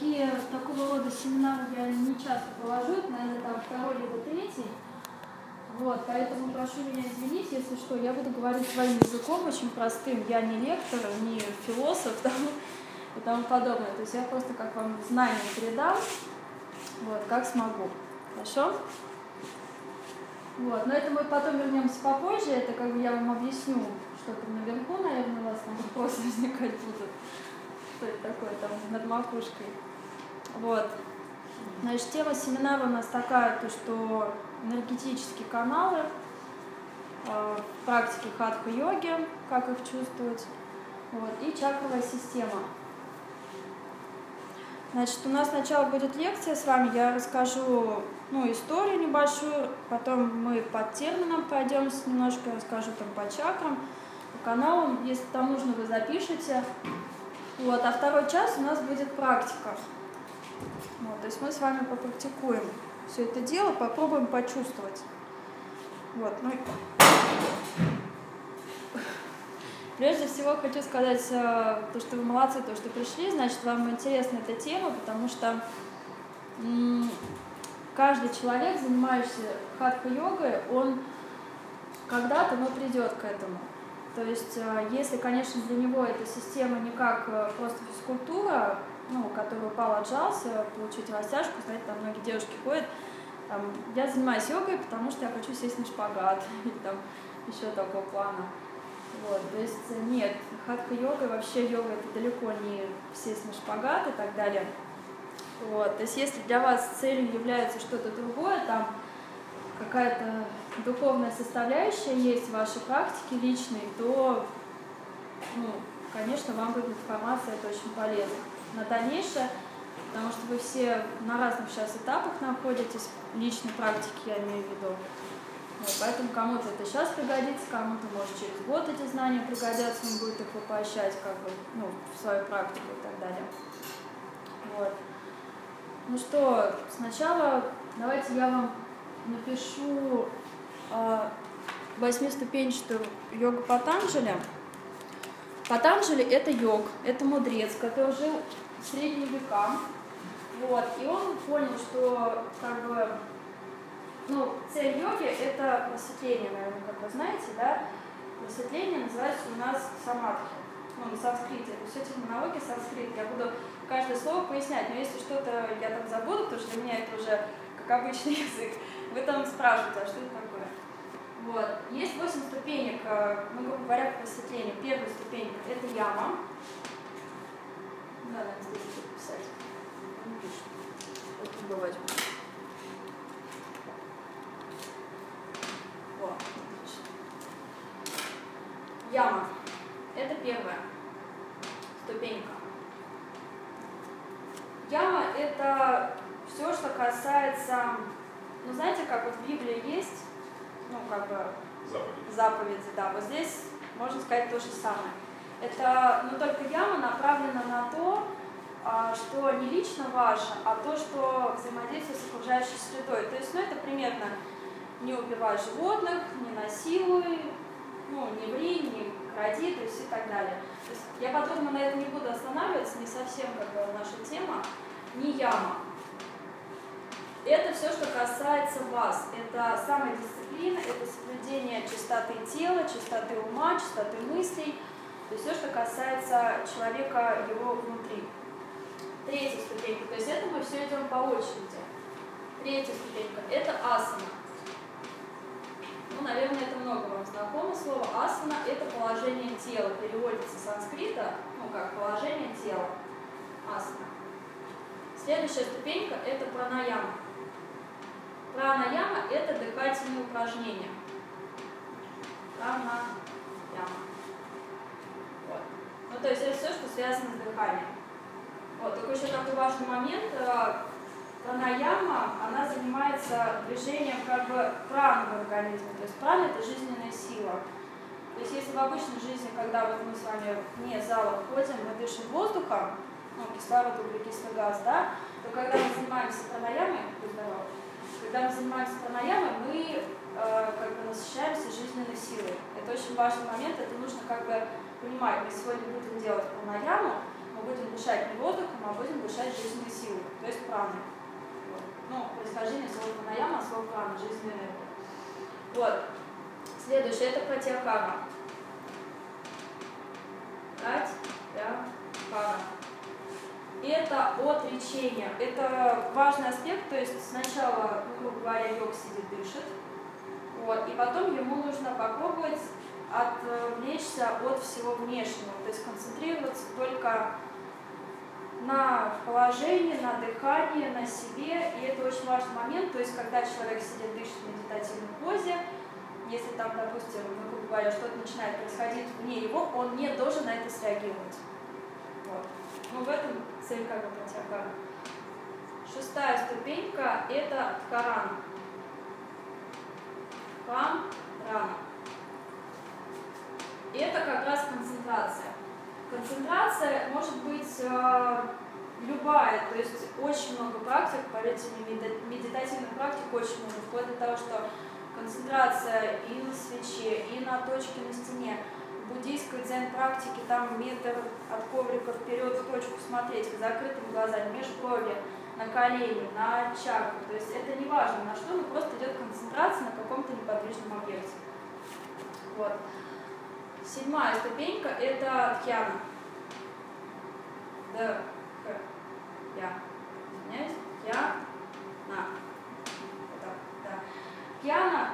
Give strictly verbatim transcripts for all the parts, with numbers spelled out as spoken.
такие, такого рода семинары я не часто провожу, это, наверное, там второй либо третий. Вот, поэтому прошу меня извинить, если что, я буду говорить своим языком, очень простым. Я не лектор, не философ там, и тому подобное. То есть я просто как вам знания передам, вот, как смогу. Хорошо? Вот, но это мы потом вернемся попозже, это как бы я вам объясню, что там наверху, наверное, у вас там вопросы возникать будут. Что это такое там над макушкой. Вот. Значит, тема семинара у нас такая, то что энергетические каналы э, в практике хатха-йоги, как их чувствовать, вот, и чакровая система. Значит, у нас сначала будет лекция с вами, я расскажу ну, историю небольшую, потом мы по терминам пройдемся немножко, расскажу там по чакрам, по каналам, если там нужно, вы запишите. Вот, а второй час у нас будет практика. Вот, то есть мы с вами попрактикуем все это дело, попробуем почувствовать. Вот, ну, прежде всего хочу сказать, то, что вы молодцы, то, что пришли, значит, вам интересна эта тема, потому что м- каждый человек, занимающийся хатха-йогой, он когда-то, но придет к этому. То есть, если, конечно, для него эта система не как просто физкультура, ну, который упал, отжался, получить растяжку, знаете, там многие девушки ходят, там, я занимаюсь йогой, потому что я хочу сесть на шпагат, или там еще такого плана. Вот, то есть нет, хатха-йога, вообще йога это далеко не сесть на шпагат и так далее. Вот, то есть если для вас целью является что-то другое, там какая-то духовная составляющая есть в вашей практике личной, то, ну, конечно, вам будет информация, это очень полезно. На дальнейшее, потому что вы все на разных сейчас этапах находитесь, личной практики я имею в виду. Вот, поэтому кому-то это сейчас пригодится, кому-то, может, через год эти знания пригодятся, он будет их воплощать как бы, ну, в свою практику и так далее. Вот. Ну что, сначала давайте я вам напишу э, восьмиступенчатую йогу Патанджали. Патанджали — это йог, это мудрец, который жил в средние века. Вот, и он понял, что как бы, ну, цель йоги — это просветление, наверное, как вы знаете, да? Просветление называется у нас самадхи, ну, на санскрите. Все терминология санскрит. Я буду каждое слово пояснять, но если что-то я там забуду, потому что для меня это уже как обычный язык, вы там спрашиваете, а что это такое? Вот. Есть восемь ступенек, ну, грубо говоря, к просветлению. Первая ступенька — это яма. Да, надо здесь писать. Не пишет. Вот тут бывает. Вот. Яма. Это первая ступенька. Яма — это все, что касается, ну, знаете, как вот в Библии есть, ну, как бы заповеди. заповеди, да, вот здесь можно сказать то же самое. Это, ну, только яма направлена на то, что не лично ваше, а то, что взаимодействует с окружающей средой. То есть, ну, это примерно не убивай животных, не насилуй, ну, не ври, не кради, то есть и так далее. То есть я подробно на это не буду останавливаться, не совсем как бы наша тема, не яма. Это все, что касается вас. Это самодисциплина, это соблюдение чистоты тела, чистоты ума, чистоты мыслей. То есть все, что касается человека, его внутри. Третья ступенька. То есть это мы все идем по очереди. Третья ступенька – это асана. Ну, наверное, это много вам знакомо слово. Асана – это положение тела. Переводится с санскрита, ну, как положение тела. Асана. Следующая ступенька – это пранаяма. Пранаяма – это дыхательные упражнения. Пранаяма. Вот. Ну, то есть это все, что связано с дыханием. Вот, такой еще такой важный момент. Пранаяма, она занимается движением как бы праны в организме. То есть прана – это жизненная сила. То есть если в обычной жизни, когда вот мы с вами вне зала ходим, мы дышим воздухом, ну, кислород, углекислый газ, да, то когда мы занимаемся пранаямой, когда мы занимаемся пранаямой, мы э, как бы насыщаемся жизненной силой. Это очень важный момент, это нужно как бы понимать. Мы сегодня будем делать пранаяму, мы будем дышать не воздухом, а будем дышать жизненной силой. праны. Вот. Ну, происхождение слова пранаяма, слова прана, жизненная энергия. Вот. Следующее, это пратьякара. Пратьякара. Это отречение. Это важный аспект, то есть сначала, ну, грубо говоря, йог сидит, дышит, вот, и потом ему нужно попробовать отвлечься от всего внешнего, то есть концентрироваться только на положении, на дыхании, на себе, и это очень важный момент, то есть когда человек сидит, дышит в медитативной позе, если там, допустим, ну, грубо говоря, что-то начинает происходить вне его, он не должен на это среагировать. Вот. Ну, в этом цель как бы пратьякара. Шестая ступенька – это дхарана. Дхарана. И это как раз концентрация. Концентрация может быть э, любая, то есть очень много практик, поверьте мне, медитативных практик очень много, вплоть до того, что концентрация и на свече, и на точке на стене. В буддийской дзен-практике там метр от коврика вперед в точку смотреть, с закрытыми глазами, межброви, на колени, на чакру. То есть это не важно на что, но просто идет концентрация на каком-то неподвижном объекте. Вот. Седьмая ступенька – это дхьяна. Д, Х, Я. Извиняюсь. Дхьяна. Вот так, да. Дхьяна.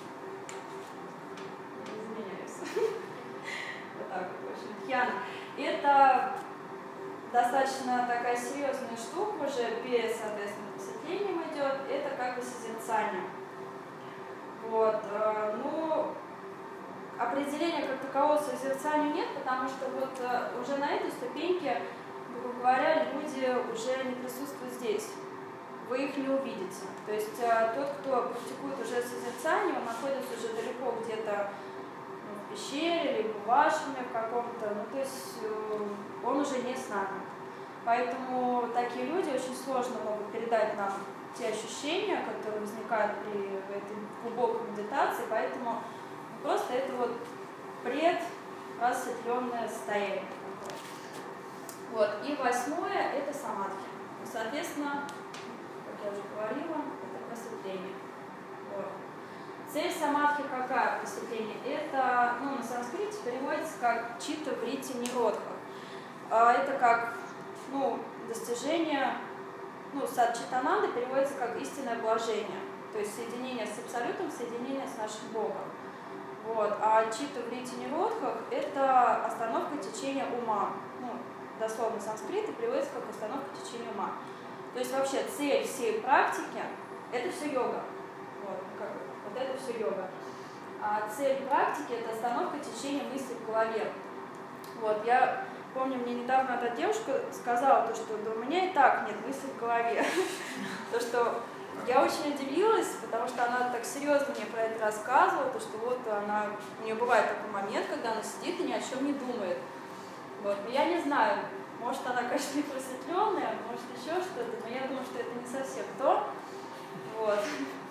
Извиняюсь. Вот так вот, в общем. Дхьяна. Это достаточно такая серьезная штука, уже без, соответственно, просветлением идет. Это как бы созерцание. Вот. Ну, определения как такового созерцанию нет, потому что вот уже на этой ступеньке, грубо говоря, люди уже не присутствуют здесь. Вы их не увидите. То есть тот, кто практикует уже созерцание, он находится уже далеко где-то, ну, в пещере, либо в ашраме в каком-то, ну, то есть он уже не с нами. Поэтому такие люди очень сложно могут передать нам те ощущения, которые возникают при этой глубокой медитации, поэтому просто это вот предпросветленное состояние. Вот. И восьмое – это самадхи. Соответственно, как я уже говорила, это просветление. Вот. Цель самадхи какая? Просветление. Это, ну, на санскрите переводится как читта вритти ниродха. Это как, ну, достижение, ну, садчитананда переводится как истинное блажение. То есть соединение с Абсолютом, соединение с нашим Богом. Вот. А читта вритти ниродха – это остановка течения ума. Ну, дословно санскрит переводится как остановка течения ума. То есть вообще цель всей практики – это все йога. Вот, как, вот это все йога. А цель практики – это остановка течения мыслей в голове. Вот, я помню, мне недавно одна девушка сказала, то, что да, у меня и так нет мыслей в голове. То, что я очень удивилась, потому что она так серьезно мне про это рассказывала, то, что вот она, у нее бывает такой момент, когда она сидит и ни о чем не думает. Вот. Я не знаю, может она, конечно, не просветленная, может еще что-то, но я думаю, что это не совсем то. Вот.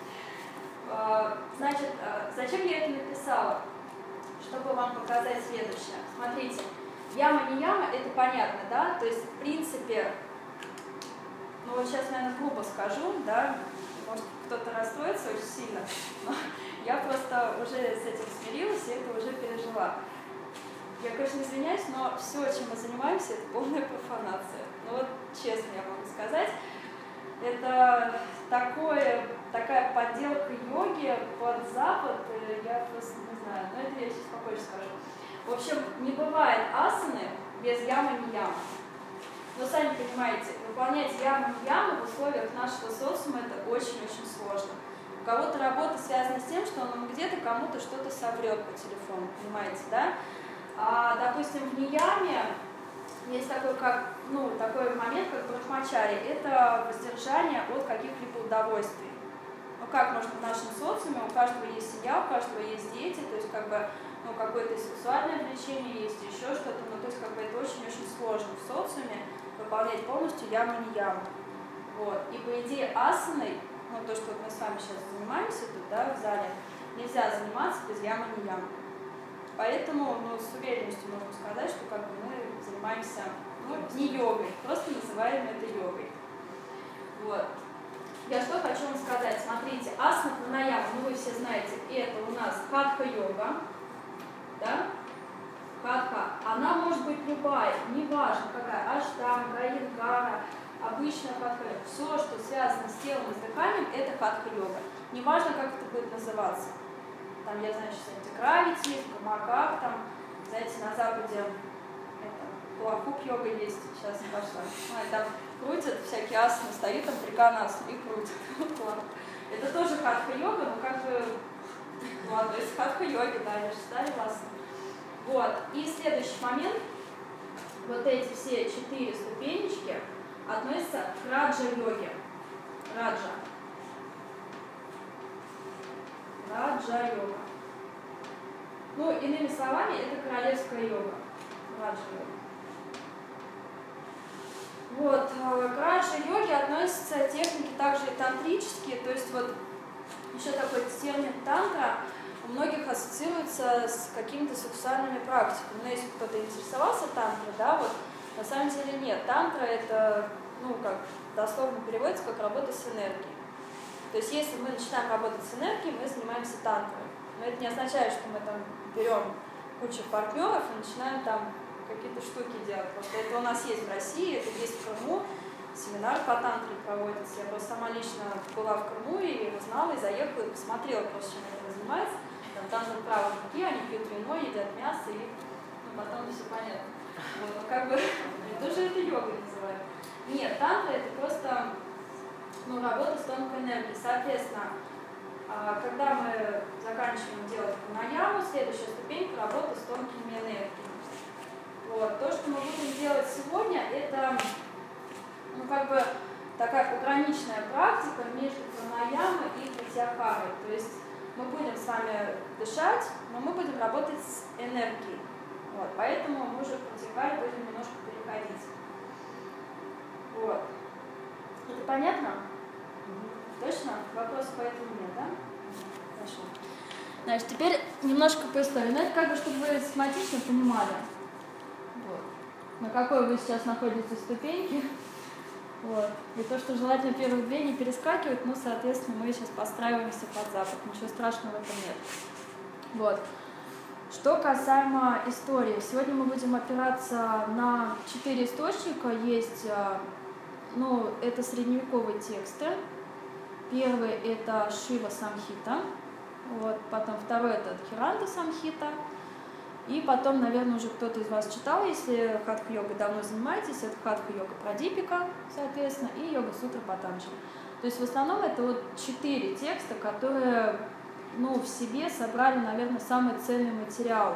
Значит, зачем я это написала? Чтобы вам показать следующее. Смотрите, яма не яма, это понятно, да? То есть, в принципе, ну вот сейчас, наверное, грубо скажу, да, может кто-то расстроится очень сильно, но я просто уже с этим смирилась и это уже пережила. Я, конечно, извиняюсь, но все, чем мы занимаемся, это полная профанация. Ну вот, честно я могу сказать, это такое, такая подделка йоги под Запад, я просто не знаю, но это я сейчас попозже скажу. В общем, не бывает асаны без ямы не ямы. Но сами понимаете, выполнять яму не ямы в условиях нашего социума это очень-очень сложно. У кого-то работа связана с тем, что он где-то кому-то что-то соврет по телефону, понимаете, да? А, допустим, в нияме есть такой, как, ну, такой момент, как брахмачари. Это воздержание от каких-либо удовольствий. Ну, как можно в нашем социуме, у каждого есть семья, у каждого есть дети, то есть, как бы, ну, какое-то сексуальное влечение есть, еще что-то, ну, то есть, как бы, это очень-очень сложно в социуме выполнять полностью яму не яму. Вот. И, по идее, асаной, ну, то, что вот мы с вами сейчас занимаемся тут, да, в зале, нельзя заниматься без ямы не ямы. Поэтому, ну, с уверенностью можно сказать, что как бы мы занимаемся, ну, не йогой, просто называем это йогой. Вот. Я что хочу вам сказать. Смотрите, асана пранаяма, ну вы все знаете, это у нас хатха-йога, да? Хатха. Она может быть любая, неважно какая, аштанга, айенгара, обычная хатха-йога. Все, что связано с телом и с дыханием, это хатха-йога. Неважно, как это будет называться. Там, я знаю, сейчас антигравити есть, гамакак, там, знаете, на Западе хула-хуп-йога есть, сейчас пошла. А, там крутят всякие асаны, стоит там триконасана и крутят. Это тоже хатха-йога, но как бы, ладно, из хатха-йоги, да, я же ставила асаны. Вот, и следующий момент, вот эти все четыре ступенечки относятся к раджа-йоге. Раджа. Раджа-йога. Ну, иными словами, это королевская йога. Раджа-йога. Вот, к раджа-йоге относятся техники также и тантрические, то есть вот еще такой термин тантра у многих ассоциируется с какими-то сексуальными практиками. Но если кто-то интересовался тантрой, да, вот на самом деле нет. Тантра это, ну, как дословно переводится, как работа с энергией. То есть если мы начинаем работать с энергией, мы занимаемся тантрой. Но это не означает, что мы там берем кучу партнеров и начинаем там какие-то штуки делать. Просто это у нас есть в России, это есть в Крыму. Семинар по тантре проводится. Я просто сама лично была в Крыму и узнала, и заехала, и посмотрела просто, чем это занимается. Там тантра правы руки, они пьют вино, едят мясо, и ну, потом все понятно. Вот, ну, как бы, тоже это йогой называют. Нет, тантра это просто ну, работа с тонкой энергией. Соответственно, когда мы заканчиваем делать пранаяму, следующая ступенька — работа с тонкими энергиями. Вот. То, что мы будем делать сегодня, это ну, как бы такая пограничная практика между пранаямой и пратьяхарой. То есть мы будем с вами дышать, но мы будем работать с энергией. Вот. Поэтому мы уже к пратьяхаре будем немножко переходить. Вот. Это понятно? Точно? Вопросов по этому нет, да? Хорошо. Значит, теперь немножко по истории. Ну, это как бы, чтобы вы схематично понимали, вот, на какой вы сейчас находитесь ступеньке. Вот. И то, что желательно первых две не перескакивать, ну, соответственно, мы сейчас подстраиваемся под Запад. Ничего страшного в этом нет. Вот. Что касаемо истории. Сегодня мы будем опираться на четыре источника. Есть, ну, это средневековые тексты. Первый — это Шива Самхита. Вот. Потом второй — это Дхиранта Самхита. И потом, наверное, уже кто-то из вас читал, если хатха-йогой давно занимаетесь, это хатха-йога Прадипика, соответственно, и йога-сутра Патанджали. То есть в основном это вот четыре текста, которые, ну, в себе собрали, наверное, самый ценный материал.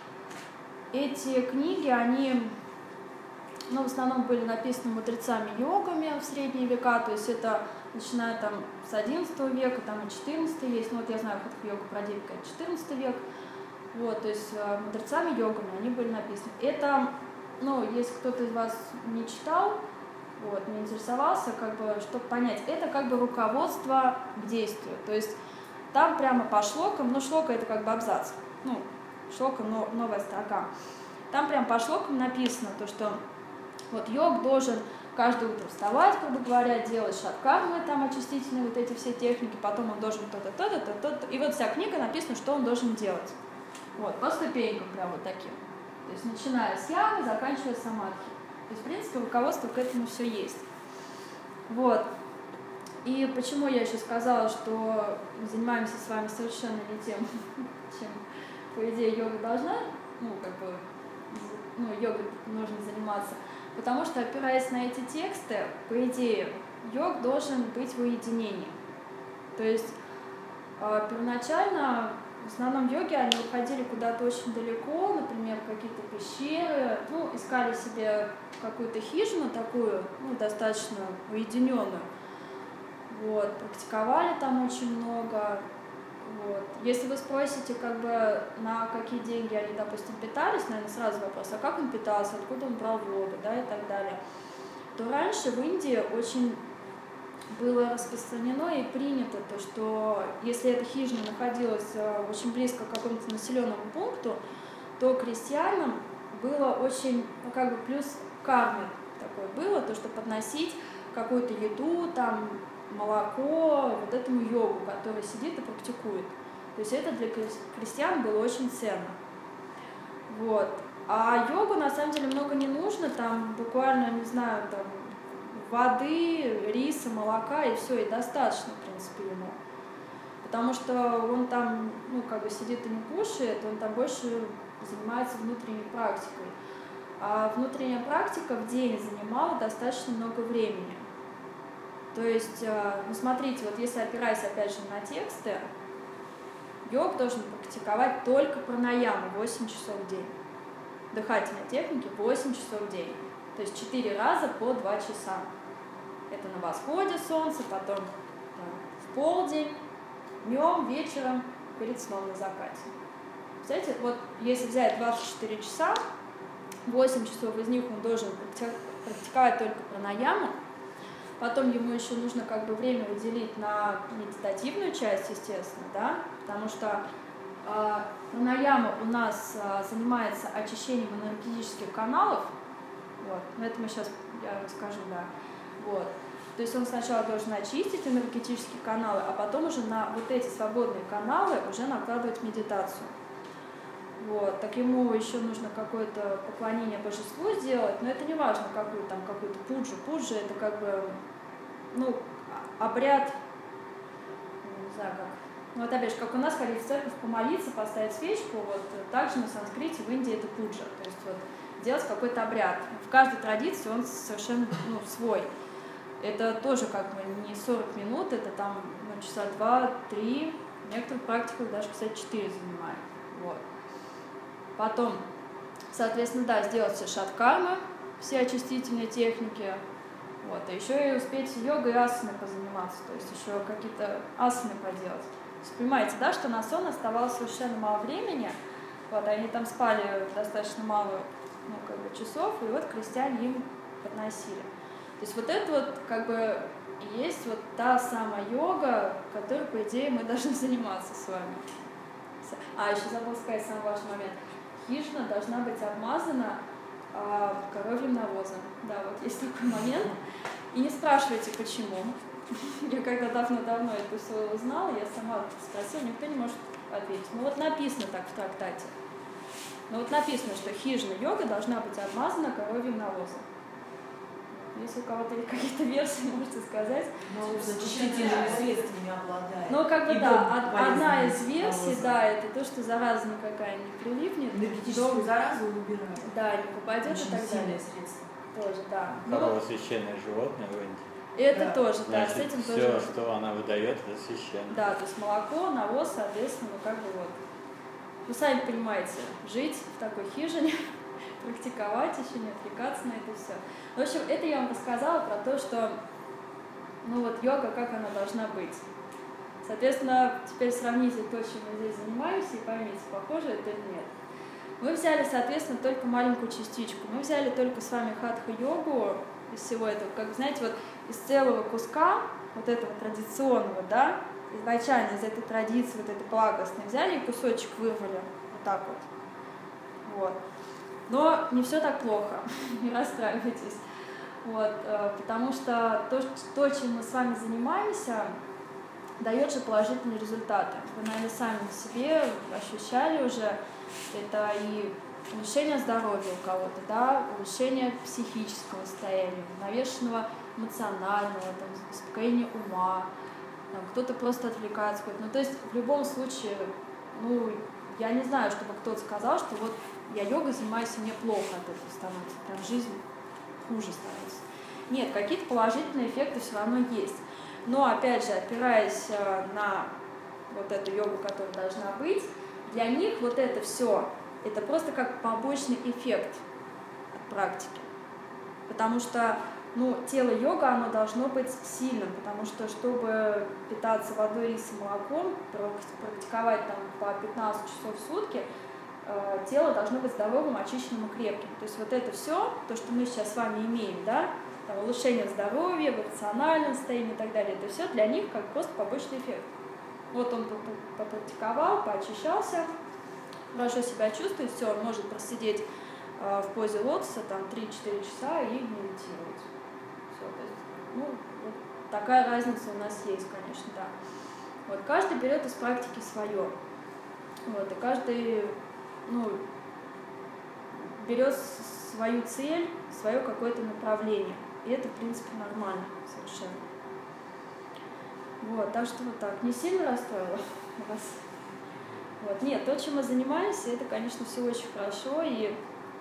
Эти книги, они, ну, в основном были написаны мудрецами-йогами в средние века, то есть это начиная там с одиннадцатого века, там и четырнадцатый есть, ну вот я знаю хатха-йога Прадипика, это четырнадцатый век. Вот, то есть мудрецами-йогами они были написаны. Это, ну, если кто-то из вас не читал, вот, не интересовался, как бы, чтобы понять, это как бы руководство к действию. То есть там прямо по шлокам, ну, шлока это как бы абзац, ну, шлока, но, новая строка. Там прямо по шлокам написано то, что вот йог должен каждое утро вставать, грубо говоря, делать шаткармы, там очистительные вот эти все техники, потом он должен то-то, то-то, то-то, и вот вся книга написана, что он должен делать. Вот, по ступенькам прям вот таким. То есть начиная с ямы, заканчивая самадхи. То есть, в принципе, руководство к этому все есть. Вот. И почему я еще сказала, что мы занимаемся с вами совершенно не тем, чем, по идее, йога должна, ну, как бы, ну, йогой нужно заниматься. Потому что, опираясь на эти тексты, по идее, йог должен быть в уединении. То есть, э, первоначально в основном йоги, они уходили куда-то очень далеко, например, какие-то пещеры, ну, искали себе какую-то хижину такую, ну, достаточно уединенную. Вот, практиковали там очень много. Вот. Если вы спросите, как бы, на какие деньги они, допустим, питались, наверное, сразу вопрос, а как он питался, откуда он брал воду, да, и так далее, то раньше в Индии очень было распространено и принято то, что если эта хижина находилась очень близко к какому-то населенному пункту, то крестьянам было очень, ну, как бы плюс кармы такое было, то, что подносить какую-то еду, там, молоко, вот этому йогу, который сидит и практикует. То есть это для крестьян было очень ценно. Вот. А йогу на самом деле много не нужно, там буквально, не знаю, там воды, риса, молока и все, и достаточно, в принципе, ему. Потому что он там, ну, как бы сидит и не кушает, он там больше занимается внутренней практикой. А внутренняя практика в день занимала достаточно много времени. То есть, ну, смотрите, вот если опираясь опять же на тексты, йог должен практиковать только пранаяму восемь часов в день. Дыхательной техники восемь часов в день. То есть четыре раза по два часа. Это на восходе солнца, потом там, в полдень, днем, вечером, перед сном на закате. Представляете, вот если взять двадцать четыре часа, восемь часов из них он должен практиковать только пранаяму, потом ему еще нужно как бы время выделить на медитативную часть, естественно, да, потому что э, пранаяма у нас э, занимается очищением энергетических каналов, вот, но это мы сейчас, я расскажу, да, вот. То есть он сначала должен очистить энергетические каналы, а потом уже на вот эти свободные каналы уже накладывать медитацию. Вот. Так ему еще нужно какое-то поклонение божеству сделать, но это не важно, какую там какую-то пуджу. Пуджа это как бы, ну, обряд, не знаю как. Ну вот опять же, как у нас ходить в церковь помолиться, поставить свечку, вот также на санскрите в Индии это пуджа. То есть вот делать какой-то обряд. В каждой традиции он совершенно, ну, свой. Это тоже как бы не сорок минут, это там ну, часа два-три, в некоторых практиках даже, кстати, четыре занимает. Вот. Потом, соответственно, да, сделать все шаткармы, все очистительные техники, вот, а еще и успеть йогой и асаной позаниматься, то есть еще какие-то асаны поделать. То есть, понимаете, да, что на сон оставалось совершенно мало времени, вот, они там спали достаточно мало, ну, как бы, часов, и вот крестьяне им подносили. То есть вот это вот как бы и есть вот та самая йога, которой, по идее, мы должны заниматься с вами. А, еще забыла сказать самый важный момент. Хижина должна быть обмазана а, коровьим навозом. Да, вот есть такой момент. И не спрашивайте, почему. Я когда давно-давно это все узнала, я сама спросила, никто не может ответить. Ну вот написано так в трактате. Ну вот написано, что хижина йога должна быть обмазана коровьим навозом. Если у кого-то есть какие-то версии, можете сказать. Ну, защитительными средствами обладает. Ну, как бы, да, одна из версий, да, это то, что зараза никакая не прилипнет. Энергетическую заразу убирают. Да, не попадет и так далее. Средство. Тоже, да. Корова священное животное в Индии. Это да. тоже, да, Значит, с этим все, тоже. Все, что она выдает, это священно. Да, то есть молоко, навоз, соответственно, ну, как бы вот. Вы сами понимаете, жить в такой хижине, практиковать еще, не отвлекаться на это все. В общем, это я вам рассказала про то, что, ну вот, йога, как она должна быть. Соответственно, теперь сравните то, чем мы здесь занимаемся, и поймите, похоже это или нет. Мы взяли, соответственно, только маленькую частичку. Мы взяли только с вами хатха-йогу из всего этого. Как вы знаете, вот из целого куска, вот этого традиционного, да, изначально из этой традиции, вот этой благостной, взяли и кусочек вырвали. Вот так вот. Вот. Но не все так плохо, не расстраивайтесь. Вот, потому что то, то, чем мы с вами занимаемся, дает же положительные результаты. Вы, наверное, сами на себе ощущали уже, это и улучшение здоровья у кого-то, да, улучшение психического состояния, навешенного эмоционального, там, успокоение ума, там, кто-то просто отвлекается. Ну, то есть в любом случае, ну, я не знаю, чтобы кто-то сказал, что вот я йогой занимаюсь, и мне плохо от этого становится, прям жизнь хуже становится. Нет, какие-то положительные эффекты все равно есть. Но, опять же, опираясь на вот эту йогу, которая должна быть, для них вот это все, это просто как побочный эффект от практики. Потому что, ну, тело йога, оно должно быть сильным, потому что, чтобы питаться водой, рисом, молоком, практиковать там по пятнадцать часов в сутки, тело должно быть здоровым, очищенным и крепким. То есть вот это все, то, что мы сейчас с вами имеем, да, там, улучшение здоровья, эмоциональное состояние и так далее, это все для них как просто побочный эффект. Вот он попрактиковал, поочищался, хорошо себя чувствует, все, он может просидеть э, в позе лотоса там три-четыре часа и медитировать. Все, то есть Ну, вот такая разница у нас есть, конечно, да. Вот, каждый берет из практики свое. Вот, и каждый, ну, берет свою цель, свое какое-то направление. И это, в принципе, нормально совершенно. Вот, так что вот так. Не сильно расстроила вас? Вот. Нет, то, чем мы занимаемся, это, конечно, все очень хорошо. И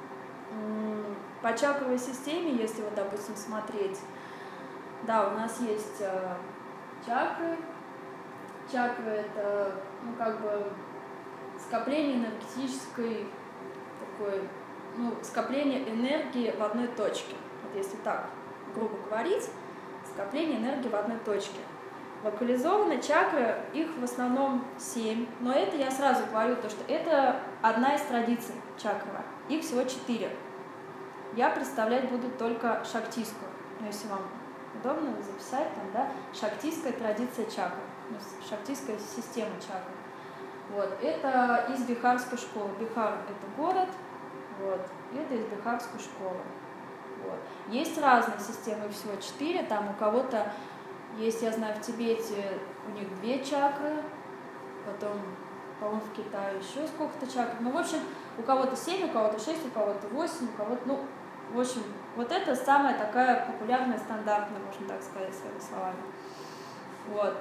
м- по чакровой системе, если вот, допустим, смотреть, да, у нас есть э, чакры. Чакры — это, ну, как бы скопление энергетической такой, ну, скопление энергии в одной точке. Вот если так грубо говорить, скопление энергии в одной точке. Локализованы чакры, их в основном семь, но это я сразу говорю, то, что это одна из традиций чакры, их всего четыре. Я представлять буду только шактийскую, ну, если вам удобно записать, там, да, шактийская традиция чакр, шактийская система чакр. Вот, это из бихарской школы. Бихар — это город, вот, это из бихарской школы. Вот. Есть разные системы, их всего четыре, там у кого-то есть, я знаю, в Тибете у них две чакры, потом, по-моему, в Китае еще сколько-то чакр. Ну, в общем, у кого-то семь, у кого-то шесть, у кого-то восемь, у кого-то, ну, в общем, вот это самая такая популярная, стандартная, можно так сказать, своими словами. Вот.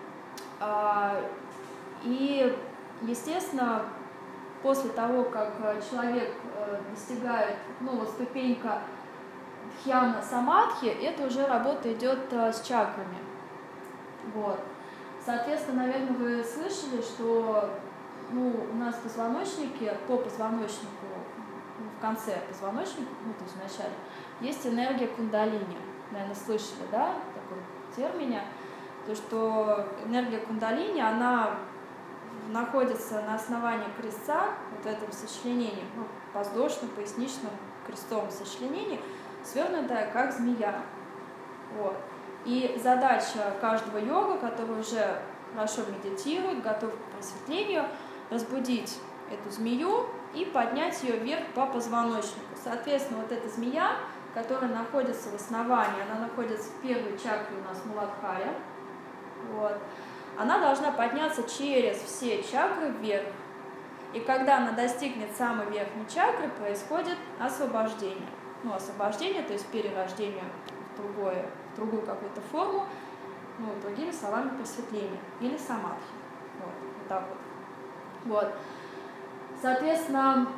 А, и, естественно, после того, как человек достигает, ну, вот ступенька дхьяна самадхи, это уже работа идет с чакрами. Вот. Соответственно, наверное, вы слышали, что, ну, у нас в позвоночнике, по позвоночнику, в конце позвоночника, ну, то есть в начале, есть энергия кундалини. Наверное, слышали, да, такой термине. То, что энергия кундалини, она находится на основании крестца, вот в этом сочленении, ну, воздушно-поясничном крестовом сочленении, свернутая как змея. Вот. И задача каждого йога, который уже хорошо медитирует, готов к просветлению, разбудить эту змею и поднять ее вверх по позвоночнику. Соответственно, вот эта змея, которая находится в основании, она находится в первой чакре у нас Муладхаря, вот, она должна подняться через все чакры вверх. И когда она достигнет самой верхней чакры, происходит освобождение. Ну, освобождение, то есть перерождение в, другое, в другую какую-то форму, ну, другими словами, просветление или самадхи. Вот, вот так вот. Вот. Соответственно,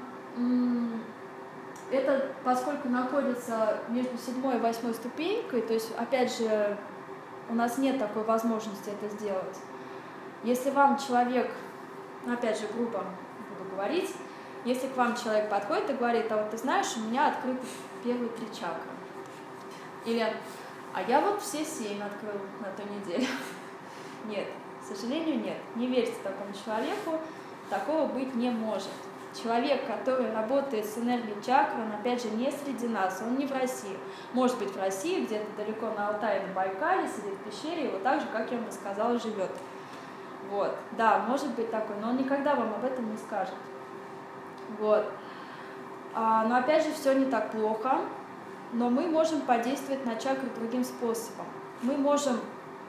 это, поскольку находится между седьмой и восьмой ступенькой, то есть, опять же, у нас нет такой возможности это сделать. Если вам человек, ну, опять же, грубо буду говорить, если к вам человек подходит и говорит: а вот ты знаешь, у меня открыты первые три чакры. Или: а я вот все семь открыл на той неделе. Нет, к сожалению, нет. Не верьте такому человеку, такого быть не может. Человек, который работает с энергией чакры, он, опять же, не среди нас, он не в России. Может быть, в России, где-то далеко на Алтае, на Байкале, сидит в пещере, и вот так же, как я вам рассказала, живет. Вот, да, может быть такой, но он никогда вам об этом не скажет. Вот. А, но, опять же, все не так плохо, но мы можем подействовать на чакры другим способом. Мы можем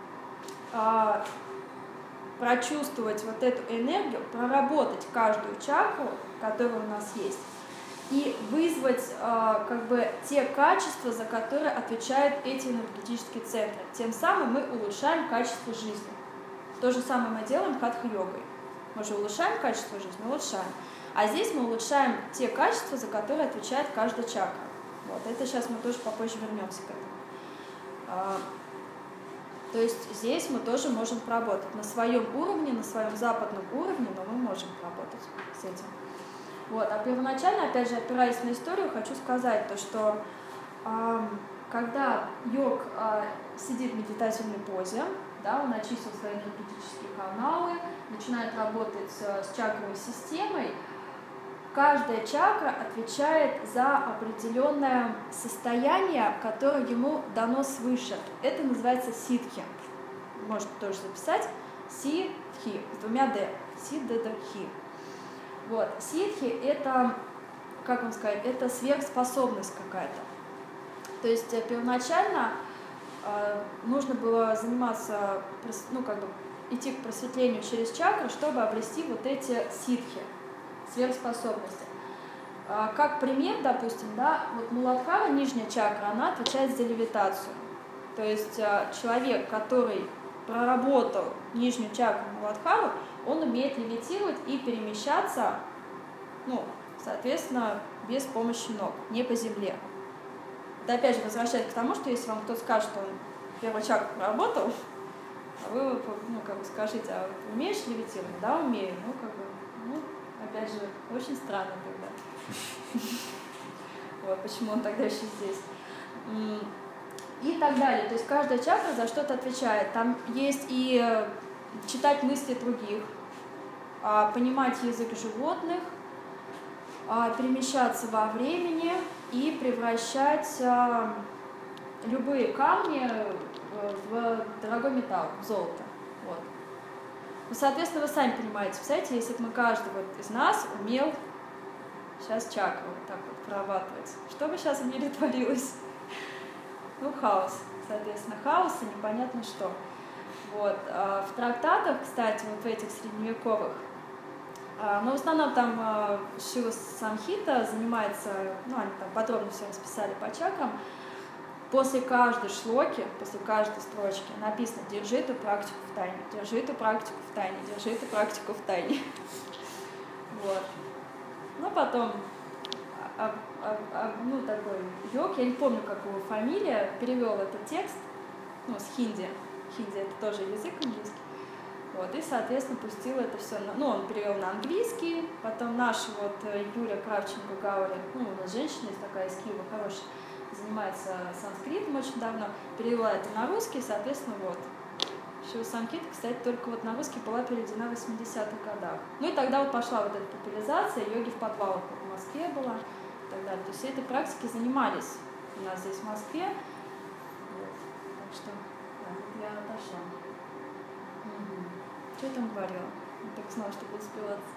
а, прочувствовать вот эту энергию, проработать каждую чакру, которая у нас есть, и вызвать э, как бы те качества, за которые отвечают эти энергетические центры. Тем самым мы улучшаем качество жизни. То же самое мы делаем хатха-йогой. Мы же улучшаем качество жизни, улучшаем. А здесь мы улучшаем те качества, за которые отвечает каждая чакра. Вот. Это сейчас мы тоже попозже вернемся к этому. А, то есть здесь мы тоже можем поработать на своем уровне, на своем западном уровне, но мы можем поработать с этим. Вот. А первоначально, опять же, опираясь на историю, хочу сказать то, что э, когда йог э, сидит в медитативной позе, да, он очистил свои энергетические каналы, начинает работать э, с чакровой системой, каждая чакра отвечает за определенное состояние, которое ему дано свыше. Это называется ситхи. Можете тоже записать. Ситхи с двумя д. Сиддхи. Вот. Ситхи — это, как вам сказать, это сверхспособность какая-то. То есть первоначально нужно было заниматься, ну, как бы, идти к просветлению через чакры, чтобы обрести вот эти ситхи, сверхспособности. Как пример, допустим, да, вот Муладхара, нижняя чакра, она отвечает за левитацию. То есть человек, который проработал нижнюю чакру Муладхару, он умеет левитировать и перемещаться, ну, соответственно, без помощи ног, не по земле. Это опять же возвращаясь к тому, что если вам кто-то скажет, что он первую чакру проработал, а вы, ну, как бы скажите, а ты умеешь левитировать? Да, умею. Ну, как бы, ну, опять же, очень странно тогда. Вот, почему он тогда еще здесь. И так далее. То есть каждая чакра за что-то отвечает. Там есть и читать мысли других, понимать язык животных, перемещаться во времени и превращать любые камни в дорогой металл, в золото. Вот. Ну, соответственно, вы сами понимаете, представляете, если бы мы, каждый вот из нас умел сейчас чакру вот так вот прорабатывать, что бы сейчас в мире творилось? Ну, хаос, соответственно, хаос и непонятно что. Вот. А в трактатах, кстати, вот в этих средневековых, но в основном там Шива Самхита занимается, ну, они там подробно все расписали по чакрам. После каждой шлоки, после каждой строчки написано: держи эту практику в тайне, держи эту практику в тайне, держи эту практику в тайне. Вот. Ну, потом, а, а, а, ну, такой йог, я не помню, как его фамилия, перевел этот текст, ну, с хинди. Хинди — это тоже язык английский. Вот, и, соответственно, пустил это все, на, ну, он перевел на английский, потом наша вот Юля Кравченко-Гаури, ну, у нас женщина есть такая из Киева, хорошая, занимается санскритом очень давно, перевела это на русский, соответственно, вот. Шива Самхита, кстати, только вот на русский была переведена в восьмидесятых годах. Ну и тогда вот пошла вот эта популяризация, йоги в подвалах вот в Москве была и так далее. То есть этой практикой занимались у нас здесь в Москве. Вот. Так что, да, вот я отошла. Угу. Что я там говорила? Я так знала, что буду успеваться.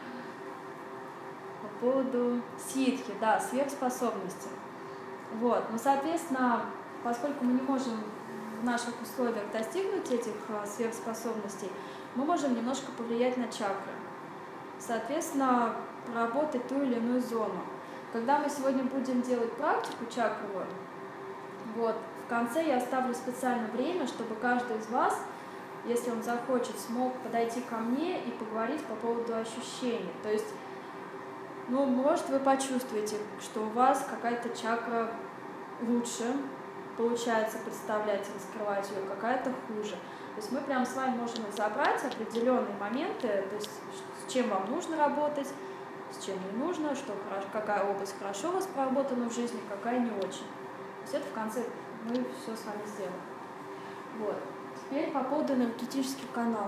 По поводу ситхи, да, сверхспособности. Вот. Ну, соответственно, поскольку мы не можем в наших условиях достигнуть этих сверхспособностей, мы можем немножко повлиять на чакры. Соответственно, проработать ту или иную зону. Когда мы сегодня будем делать практику чакровую, вот, в конце я оставлю специальное время, чтобы каждый из вас, если он захочет, смог подойти ко мне и поговорить по поводу ощущений. То есть, ну, может, вы почувствуете, что у вас какая-то чакра лучше получается представлять и раскрывать ее, какая-то хуже. То есть мы прям с вами можем разобрать определенные моменты, то есть с чем вам нужно работать, с чем не нужно, что, какая область хорошо у вас проработана в жизни, какая не очень. То есть это в конце мы все с вами сделаем. Вот. Теперь по поводу энергетических каналов.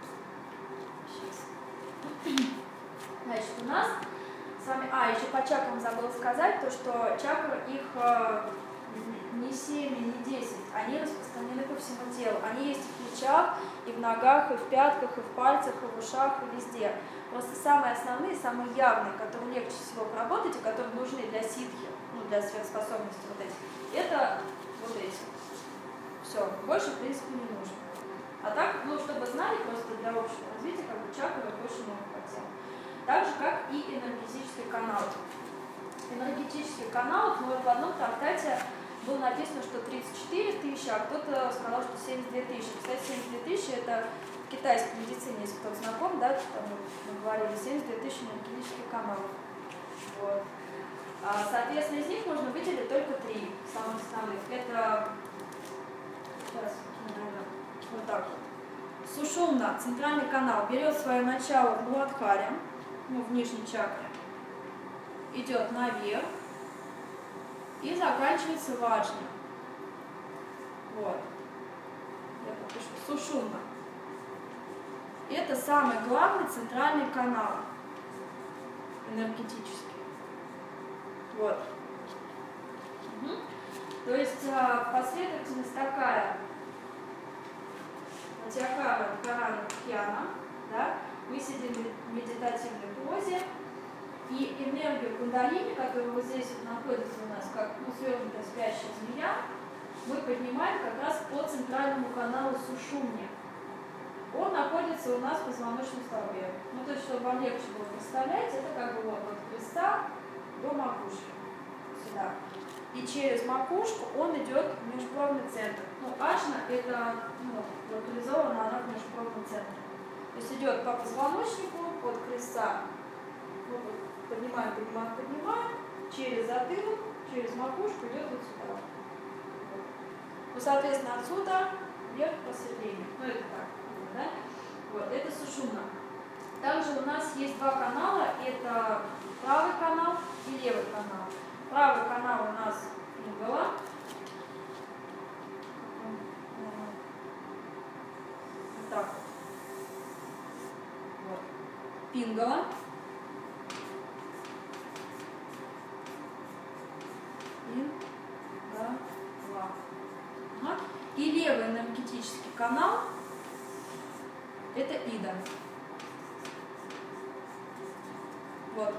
Сейчас. Значит, у нас с вами... А, еще по чакрам забыла сказать, то, что чакры, их не семь, не десять, они распространены по всему телу. Они есть и в плечах, и в ногах, и в пятках, и в пальцах, и в ушах, и везде. Просто самые основные, самые явные, которые легче всего проработать, и которые нужны для ситхи, ну, для сверхспособности вот этих, это вот эти. Все, больше, в принципе, не нужно. А так, ну, чтобы знали, просто для общего развития, как бы чакры очень много по телу. Так же, как и энергетический канал. Энергетический канал, ну, вот в одном трактате было написано, что тридцать четыре тысячи, а кто-то сказал, что семьдесят две тысячи. Кстати, семьдесят две тысячи это в китайской медицине, если кто-то знаком, да, там мы говорили, семьдесят две тысячи энергетических каналов. Вот. А, соответственно, из них можно выделить только три самых основных. Это, сейчас, наверное, вот так вот. Сушумна, центральный канал, берет свое начало в Муладхаре, ну, в нижней чакре, идет наверх и заканчивается важно. Вот. Я напишу Сушумна. Это самый главный центральный канал энергетический. Вот. Угу. То есть последовательность такая. Матьякара, Дхарана, Дхьяна. Да? Мы сидим в медитативной позе. И энергия кундалини, которая вот здесь вот находится у нас, как, ну, свернутая спящая змея, мы поднимаем как раз по центральному каналу сушумни. Он находится у нас в позвоночном столбе. Ну, то есть, чтобы вам легче было представлять, это как бы вот от креста до макушки. Сюда. И через макушку он идет в межбровный центр. Ну, ажна это ну, локализована она в межбровном центре. То есть идет по позвоночнику, от креста. Вот, поднимаем, поднимаем, поднимаем. Через затылок, через макушку идет вот сюда. Вот. Ну, соответственно, отсюда вверх просветление. Ну, это так. Да? Вот, это сушумна. Также у нас есть два канала. Это правый канал и левый канал. Правый канал у нас пингала. Вот так вот. Пингала. Пингала. Ага. И левый энергетический канал это Ида. Вот.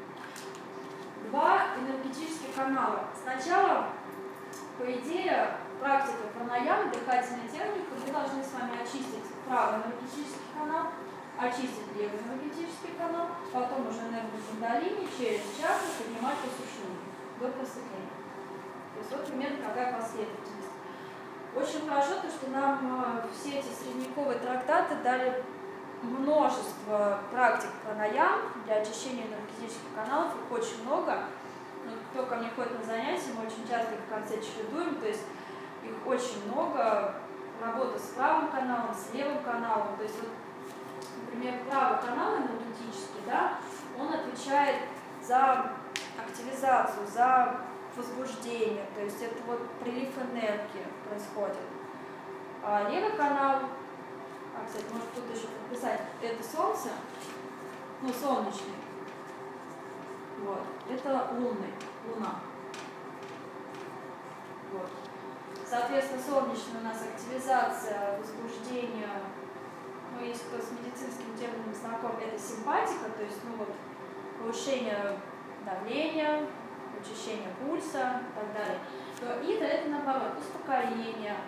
Два энергетических канала. Сначала, по идее, практика пранаямы, дыхательной техники, мы должны с вами очистить правый энергетический канал, очистить левый энергетический канал, потом уже энергию кундалини через чакру поднимать по сушумни до просветления. То есть вот примерно какая последовательность. Очень хорошо то, что нам все эти средневековые трактаты дали множество практик пранаям для очищения энергетических каналов, их очень много. Но кто ко мне ходит на занятия, мы очень часто их в конце чередуем, то есть их очень много. Работа с правым каналом, с левым каналом. То есть, вот, например, правый канал энергетический, да, он отвечает за активизацию, за возбуждение, то есть это вот прилив энергии происходит. А левый канал, а, кстати, может тут еще подписать, это Солнце, ну, солнечный, вот, это лунный, Луна. Вот. Соответственно, солнечный у нас активизация, возбуждение, ну, если кто с медицинским термином знаком, это симпатика, то есть, ну, вот, повышение давления, учащение пульса и так далее, то Ида это наоборот, успокоение.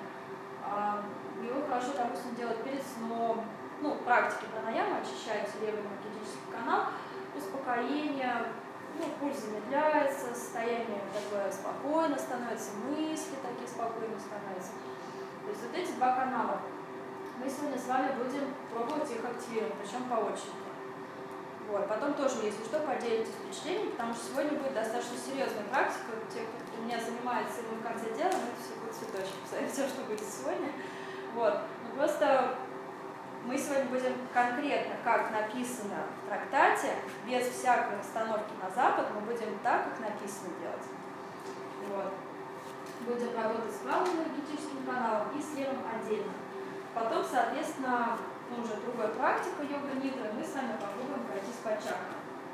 Его хорошо, допустим, делать перед сном. Ну, практики пранаямы очищаются левый энергетический канал, успокоение, ну, пульс замедляется, состояние такое спокойно становится, мысли такие спокойно становятся. То есть вот эти два канала. Мы сегодня с вами будем пробовать их активировать, причем по очереди. Вот. Потом тоже, если что, поделитесь впечатлениями, потому что сегодня будет достаточно серьезная практика. Те, кто у меня занимается в конце дела, это все будет цветочек, все, что будет сегодня. Вот. Но просто мы сегодня будем конкретно, как написано в трактате, без всякой расстановки на запад, мы будем так, как написано, делать. Вот. Будем работать с правым энергетическим каналом и с левым отдельно. Потом, соответственно, ну, уже другая практика йога-нидры, мы с вами попробуем пройтись по чакрам.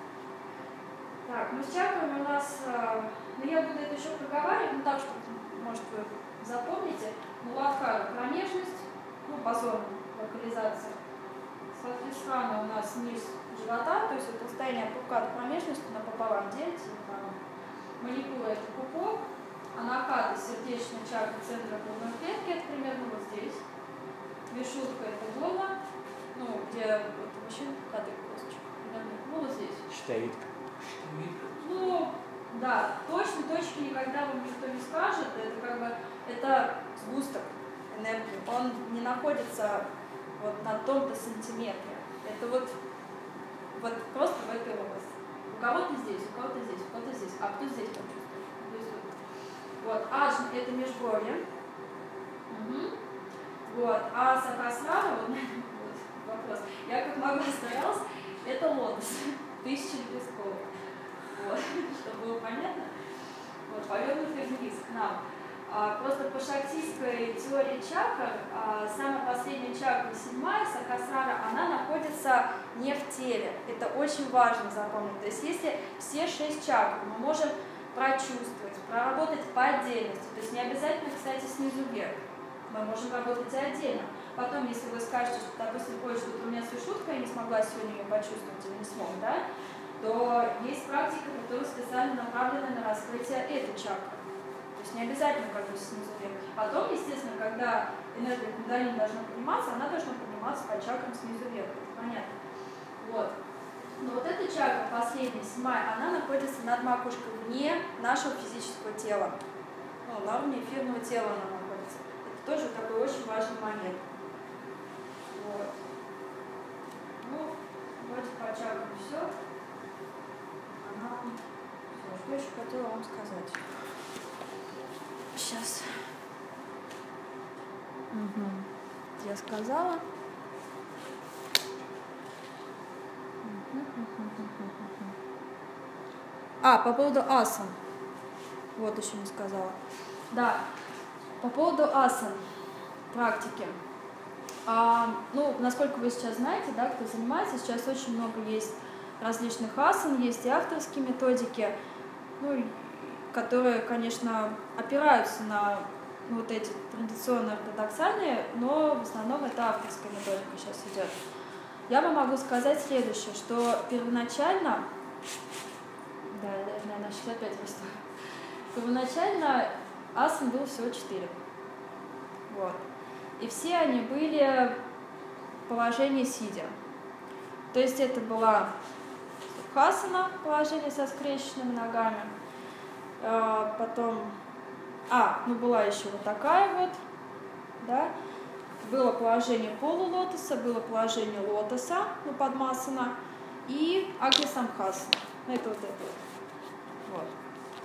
Так, ну с чакрами у нас, ну я буду это еще проговаривать, ну так, что, может, вы запомните, Муладхара – промежность, ну, позорная локализация. Сватхистхана у нас низ живота, то есть это состояние пупка от промежности напополам делится. Манипура – это пупок, анахата – сердечная чакра центра грудной клетки, это примерно вот здесь. Вишутка – это горло, ну, где вот, мужчин кадык косточка, ну, вот здесь. Штавитка. Ну, да, точно точки никогда вам никто не скажет, это как бы, это сгусток энергии, он не находится вот на том-то сантиметре, это вот, вот просто в этой области. У кого-то здесь, у кого-то здесь, у кого-то здесь, а кто здесь почувствует? То есть вот, вот ажна – это межбровье. Угу. Вот. А сахасрара, вот, вот вопрос, я как могла старалась, это лотос, тысяча лепестков. Вот, чтобы было понятно. Вот, повернутый вниз к нам. А, просто по шактийской теории чакр, а, самая последняя чакра, седьмая, сахасрара, она находится не в теле. Это очень важно запомнить. То есть если все шесть чакр мы можем прочувствовать, проработать по отдельности, то есть не обязательно, кстати, снизу вверх. Мы можем работать и отдельно. Потом, если вы скажете, что, допустим, ой, что у меня свишутка, я не смогла сегодня ее почувствовать или не смог, да, то есть практика, которая специально направлена на раскрытие этой чакры. То есть есть не обязательно как бы снизу вверх. Потом, естественно, когда энергия кундалини должна подниматься, она должна подниматься по чакрам снизу вверх. Это понятно. Вот. Но вот эта чакра, последняя, седьмая, она находится над макушкой, вне нашего физического тела. Ну, на уровне эфирного тела она находится. Это тоже такой очень важный момент. Вот. Ну, вроде по чакрам все. Она... Все, что еще хотела вам сказать? Сейчас. Угу. Я сказала. А, по поводу асан. Вот еще не сказала. Да, по поводу асан, практики. А, ну, насколько вы сейчас знаете, да, кто занимается, сейчас очень много есть различных асан, есть и авторские методики, ну, которые, конечно, опираются на ну, вот эти традиционные ортодоксальные, но в основном это авторская методика сейчас идет. Я вам могу сказать следующее, что первоначально, да, я, наверное, шестьдесят пять просто, первоначально асан было всего четыре. Вот. И все они были в положении сидя. То есть это была хасана, положение со скрещенными ногами, а, потом, а, ну была еще вот такая вот, да, было положение полулотоса, было положение лотоса, ну, падмасана, и агни-самхасана. Ну, это вот это вот. Вот.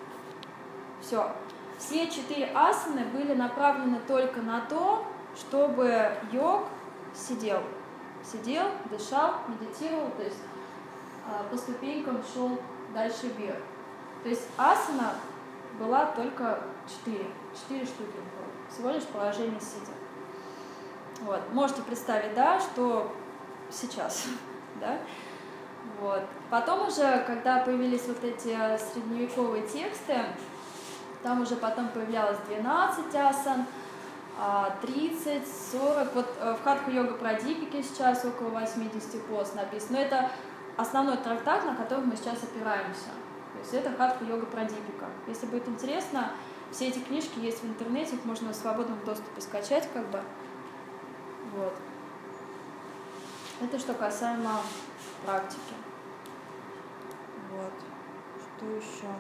Все. Все четыре асаны были направлены только на то, чтобы йог сидел. Сидел, дышал, медитировал, то есть по ступенькам шел дальше вверх. То есть асана была только четыре. Четыре штуки было. Всего лишь положение сидя. Вот. Можете представить, да, что сейчас, да? Вот. Потом уже, когда появились вот эти средневековые тексты, там уже потом появлялось двенадцать асан, тридцать, сорок. Вот в Хатха-йога-прадипике сейчас около восемьдесят пост написано. Но это основной трактат, на который мы сейчас опираемся. То есть это Хатха-йога-прадипика. Если будет интересно, все эти книжки есть в интернете, их можно в свободном доступе скачать, как бы. Вот. Это что касаемо практики. Вот. Что еще?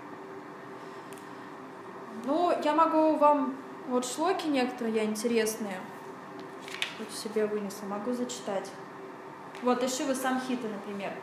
Ну, я могу вам... Вот шлоки некоторые я интересные. Вот себе вынесла. Могу зачитать. Вот, Ишива Самхита, например.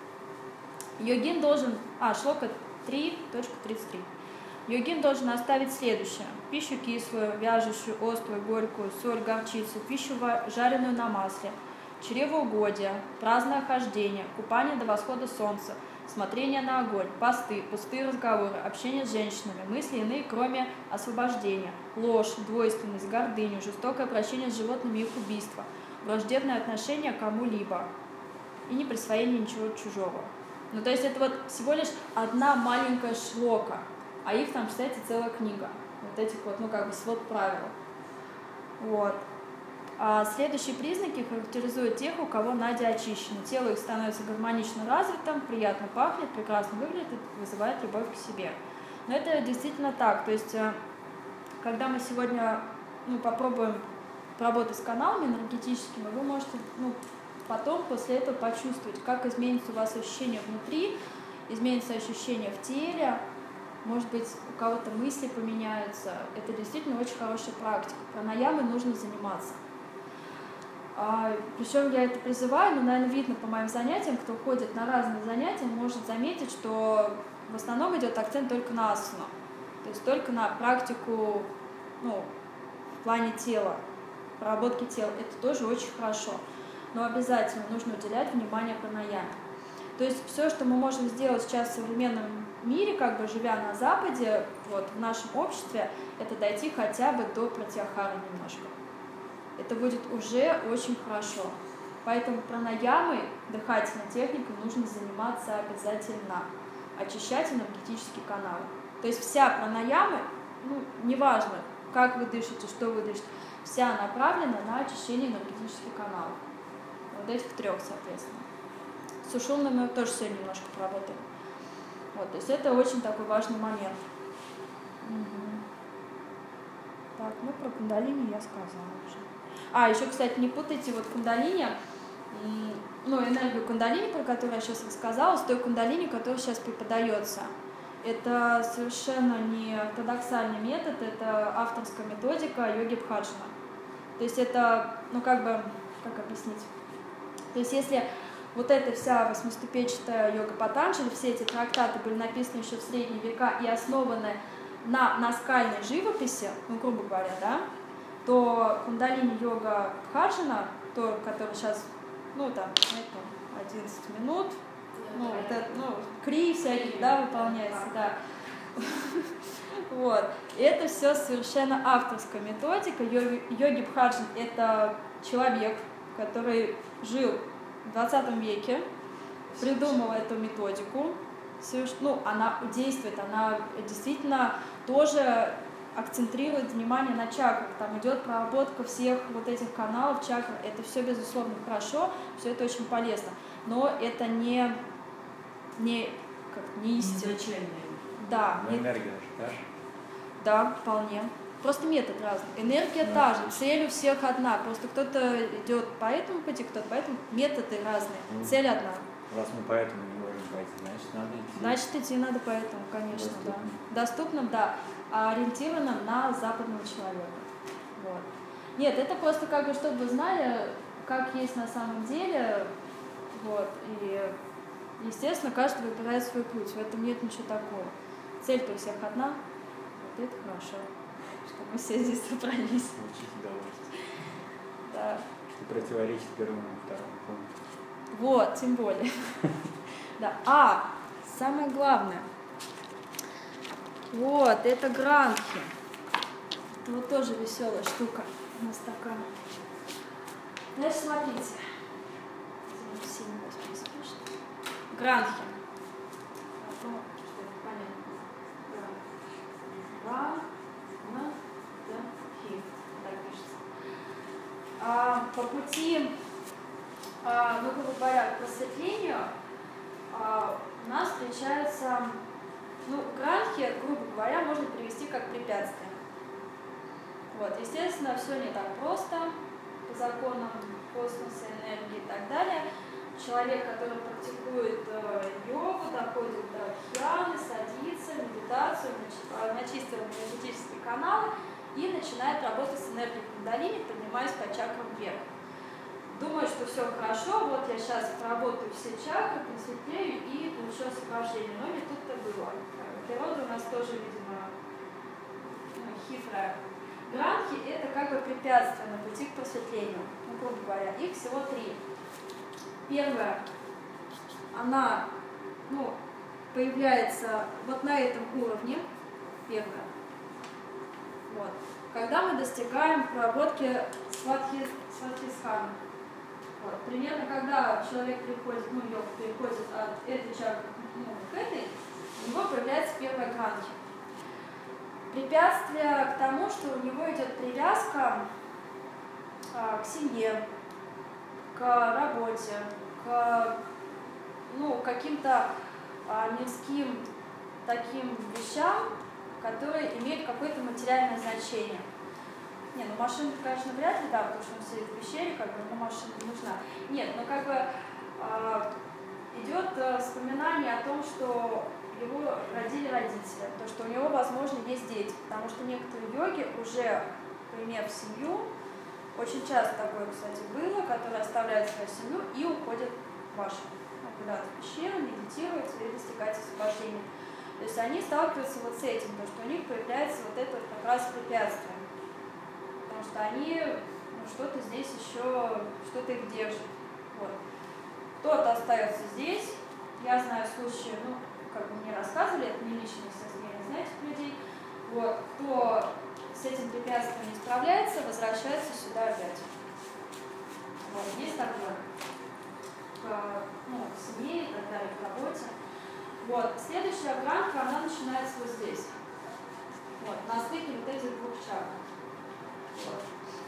Йогин должен... А, шлока три точка тридцать три. Йогин должен оставить следующее. Пищу кислую, вяжущую, острую, горькую, соль, горчицу, пищу жареную на масле, чревоугодие, праздное хождение, купание до восхода солнца, смотрение на огонь, посты, пустые разговоры, общение с женщинами, мысли иные, кроме освобождения, ложь, двойственность, гордыню, жестокое обращение с животными и их убийство, враждебное отношение к кому-либо и не присвоение ничего чужого. Ну, то есть это вот всего лишь одна маленькая шлока, а их там, кстати, целая книга. Вот этих вот, ну, как бы свод правил. Вот. А следующие признаки характеризуют тех, у кого нади очищены. Тело их становится гармонично развитым, приятно пахнет, прекрасно выглядит и вызывает любовь к себе. Но это действительно так. То есть, когда мы сегодня ну, попробуем поработать с каналами энергетическими, вы можете ну, потом после этого почувствовать, как изменится у вас ощущение внутри, изменится ощущение в теле, может быть, у кого-то мысли поменяются. Это действительно очень хорошая практика. Пранаямой нужно заниматься. А, причем я это призываю, но, наверное, видно по моим занятиям, кто ходит на разные занятия, может заметить, что в основном идет акцент только на асану. То есть только на практику ну, в плане тела, проработки тела. Это тоже очень хорошо. Но обязательно нужно уделять внимание пранаяме. То есть все, что мы можем сделать сейчас в современном мире, как бы живя на Западе, вот, в нашем обществе, это дойти хотя бы до пратьяхары немножко. Это будет уже очень хорошо. Поэтому пранаямой, дыхательной техникой нужно заниматься обязательно. Очищать энергетический канал. То есть вся пранаяма, ну, неважно, как вы дышите, что вы дышите, вся направлена на очищение энергетических каналов. Вот этих трех, соответственно. С ушунами мы тоже сегодня немножко поработаем. Вот, то есть это очень такой важный момент. Угу. Так, ну про кундалини я сказала уже. А, еще, кстати, не путайте вот кундалини, ну, энергию кундалини, про которую я сейчас рассказала, с той кундалини, которая сейчас преподается. Это совершенно не ортодоксальный метод, это авторская методика йоги Бхаджана. То есть это, ну как бы, как объяснить? То есть если вот эта вся восьмиступенчатая йога Патанджали, все эти трактаты были написаны еще в средние века и основаны на наскальной живописи, ну грубо говоря, да, то кундалини йога Бхаджана, то, который сейчас, ну там, это одиннадцать минут, ну, вот это, ну, кри всякие, да, выполняется, да. Вот. Это все совершенно авторская методика. Йоги, йоги Бхаджан — это человек, который жил в двадцатом веке, придумал эту методику. Ну, она действует, она действительно тоже акцентрирует внимание на чакрах. Там идет проработка всех вот этих каналов чакр. Это все, безусловно, хорошо, все это очень полезно. Но это не, не, как, не истина. Да. Но энергия же та же. Да, вполне. Просто метод разный. Энергия да. та же, цель у всех одна. Просто кто-то идет по этому пути, кто-то по этому. Методы разные, ну, цель одна. Раз мы поэтому не можем пойти, значит надо идти. Значит идти надо поэтому, конечно, доступным. да. Доступным, да. А ориентированным на западного человека. Вот. Нет, это просто как бы, чтобы вы знали, как есть на самом деле. Вот. И, естественно, каждый выбирает свой путь. В этом нет ничего такого. Цель-то у всех одна. Вот это хорошо, что мы все здесь собрались. Получить удовольствие. Да. Что противоречит первому и второму пункту. Вот, тем более. Да. А, самое главное. Вот, это гранхи. Это вот тоже веселая штука на стакане. Значит, смотрите. Гранхи. А, по пути, а, ну, грубо говоря, к просветлению а, у нас встречается, ну, гранхи, грубо говоря, можно привести как препятствие. Вот, естественно, все не так просто по законам космоса, энергии и так далее. Человек, который практикует э, йогу, доходит до дхьяны, садится, медитацию, начистил энергетические каналы и начинает работать с энергией кундалини, поднимаясь по чакрам вверх. Думаю, что все хорошо, вот я сейчас проработаю все чакры, просветлею и получу освобождение. Но не тут-то было. Природа у нас тоже, видимо, ну, хитрая. Гранхи — это как бы препятствие на пути к просветлению. Ну, грубо говоря, их всего три. Первая, она, ну, появляется вот на этом уровне, первая. Вот. Когда мы достигаем проработки сватхи, сватхистханы. Вот. Примерно когда человек переходит, ну, йог переходит от этой чакры, ну, к этой, у него появляется первая гранхи. Препятствие к тому, что у него идет привязка а, к семье, к работе, к, ну, каким-то а, мирским таким вещам, которые имеют какое-то материальное значение. Не, ну машина, конечно, вряд ли, да, потому что он сидит в пещере, как бы, ну, машина не нужна. Нет, но как бы а, идет а, вспоминание о том, что его родили родители, то, что у него, возможно, есть дети, потому что некоторые йоги, уже поимев семью, очень часто такое, кстати, было, которые оставляют свою семью и уходят в вашу, ну, куда-то в пещеру, медитируют и достигают освобождения. То есть они сталкиваются вот с этим, то, что у них появляется вот это вот как раз препятствие. Потому что они, ну, что-то здесь еще, что-то их держит. Вот. Кто-то остается здесь. Я знаю случаи, ну, как бы мне рассказывали, это не лично, естественно, я не знаю этих людей. Вот. Кто с этим препятствием не справляется, возвращается сюда опять. Вот. Есть такое. К, ну, к семье и так далее, к работе. Вот. Следующая гранка, она начинается вот здесь. Вот. На стыке вот этих двух чакр. Вот.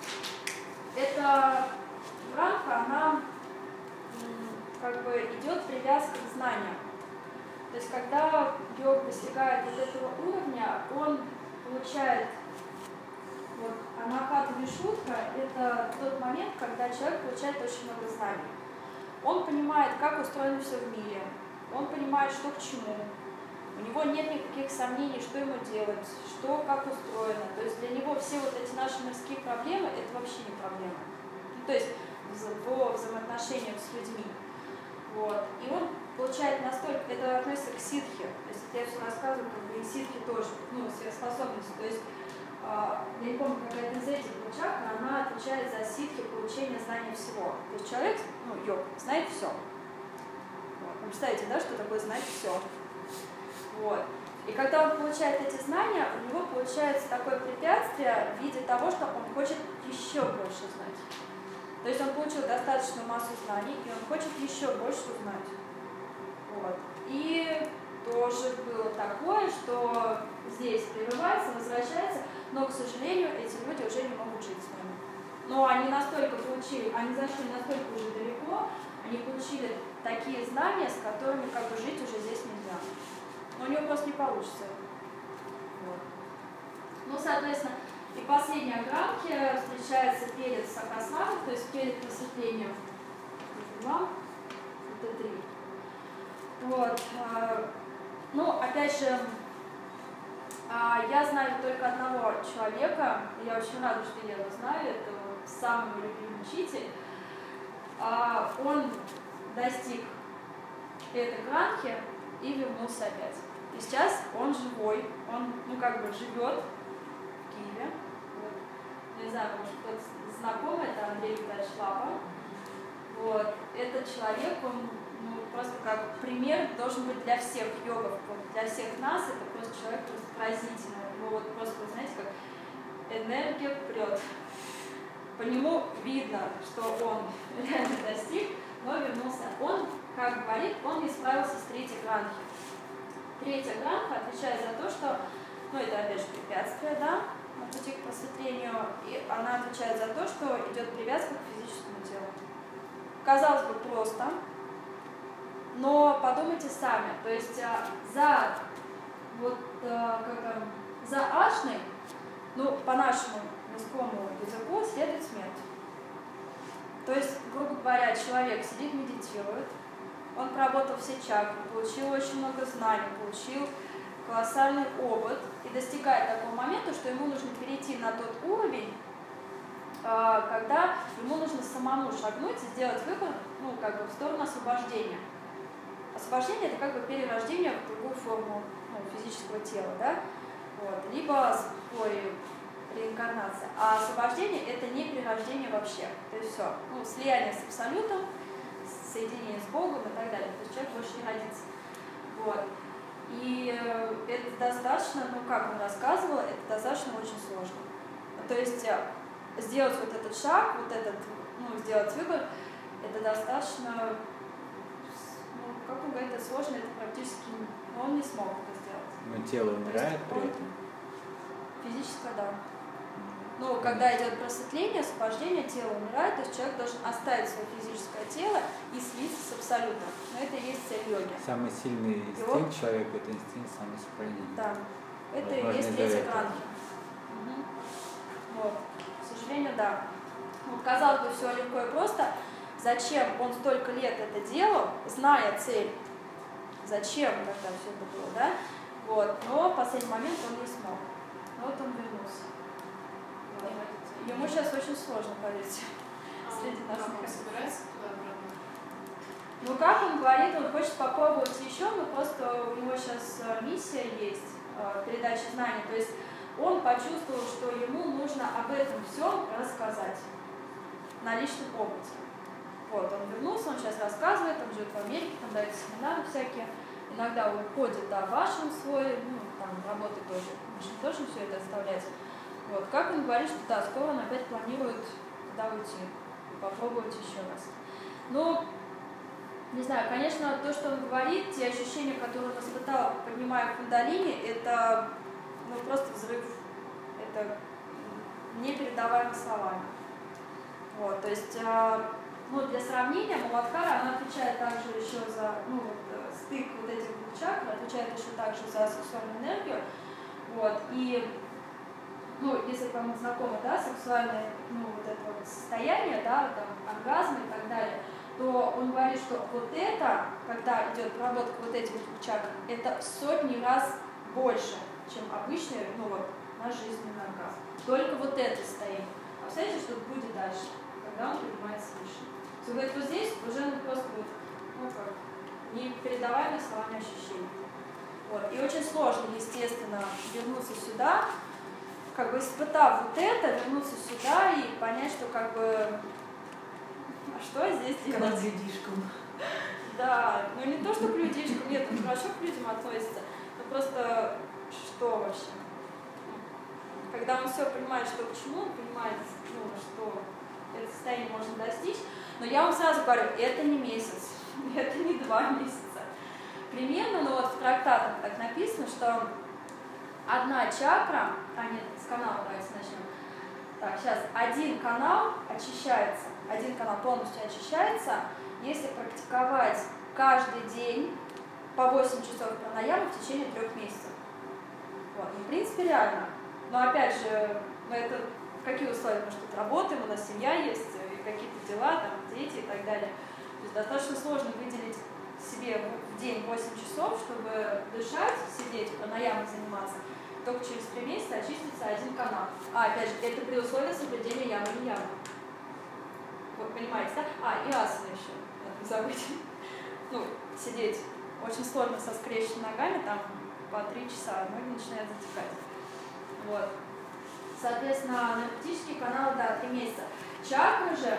Эта гранка, она как бы идет привязка к знаниям. То есть, когда йог достигает вот этого уровня, он получает вот анахата вишудха – это тот момент, когда человек получает очень много знаний. Он понимает, как устроено все в мире, он понимает, что к чему. У него нет никаких сомнений, что ему делать, что как устроено. То есть для него все вот эти наши мирские проблемы – это вообще не проблема. Ну, то есть во взаимоотношениях с людьми. Вот. И он получает настолько, это относится к ситхе, то есть я все рассказываю, как бы и ситхи тоже, ну, сверхспособности. То есть я не помню, какая из этих чакра, она отвечает за ситхи получения знания всего. То есть человек, ну, йог, знает все. Вот. Вы представляете, да, что такое знать все? Вот. И когда он получает эти знания, у него получается такое препятствие в виде того, что он хочет еще больше знать. То есть он получил достаточную массу знаний, и он хочет еще больше узнать. Вот. И тоже было такое, что здесь прерывается, возвращается, но, к сожалению, эти люди уже не могут жить с нами. Но они настолько получили, они зашли настолько уже далеко, они получили такие знания, с которыми как бы жить уже здесь нельзя. Но у него просто не получится. Вот. Ну, соответственно, и последняя гранхи встречается перед сахасрарой, то есть перед просветлением. Это два, это три. Вот. Ну, опять же, я знаю только одного человека, и я очень рада, что я его знаю, это самый мой любимый учитель. Он достиг этой гранхи и вернулся опять. И сейчас он живой, он, ну, как бы живет в Киеве. Вот. Не знаю, может, кто-то знакомый, это Андрей Витальевич Лапа. Вот. Этот человек, он, ну, просто как пример должен быть для всех йогов, для всех нас. Это просто человек просто поразительный. Ну, вот просто, вы знаете, как энергия прет. По нему видно, что он реально достиг, но вернулся. Он, как говорит, он не справился с третьей гранхи. Третья гранха отвечает за то, что, ну, это опять же препятствие, да, на пути к просветлению, и она отвечает за то, что идет привязка к физическому телу. Казалось бы, просто, но подумайте сами, то есть за вот как, за ашной, ну, по нашему мирскому языку следует смерть. То есть, грубо говоря, человек сидит, медитирует, он проработал все чакры, получил очень много знаний, получил колоссальный опыт и достигает такого момента, что ему нужно перейти на тот уровень, когда ему нужно самому шагнуть и сделать выбор, ну, как бы в сторону освобождения. Освобождение – это как бы перерождение в другую форму, ну, физического тела, да? Вот. Либо ой, реинкарнация. А освобождение – это не перерождение вообще. То есть все, ну, слияние с абсолютом, соединение с Богом и так далее. То есть человек больше не родится. Вот. И это достаточно, ну, как он рассказывал, это достаточно очень сложно. То есть сделать вот этот шаг, вот этот, ну, сделать выбор, это достаточно, ну, как он говорит, это сложно, это практически, ну, он не смог это сделать. Но тело умирает при этом? Физически, да. Ну, когда идет просветление, освобождение, тело умирает, то есть человек должен оставить свое физическое тело и слиться с абсолютом. Но это и есть цель йоги. Самый сильный инстинкт человека – это инстинкт самосохранения. Да. Это Возможно, и есть третья этого. гранхи. Угу. Вот. К сожалению, да. Вот, казалось бы, все легко и просто. Зачем он столько лет это делал, зная цель? Зачем тогда все это было, да? Вот. Но в последний момент он не смог. Но вот он вернулся. Вот. Ему сейчас очень сложно, поверьте. А Среди нас. как он собирается туда обратно? Ну, как он говорит, он хочет попробовать еще, но просто у него сейчас миссия есть, передача знаний. То есть он почувствовал, что ему нужно об этом всем рассказать на личном опыте. Вот, он вернулся, он сейчас рассказывает, он живет в Америке, там дает семинары всякие. Иногда уходит, да, Вашингтон свой, ну, там работает тоже, тоже все это оставлять. Вот, как он говорит, что да, скоро он опять планирует туда уйти, попробовать еще раз. Ну, не знаю, конечно, то, что он говорит, те ощущения, которые он испытал, поднимая кундалини, это, ну, просто взрыв, это непередаваемо словами. Вот, то есть, ну, для сравнения, Муладхара, она отвечает также еще за, ну, вот, стык вот этих двух чакр, отвечает еще также за сексуальную энергию. Вот, и ну, если вам знакомо, да, сексуальное, ну, вот это вот состояние, да, там, оргазм и так далее, то он говорит, что вот это, когда идет проработка вот этих двух чакр, это в сотни раз больше, чем обычный, ну, вот, наш жизненный оргазм. Только вот это состояние. А представляете, что будет дальше, когда он поднимается выше? То есть, вот здесь уже ну, просто вот, ну, как, непередаваемые словами ощущения. Вот. И очень сложно, естественно, вернуться сюда, как бы испытав вот это, вернуться сюда и понять, что как бы, а что здесь делать? Как людишкам. Да, ну не то, что к людишкам, нет, он хорошо к людям относится, но просто что вообще? Когда он все понимает, что к чему, он понимает, ну, что это состояние можно достичь, но я вам сразу говорю, это не месяц, это не два месяца. Примерно, ну вот в трактатах так написано, что одна чакра, а нет, с канала давайте начнем. Так, сейчас, один канал очищается, один канал полностью очищается, если практиковать каждый день по восемь часов пранаямы в течение трех месяцев. Вот, ну, в принципе, реально. Но опять же, ну, это какие условия? Мы что-то работаем, у нас семья есть, и какие-то дела, там, дети и так далее. То есть достаточно сложно выделить себе в день восемь часов, чтобы дышать, сидеть, пранаямой заниматься. Только через три месяца очистится один канал. А, опять же, это при условии соблюдения ямы и ямы. Вы понимаете, да? А, и асана еще, надо не забыть. Ну, сидеть очень сложно со скрещенными ногами, там по три часа, ноги начинают затекать. Вот. Соответственно, энергетические каналы, да, три месяца. Чакры же,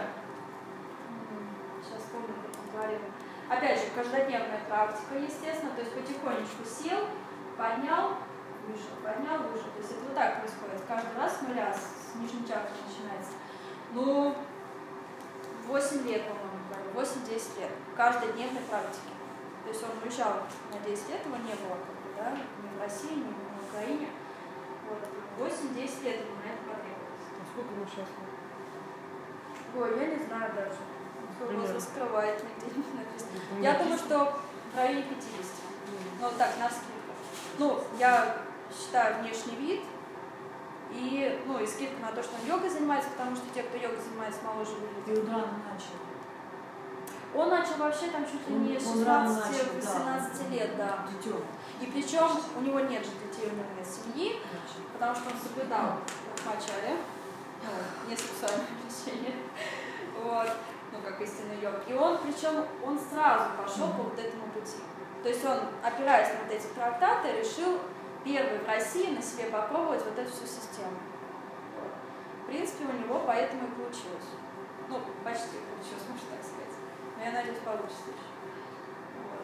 сейчас помню, как мы говорили, опять же, каждодневная практика, естественно, то есть потихонечку сел, поднял, вышел, поднял, вышел. То есть это вот так происходит. Каждый раз с нуля, с нижней чакры начинается. Ну, восемь лет, по-моему, восемь-десять лет каждодневной практики. То есть он уезжал на десять лет, его не было, как бы, да, ни в России, ни в Украине. Вот. восемь-десять лет ему на это потребовалось. А сколько ему сейчас? Ой, я не знаю даже. Сколько возраст скрывает, нигде не написано. Ну, Я думаю, что в районе пятидесяти. Ну, так, на скидку. Ну, я считаю внешний вид и, ну, и скидка на то, что он йогой занимается, потому что те, кто йогой занимается, моложе выглядят. И он рано начал. Он начал вообще там чуть ли не с шестнадцати-восемнадцати лет, да. Детем. И причем у него нет же детей, у него нет семьи, потому что он соблюдал брахмачарья, ну, не сексуальное влечение, вот, ну, как истинный йог. И он, причем, он сразу пошел по вот этому пути. То есть он, опираясь на вот эти трактаты, решил первый в России на себе попробовать вот эту всю систему. Вот. В принципе, у него поэтому и получилось. Ну, почти получилось, можно так сказать. Но я надеюсь, получится еще. Вот.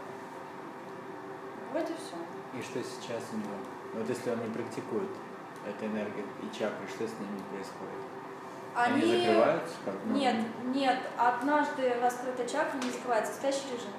Вроде все. И что сейчас у него? Вот если он не практикует эту энергию и чакры, что с ними происходит? Они, Они закрываются? Как, ну, нет, нет. Однажды раскрытая чакра не закрывается. Спящий режим.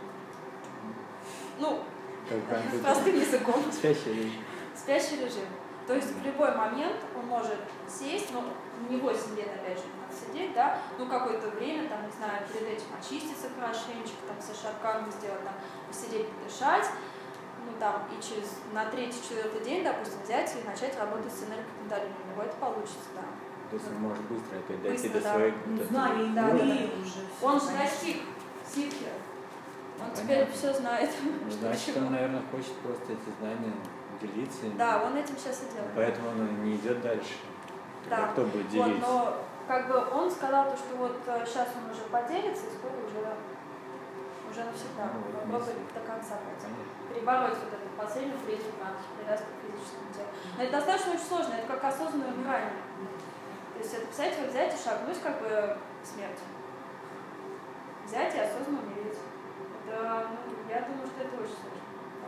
Ну, простым языком. Спящий режим. Спящий режим. То есть в любой момент он может сесть, но не восемь лет, опять же, надо сидеть, да, ну какое-то время, там, не знаю, перед этим очиститься хорошенечко, там, со шарками сделать, там, посидеть, подышать, ну, там, и через, на третий-четвертый день, допустим, взять и начать работать с энергией кундалини. У него это получится, да. То есть он может быстро опять дойти Быстро, до да. своей... Не знаю, и да, да, да. уже. Он же достиг ситхи. Он Понятно. теперь все знает. Ну, значит, он, наверное, хочет просто эти знания делиться. Да, он этим сейчас и делает. Поэтому он не идет дальше. Да. А кто будет Вот, делиться? но как бы он сказал, то, что вот сейчас он уже поделится, и скоро уже, уже навсегда. Ну, вот Попробует мысли. до конца пойти. Понятно. Перебороть вот эту последнюю третью практику, привязку к физическому телу. Но это достаточно очень сложно, это как осознанное умирание. То есть это, представляете, вот взять и шагнуть как бы к смерти. Взять и осознанно умереть. Это, ну, я думаю, что это очень сложно.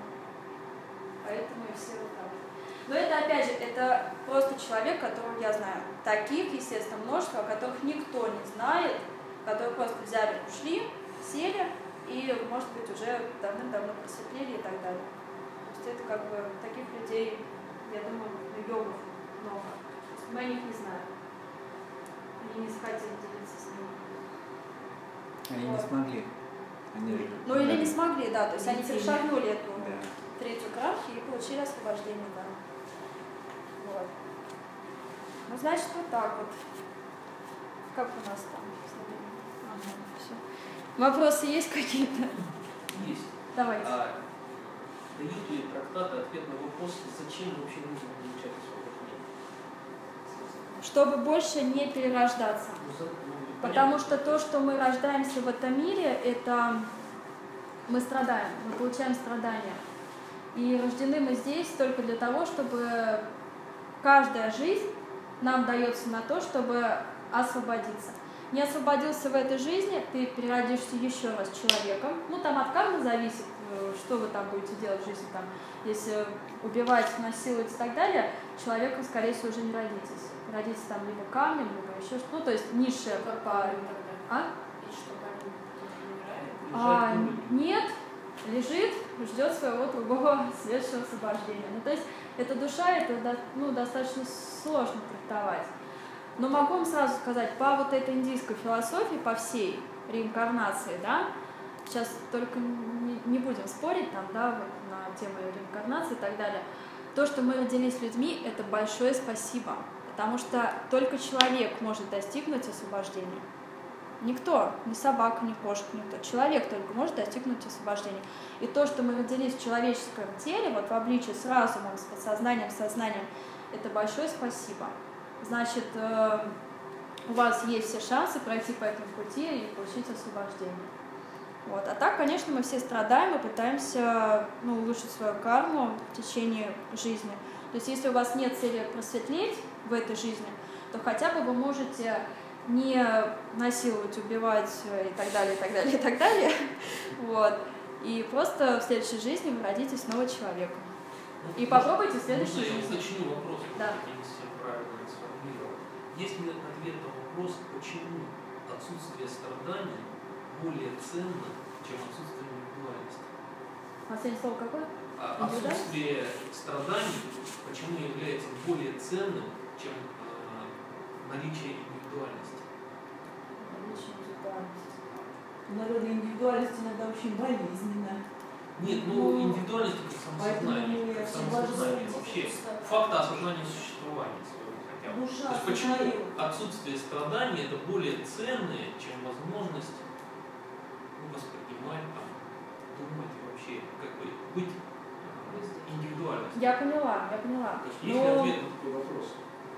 Поэтому и все вот так. Но это, опять же, это просто человек, которого я знаю. Таких, естественно, множество, о которых никто не знает, которые просто взяли, ушли, сели и, может быть, уже давным-давно просветлели и так далее. То есть это как бы таких людей, я думаю, йогов много. То есть мы о них не знаем. Они не захотели делиться с ними. Они Вот. не смогли. Они же... Ну или не смогли, да, то есть они Детей. перешагнули эту Да. третью графию и получили освобождение, да. Вот. Ну, значит, вот так вот. Как у нас там? Ага, все. Вопросы есть какие-то? Есть. Давайте. А, дают ли трактаты ответ на вопрос, зачем вообще нужно получать освобождение? Чтобы больше не перерождаться. Ну, за- ну, Потому что то, что мы рождаемся в этом мире, это мы страдаем, мы получаем страдания. И рождены мы здесь только для того, чтобы каждая жизнь нам дается на то, чтобы освободиться. Не освободился в этой жизни, ты переродишься еще раз человеком. Ну, там от кармы зависит, что вы там будете делать в жизни. Там, если убивать, насиловать и так далее, человеком, скорее всего, уже не родитесь. Родитесь там либо камнем, либо еще что-то. Ну, то есть низшее по... А? И что камень не умирает? А, нет, лежит, ждет своего другого следующего освобождения. Ну, то есть эта душа, это ну, достаточно сложно трактовать. Но могу вам сразу сказать, по вот этой индийской философии, по всей реинкарнации, да, сейчас только не, не будем спорить там, да, вот, на тему реинкарнации и так далее, то, что мы родились людьми, это большое спасибо, потому что только человек может достигнуть освобождения. Никто, ни собака, ни кошка, никто. Человек только может достигнуть освобождения. И то, что мы родились в человеческом теле, вот в обличии с разумом, с подсознанием, с сознанием, это большое спасибо. Значит, э, у вас есть все шансы пройти по этому пути и получить освобождение. Вот. А так, конечно, мы все страдаем и пытаемся ну, улучшить свою карму в течение жизни. То есть, если у вас нет цели просветлеть в этой жизни, то хотя бы вы можете не насиловать, убивать и так далее, и так далее, и так далее. Вот. И просто в следующей жизни вы родитесь снова человеком. И попробуйте в следующей жизни. Я уточню вопрос, да. я не совсем правильно сформулировал. Есть ли ответ на вопрос, почему отсутствие страданий более ценно, чем отсутствие индивидуальности? Последнее слово какое? А отсутствие страданий почему является более ценным, чем э, наличие индивидуальности? Наличие индивидуальности. Народная индивидуальность иногда очень болезненная. Нет, ну индивидуальность это самосознание, это самосознание вообще. Факт осознания существования своего хотя бы. Душа, то есть почему отсутствие страданий это более ценное, чем возможность ну, воспринимать, там, думать вообще, как бы быть индивидуальностью. Я поняла, я поняла. То есть есть ли ответ на такой вопрос?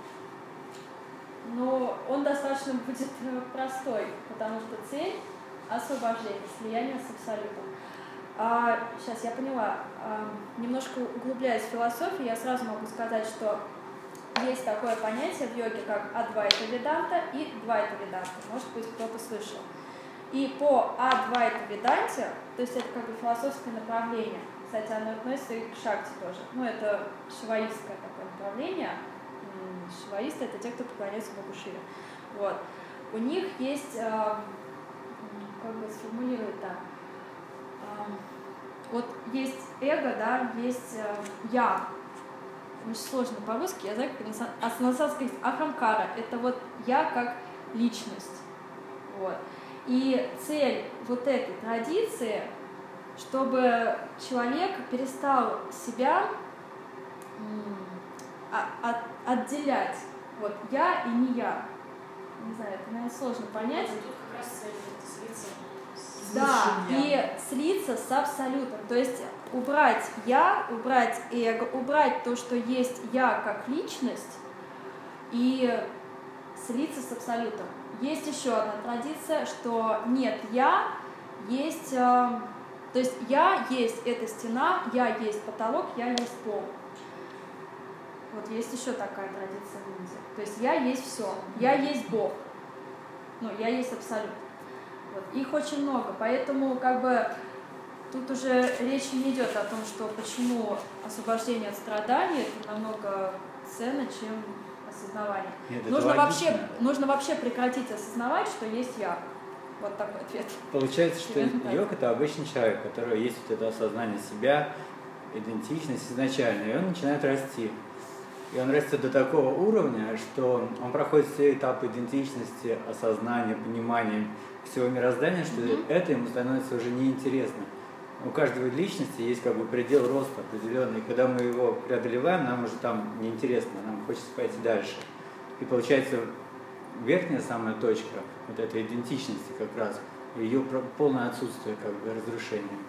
Но он достаточно будет простой, потому что цель – освобождение, слияние с абсолютом. А, сейчас я поняла. А, немножко углубляясь в философию, я сразу могу сказать, что есть такое понятие в йоге, как Адвайта Веданта и Двайта Веданта. Может быть, кто-то слышал. И по Адвайта Веданте, то есть это как бы философское направление, кстати, оно относится и к Шакти тоже. Ну, это шиваистское такое направление. Шиваисты – это те, кто поклоняется Богу Шиве. Вот. У них есть, э, как бы сформулировать так, э, вот есть эго, да, есть э, я. Очень сложно по-русски, я знаю, как на санскрите ахамкара – это вот я как личность. Вот. И цель вот этой традиции, чтобы человек перестал себя от, отделять. Вот я и не я. Не знаю, это, наверное, сложно понять. Тут как раз цель это слиться. Да, и слиться с абсолютом. То есть убрать я, убрать эго, убрать то, что есть я как личность, и слиться с абсолютом. Есть еще одна традиция, что нет я, есть... Э, то есть я есть эта стена, я есть потолок, я есть пол. Вот есть еще такая традиция в Индии. То есть я есть все, я есть Бог. Ну, я есть абсолют. Вот. Их очень много, поэтому как бы тут уже речь не идет о том, что почему освобождение от страданий это намного ценно, чем осознавание. Нет, нужно, логично. вообще, нужно вообще прекратить осознавать, что есть я. Вот такой ответ. Получается, что йог – это обычный человек, у которого есть вот это осознание себя, идентичность изначально, и он начинает расти. И он растет до такого уровня, что он проходит все этапы идентичности, осознания, понимания всего мироздания, что mm-hmm. это ему становится уже неинтересно. У каждой личности есть как бы предел роста определенный, и когда мы его преодолеваем, нам уже там неинтересно, нам хочется пойти дальше. И получается, верхняя самая точка вот этой идентичности как раз, ее полное отсутствие, как бы разрушение.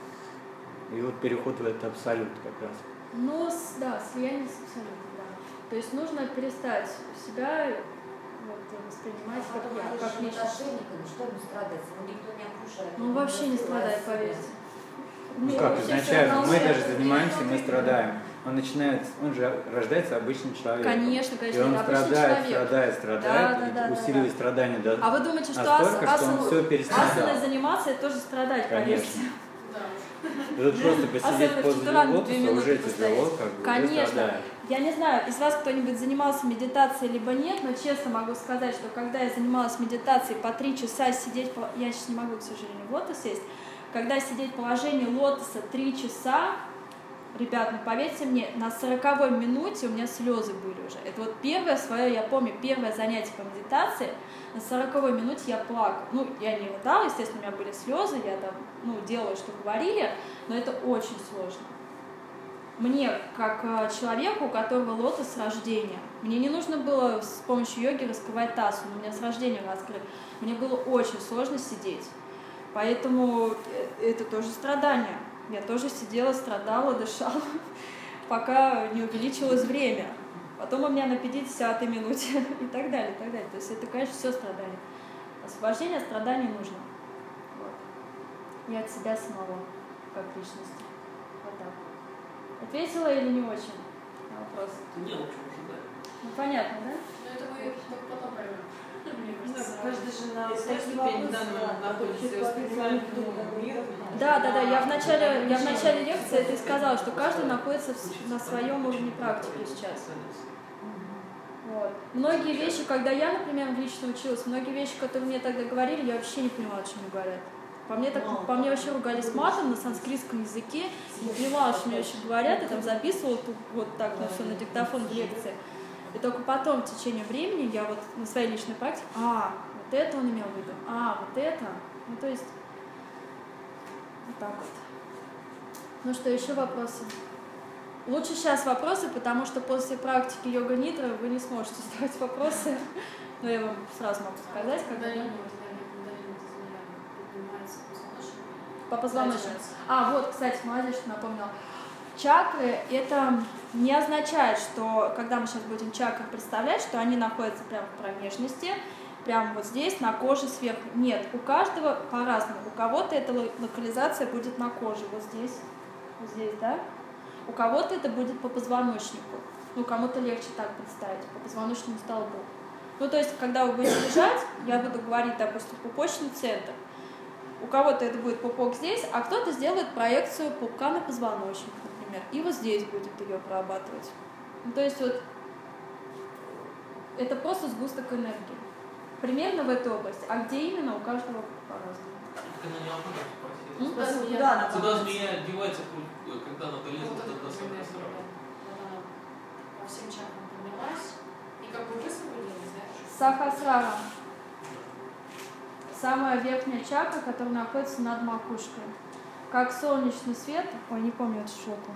И вот переход в этот абсолют как раз. Ну, с- да, слияние с абсолютом, да. То есть нужно перестать себя вот, воспринимать как я, как личность. Что ему страдать? Ему никто не окружает. Ну, вообще не страдает, поверьте. Ну Мне как, вообще изначально, всё мы равно. даже занимаемся, мы страдаем. Он начинает, он же рождается обычным человеком. Конечно, И конечно, он это обычный страдает, человек. страдает, страдает, Да, да, и да, да, усиливает да. страдания до А вы думаете, что ас- настолько, что он асану- все перестрадал. асаной заниматься это тоже страдать, поверьте. Конечно. Да. Тут просто посидеть Особенно в возле чатуранге две лотоса минуты уже постоять. тяжело, как бы, уже Конечно. страдаешь. Я не знаю, из вас кто-нибудь занимался медитацией либо нет, но честно могу сказать, что когда я занималась медитацией по три часа сидеть, по- я сейчас не могу, к сожалению, в лотос сесть, когда сидеть в положении лотоса три часа, ребят, ну поверьте мне, на сороковой минуте у меня слезы были уже. Это вот первое свое, я помню, первое занятие по медитации, на сороковой минуте я плакала. Ну, я не рыдала, естественно, у меня были слезы, я там, ну, делала, что говорили, но это очень сложно. Мне, как э, человеку, у которого лотос с рождения, мне не нужно было с помощью йоги раскрывать тасу, но у меня с рождения раскрыт. Мне было очень сложно сидеть. Поэтому э, это тоже страдание. Я тоже сидела, страдала, дышала, пока не увеличилось время. Потом у меня на пятидесятой минуте и так далее, и так далее. То есть это, конечно, все страдание. Освобождение от страданий нужно. Вот. И от себя самого, как личности. Вот так. Ответила или не очень на вопрос? Это не лучше ожидать. Ну, понятно, да? Но это мы только потом поймем. Мне Да, кажется, каждый же на если своей такие степени вопросы, данного да, находится, которые воспринимает все другой мир. Да, да, да. Я в начале, я в начале лекции это и сказала, что каждый находится в- на своем уровне практики сейчас. Вот. Многие вещи, когда я, например, лично училась, многие вещи, которые мне тогда говорили, я вообще не понимала, о чем мне говорят. По мне, так, по мне вообще ругались матом на санскритском языке, не понимала, что мне вообще говорят, и там записывала тут вот так, ну, все на диктофон в лекции. И только потом, в течение времени, я вот на своей личной практике, а, вот это он имел в виду, а, вот это, ну, то есть, вот так вот. Ну что, еще вопросы? Лучше сейчас вопросы, потому что после практики йога-нидра вы не сможете задавать вопросы. Но я вам сразу могу сказать, когда... Кундалини, вот, кундалини, кундалини поднимается позвоночник. По позвоночнику. Дальше. А, вот, кстати, молодец, что напомнила. Чакры — это не означает, что, когда мы сейчас будем чакры представлять, что они находятся прямо в промежности, прямо вот здесь, на коже сверху. Нет, у каждого по-разному. У кого-то эта локализация будет на коже, вот здесь, вот здесь, да? У кого-то это будет по позвоночнику. Ну, кому-то легче так представить, по позвоночному столбу. Ну, то есть, когда вы будете лежать, я буду говорить, допустим, пупочный центр. У кого-то это будет пупок здесь, а кто-то сделает проекцию пупка на позвоночник, например, и вот здесь будет ее прорабатывать. Ну, то есть, вот, это просто сгусток энергии. Примерно в этой области. А где именно, у каждого по-разному. Так она не об этом спросила. М? Куда змея? Куда она Куда змея одевается, когда она долезет Вот до это до вот, сахара? вот она по всем чакрам поднялась, и как бы высвободилась, да? Сахасрара. Самая верхняя чакра, которая находится над макушкой. Как солнечный свет, ой, не помню, это что-то.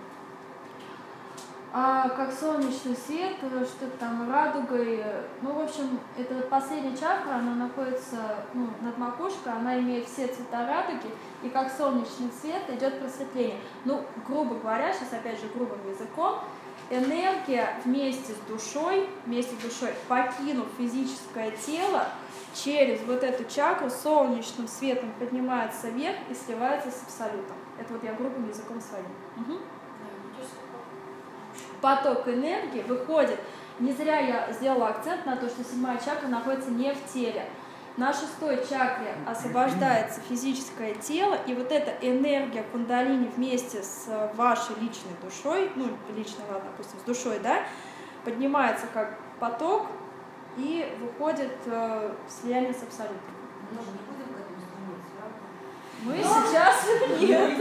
А, как солнечный свет, что-то там радугой. Ну, в общем, это последняя чакра, она находится ну, над макушкой, она имеет все цвета радуги, и как солнечный свет идет просветление. Ну, грубо говоря, сейчас опять же грубым языком, энергия вместе с душой, вместе с душой, покинув физическое тело, через вот эту чакру солнечным светом поднимается вверх и сливается с абсолютом. Это вот я грубым языком своим. Угу. Поток энергии выходит. Не зря я сделала акцент на то, что седьмая чакра находится не в теле. На шестой чакре освобождается физическое тело, и вот эта энергия кундалини вместе с вашей личной душой, ну, личной, ладно, допустим, с душой, да, поднимается как поток и выходит э, в слияние с абсолютом. Мы же не будем к этому стремиться, правда? Мы сейчас нет.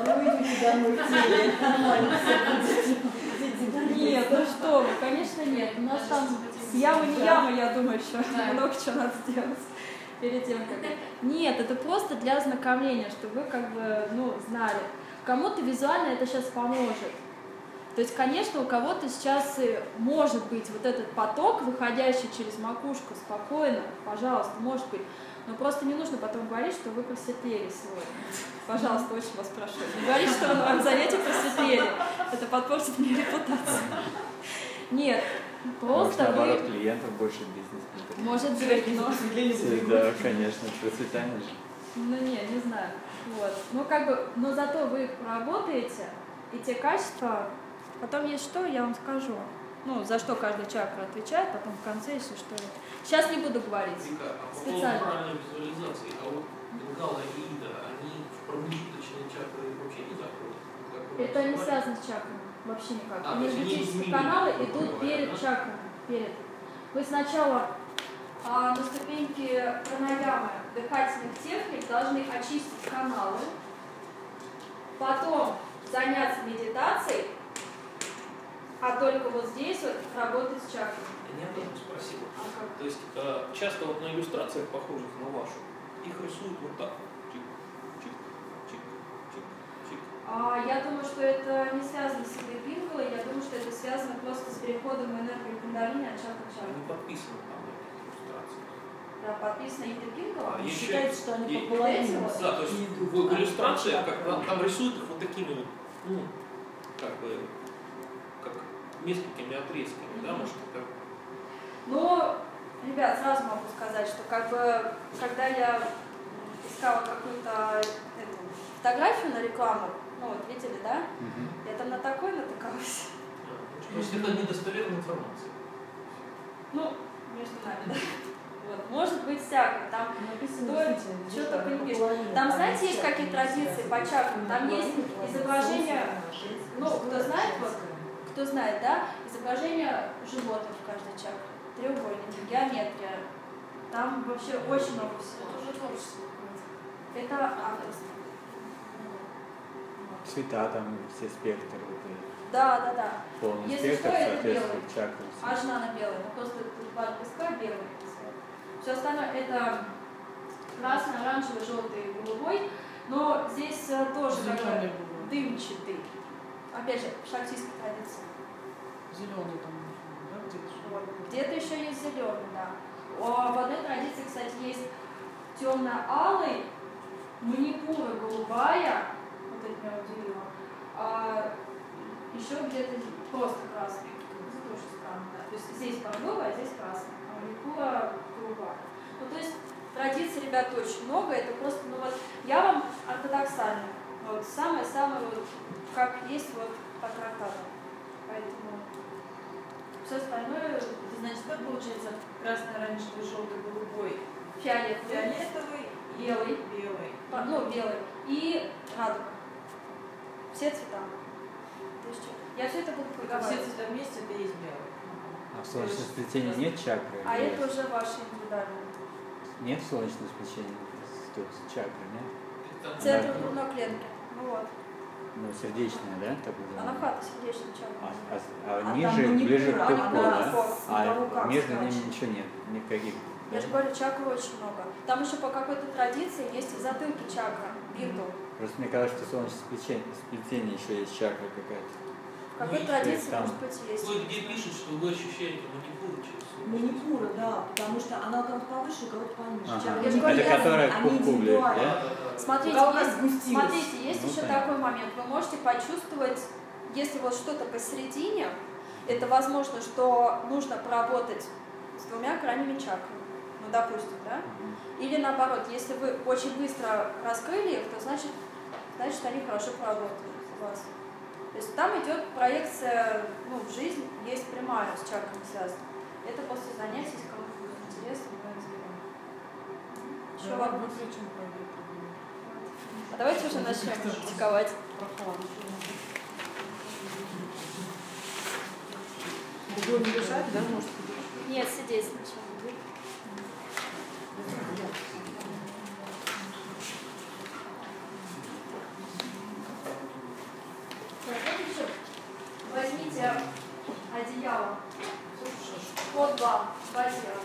Нет, ну что вы, конечно нет. У нас там с ямы не ямы, я думаю, еще много чего надо сделать перед тем, как... Нет, это просто для ознакомления, чтобы вы как бы, ну, знали. Кому-то визуально это сейчас поможет. То есть, конечно, у кого-то сейчас и может быть вот этот поток, выходящий через макушку, спокойно, пожалуйста, может быть. Но просто не нужно потом говорить, что вы просветлели сегодня. Пожалуйста, очень вас прошу. Не говорите, что вы на моем занятии просветлели. Это подпортит мне репутацию. Нет, просто Может, наоборот, вы... клиентов больше бизнес. Может быть, но... Да, конечно, процветание же. Ну, не, не знаю. Вот. Ну, как бы, но зато вы их проработаете, и те качества... Потом есть что, я вам скажу. Ну, за что каждая чакра отвечает, потом в конце, если что. Сейчас не буду говорить. Вика, а по поводу Специально. правильной визуализации, а вот Бенгала и Ида, они в промежуточные чакры вообще не закроют? Как бы Это не называют? связано с чакрами, вообще никак. А, то есть они Энергетические изменили, каналы грубо идут говоря, перед да? чакрами. Перед. Вы сначала а, на ступеньке пранаямы дыхательных техник должны очистить каналы, потом заняться медитацией, а только вот здесь вот работать с чакрами. Я не об этом спросил. А как? То есть э, часто вот на иллюстрациях, похожих на вашу, их рисуют вот так. Чик, чик, чик, чик, чик. А, я думаю, что это не связано с этой пингалой, я думаю, что это связано просто с переходом энергии кундалини от чакры к чакре. Они подписаны там на этих иллюстрациях. Да, подписано Ита Пингала. А еще- Считается, что они и- по половине. вот. Да, то есть идут. в, в А, иллюстрациях так, как, так. там рисуют их вот такими вот, ну, как бы, как несколькими отрезками, да, может, как. Ну, ребят, сразу могу сказать, что как бы, когда я искала какую-то эту, фотографию на рекламу, ну вот видели, да? Мгм. Я там на такой натыкалась. а, То есть это недостоверная информация. Ну, между нами, да. Вот, может быть всякое. Там, Написано, Кто- действительно, что где-то только не по пишет. половине. Там, А знаете, здесь есть какие всякие традиции связаны. по чакрам? Там есть Половина, изображение, солнце, ну, кто мужское, знает, вот, женское. кто знает, да, изображение животных в каждой чакре, треугольники, геометрия. Там вообще очень много всего. Это уже творчество. Это авторство. Цвета там, все спектры, вот, и Да, да, да. полный Если спектр что, это соответствует белый. чакрам. Ажна на белый. Ну, просто тут два песка белый. Все остальное это красный, оранжевый, желтый, голубой. Но здесь э, тоже как Зелёный бы был. дымчатый. Опять же, в шахтийской традиции. Зеленый там, да, где-то что-то. Вот. Где-то еще есть зеленый, да. О, в одной традиции, кстати, есть темно-алый, манипура голубая, вот это меня удивило, а еще где-то просто красный. Это тоже странно, да. То есть здесь бордовая, а здесь красный, а манипура голубая. Ну, то есть традиций, ребят, очень много, это просто, ну вот, я вам ортодоксальный, вот, самое-самое, вот, как есть, вот, по трактату. Поэтому все остальное, Это значит, как получается красный, оранжевый, желтый, голубой, фиолетовый, фиолетовый, белый, белый. по- ну, белый и радуга. Все цвета. То есть, я все это буду Как все проговаривать. цвета вместе, это и есть белый. А в солнечном сплетении нет чакры? А Или это уже ваши индивидуальные. нет в солнечном сплетении? То есть чакры, нет? Это- Центр Да. грудной клетки. Ну вот. Ну, сердечная, да? Так называемая? Анахата, сердечная чакра. А, а, а А там ниже, манипура, ближе к а пупку, манипура, да? фокус, А у кого как между скачет. ними ничего нет, никаких. Я же говорю, чакр очень много. Там еще по какой-то традиции есть в затылке чакра, бирду. Просто мне кажется, что в солнечном сплетении, сплетении еще есть чакра какая-то. В какой Ну, традиции, там. может быть, есть. Кое-где пишут, что вы ощущаете манипуру через солнце. Манипура, да, потому что она у кого-то повыше, у кого-то пониже. Ага. Чакры Я же не говорю, Это привязаны, которая к они пупку ближе, индивидуальны. да? Да, да, да. Смотрите, У кого-то есть, сгустилось. смотрите, есть Ну, еще понятно. такой момент. Вы можете почувствовать, если вот что-то посередине, это возможно, что нужно поработать с двумя крайними чакрами. Ну, допустим, да? Мгм. Или наоборот, если вы очень быстро раскрыли их, то значит, значит они хорошо проработали у вас. То есть там идет проекция, ну, в жизнь есть прямая с чакрами связана. Это после занятий, если кому-то будет интересно, мы разберем. Еще Давай вопрос? выключим проект. А давайте уже начнем практиковать. Прохладно. Углом не лежать, да, может? Нет, сидеть сначала. Возьмите одеяло. По два. Два одеяла.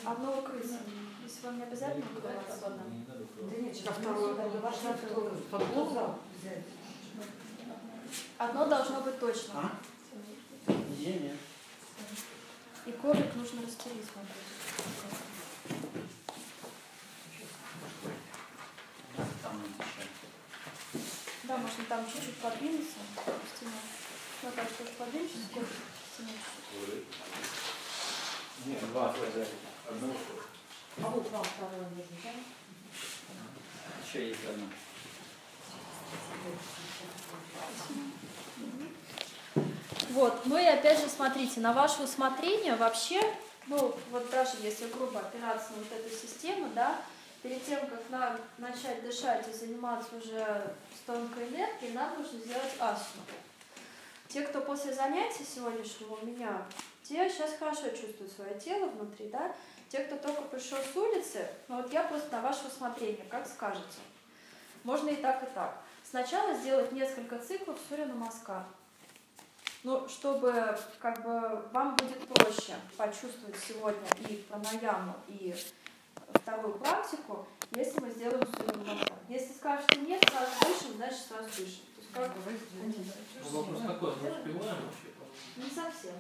Одно укрытие. Если вам не обязательно укрываться. Да нет, что второе, там ваш футбол взять. Одно должно быть точно. А? Не, нет. И коврик нужно расстелить вам. Там не мешает. Да, можно там чуть-чуть подвинуться. Стена. Ну так, тоже подвинься, коврик стеной. Нет, два сказали. Одно. А вот вам второе нужно, да? Еще есть одно. Вот, ну и опять же, смотрите, на ваше усмотрение вообще, ну, вот даже если грубо опираться на вот эту систему, да, перед тем, как нам начать дышать и заниматься уже с тонкой энергией, нам нужно сделать асану. Те, кто после занятия сегодняшнего у меня, те сейчас хорошо чувствуют свое тело внутри, да, те, кто только пришел с улицы, ну вот я просто на ваше усмотрение, как скажете. Можно и так, и так. Сначала сделать несколько циклов Сурья-Намаскар. Ну, чтобы как бы вам будет проще почувствовать сегодня и пранаяму, и вторую практику, если мы сделаем Сурья-Намаскар. Если скажете нет, сразу дышим, значит сразу дышим. То есть как бы Ну, вопрос какой, мы успеваем вообще? не совсем.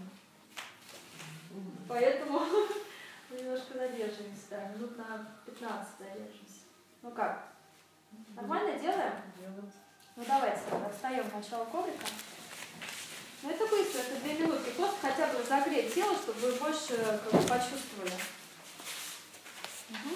Поэтому мы немножко задержимся, да, минут на пятнадцать задержимся. Ну как? Нормально делаем? Ну давайте тогда встаем в начало коврика. Ну это быстро, это две минутки. Просто хотя бы загреть тело, чтобы вы больше как бы, почувствовали. Угу.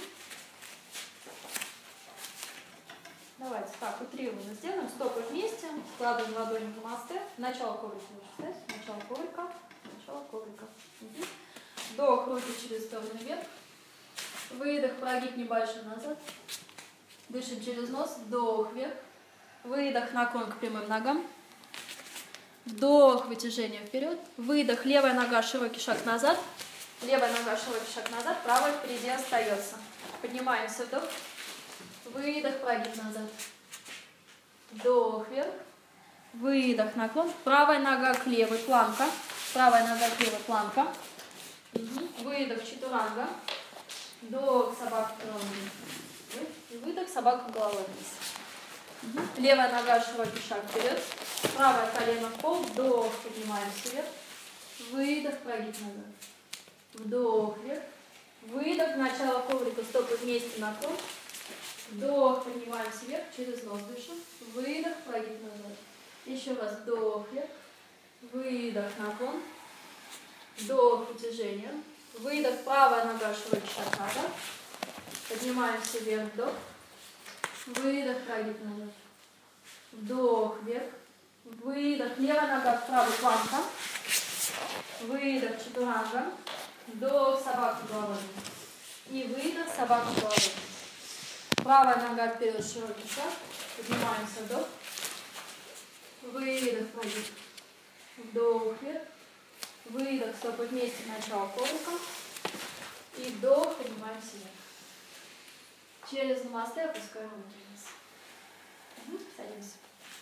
Давайте так, утрированно сделаем. Стопы вместе, складываем ладони в намасте. Начало коврика нужно встать. Начало коврика. Начало коврика. Угу. Вдох, руки через стороны вверх. Выдох, прогиб небольшой назад. Дышим через нос. Вдох вверх. Выдох, наклон к прямым ногам. Вдох, вытяжение вперед. Выдох, левая нога, широкий шаг назад. Левая нога, широкий шаг назад. Правая впереди остается. Поднимаемся, вдох. Выдох, прогиб назад. Вдох вверх. Выдох, наклон. Правая нога к левой, планка. Правая нога к левой, планка. Угу. Выдох, чатуранга. Вдох, собака головой. И выдох, собака головой вниз. Угу. Левая нога, широкий шаг вперед. Правое колено в пол. Вдох, поднимаемся вверх. Выдох, прогиб назад. Вдох вверх. Выдох, начало коврика, стопы вместе, наклон. Вдох, поднимаемся вверх, через нос дышим. Выдох, прогиб назад. Еще раз, вдох вверх. Выдох, наклон. Вдох, вытяжение. Выдох, правая нога, широкий шаг назад. Поднимаемся вверх, вдох. Выдох, прогиб назад. Вдох вверх. Выдох, левая нога в правую, планка. Выдох, чатуранга. Вдох, собака головой. И выдох, собака головой. Правая нога вперед, широкий шаг. Поднимаемся, вдох. Выдох, прогиб. Вдох вверх. Выдох, стопы вместе, начало коврика. И вдох, поднимаемся вверх. Через намасте опускаем вниз. Угу, садимся.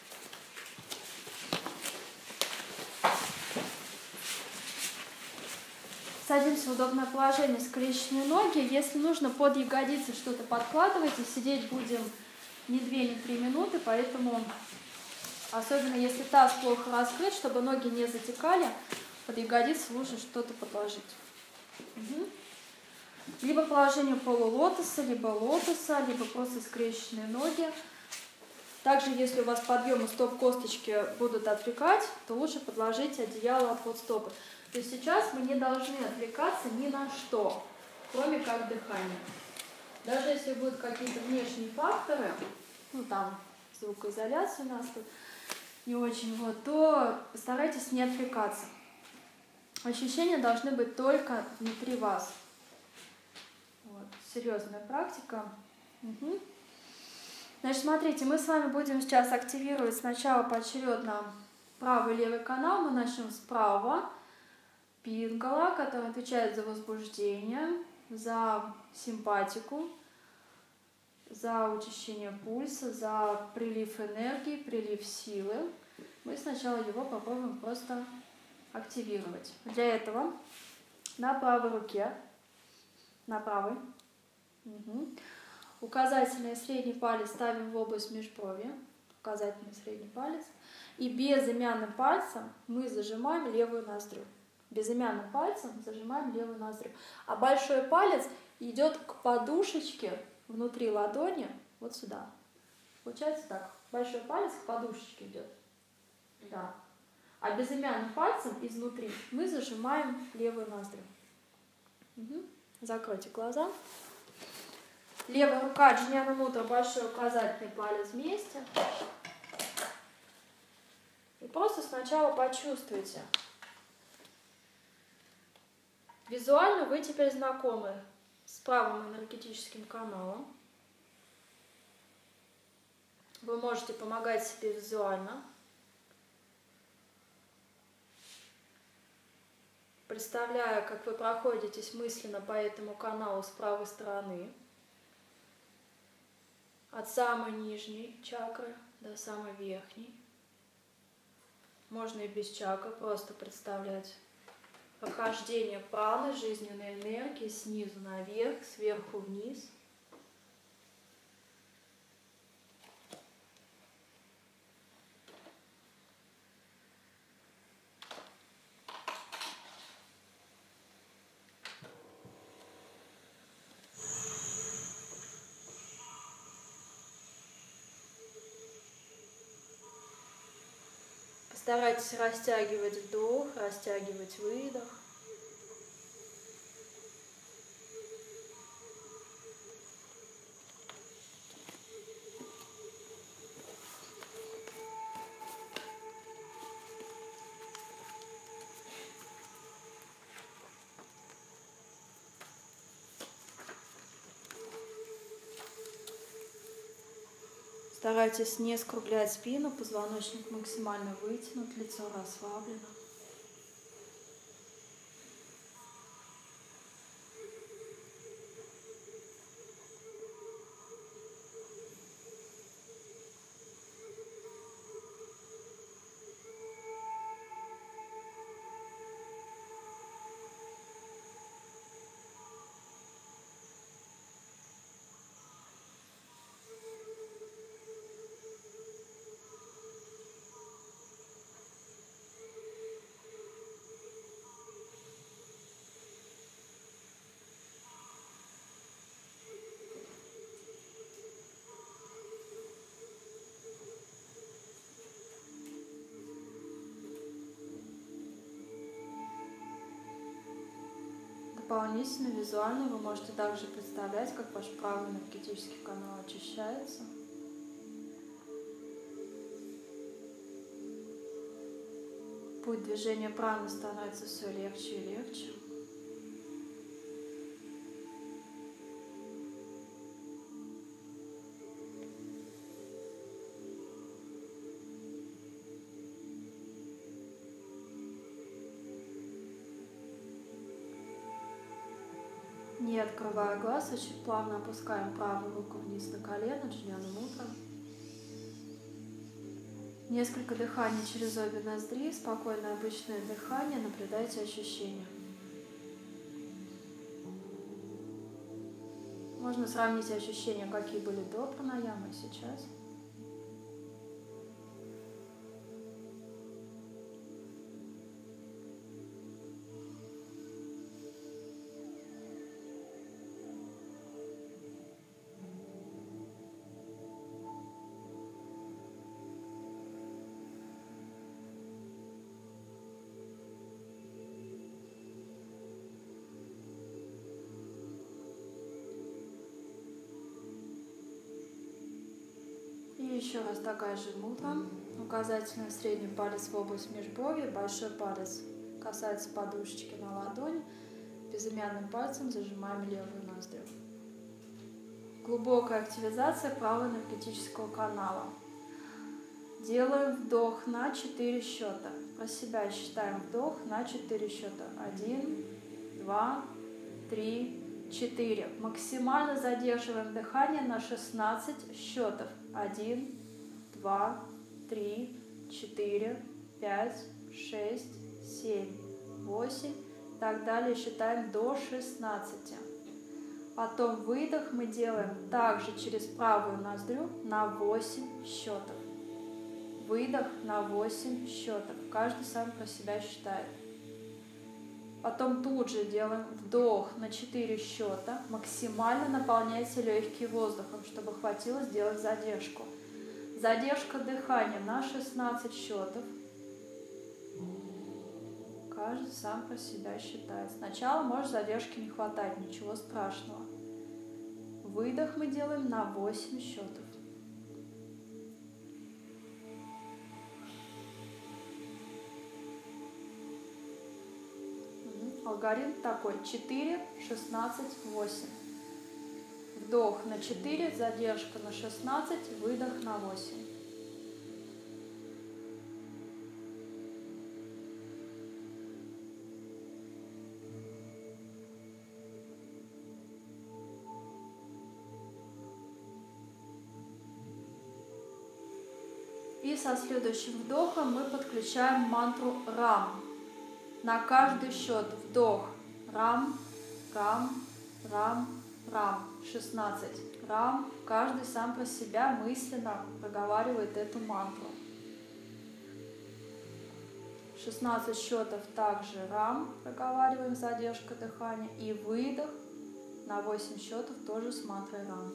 Садимся в удобное положение, скрещенные ноги. Если нужно, под ягодицы что-то подкладывайте. Сидеть будем не две, не три минуты, поэтому, особенно если таз плохо раскрыт, чтобы ноги не затекали, под ягодицы лучше что-то подложить. Угу. Либо положение полулотоса, либо лотоса, либо просто скрещенные ноги. Также, если у вас подъемы стоп-косточки будут отвлекать, то лучше подложите одеяло под стопы. То есть сейчас мы не должны отвлекаться ни на что, кроме как дыхания. Даже если будут какие-то внешние факторы, ну там звукоизоляция у нас тут не очень, вот, то постарайтесь не отвлекаться. Ощущения должны быть только внутри вас. Вот, серьезная практика. Угу. Значит, смотрите, мы с вами будем сейчас активировать сначала поочередно правый и левый канал. Мы начнем с правого. Пингала, который отвечает за возбуждение, за симпатику, за учащение пульса, за прилив энергии, прилив силы. Мы сначала его попробуем просто активировать. Для этого на правой руке на правый. Угу. Указательный и средний палец ставим в область межбровья. Указательный и средний палец. И безымянным пальцем мы зажимаем левую ноздрю. Безымянным пальцем зажимаем левую ноздрю. А большой палец идет к подушечке внутри ладони, вот сюда. Получается так. Большой палец к подушечке идет. Да. А безымянным пальцем изнутри мы зажимаем левую ноздрю. Угу. Закройте глаза. Левая рука Джняна Мудра, большой указательный палец вместе. И просто сначала почувствуйте. Визуально вы теперь знакомы с правым энергетическим каналом. Вы можете помогать себе визуально. Представляя, как вы проходитесь мысленно по этому каналу с правой стороны. От самой нижней чакры до самой верхней. Можно и без чакр просто представлять прохождение праны, жизненной энергии снизу наверх, сверху вниз. Старайтесь растягивать вдох, растягивать выдох. Старайтесь не скруглять спину, позвоночник максимально вытянут, лицо расслаблено. Дополнительно, визуально вы можете также представлять, как ваш правый энергетический канал очищается. Путь движения праны становится все легче и легче. Не открывая глаз, очень плавно опускаем правую руку вниз на колено, Джняна Мудра. Несколько дыханий через обе ноздри, спокойное обычное дыхание, наблюдайте ощущения. Можно сравнить ощущения, какие были до пранаямы и сейчас. Еще раз такая же мудра. Указательный средний палец в область межбровья, большой палец касается подушечки на ладони, безымянным пальцем зажимаем левую ноздрю. Глубокая активизация правого энергетического канала. Делаем вдох на четыре счета. Про себя считаем вдох на четыре счета. Один, два, три, четыре. Максимально задерживаем дыхание на шестнадцать счетов. Один, два, три, четыре, пять, шесть, семь, восемь. И так далее. Считаем до шестнадцати. Потом выдох мы делаем также через правую ноздрю на восемь счетов. Выдох на восемь счетов. Каждый сам про себя считает. Потом тут же делаем вдох на четыре счета. Максимально наполняйте легкие воздухом, чтобы хватило сделать задержку. Задержка дыхания на шестнадцать счетов. Каждый сам про себя считает. Сначала может задержки не хватать, ничего страшного. Выдох мы делаем на восемь счетов. Алгоритм такой: четыре, шестнадцать, восемь. Вдох на четыре, задержка на шестнадцать, выдох на восемь. И со следующим вдохом мы подключаем мантру Рам. На каждый счет вдох Рам, Рам, Рам, Рам. шестнадцать. Рам. Каждый сам про себя мысленно проговаривает эту мантру. шестнадцать счетов также Рам. Проговариваем, задержка дыхания. И выдох на восемь счетов тоже с мантрой Рам.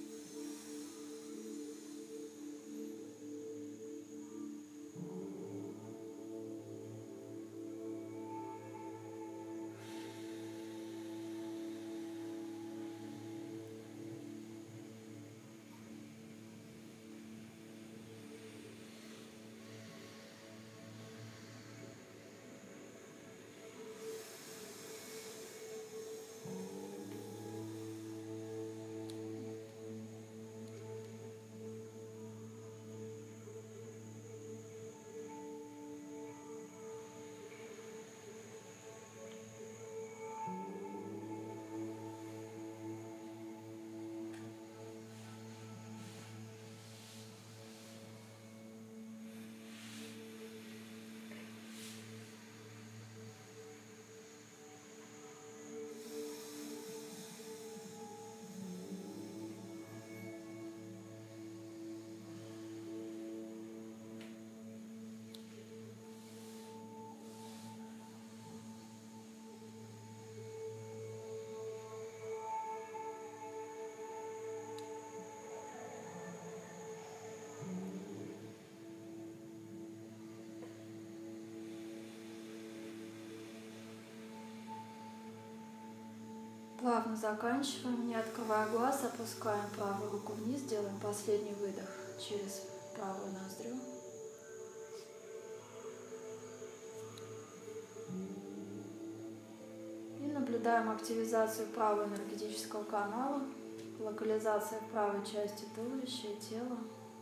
Плавно заканчиваем, не открывая глаз, опускаем правую руку вниз, делаем последний выдох через правую ноздрю. И наблюдаем активизацию правого энергетического канала, локализация в правой части туловища и тела.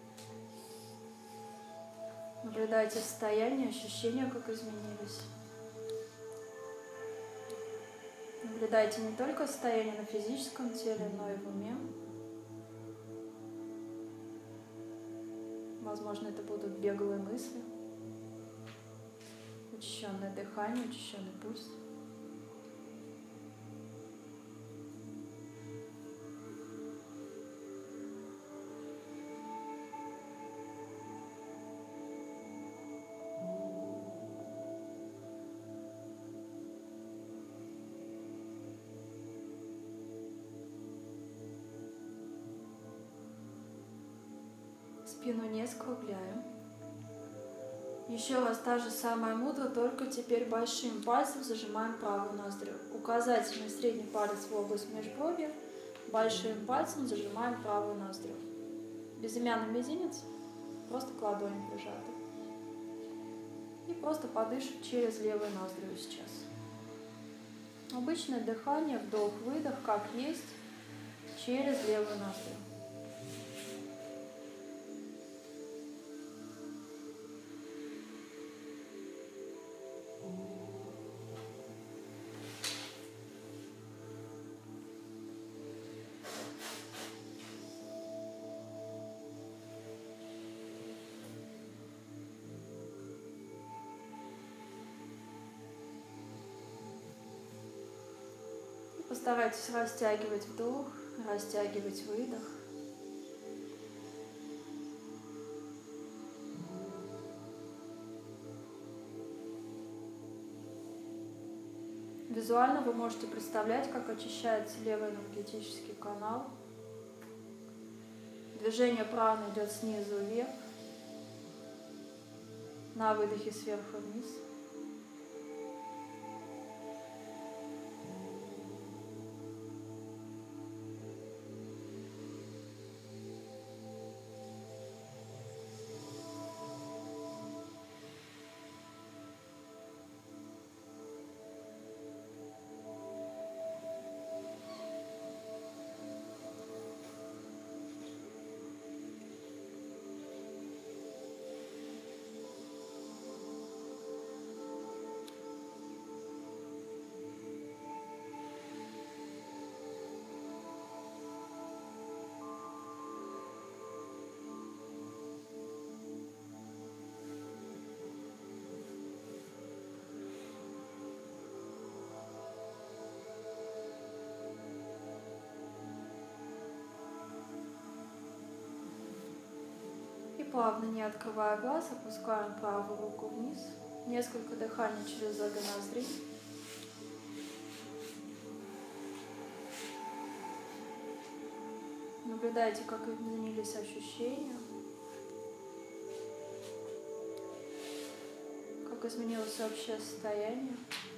Наблюдайте состояние, ощущения, как изменились. Наблюдайте не только состояние на физическом теле, но и в уме. Возможно, это будут беглые мысли, учащенное дыхание, учащенный пульс. Спину не скругляем. Еще раз та же самая мудра, только теперь большим пальцем зажимаем правую ноздрю. Указательный и средний палец в область межбровья. Большим пальцем зажимаем правую ноздрю. Безымянный мизинец просто к ладони прижаты. И просто подышим через левую ноздрю сейчас. Обычное дыхание, вдох-выдох, как есть, через левую ноздрю. Постарайтесь растягивать вдох, растягивать выдох. Визуально вы можете представлять, как очищается левый энергетический канал. Движение праны идет снизу вверх, на выдохе сверху вниз. Плавно, не открывая глаз, опускаем правую руку вниз. Несколько дыханий через обе ноздри. Наблюдайте, как изменились ощущения, как изменилось общее состояние.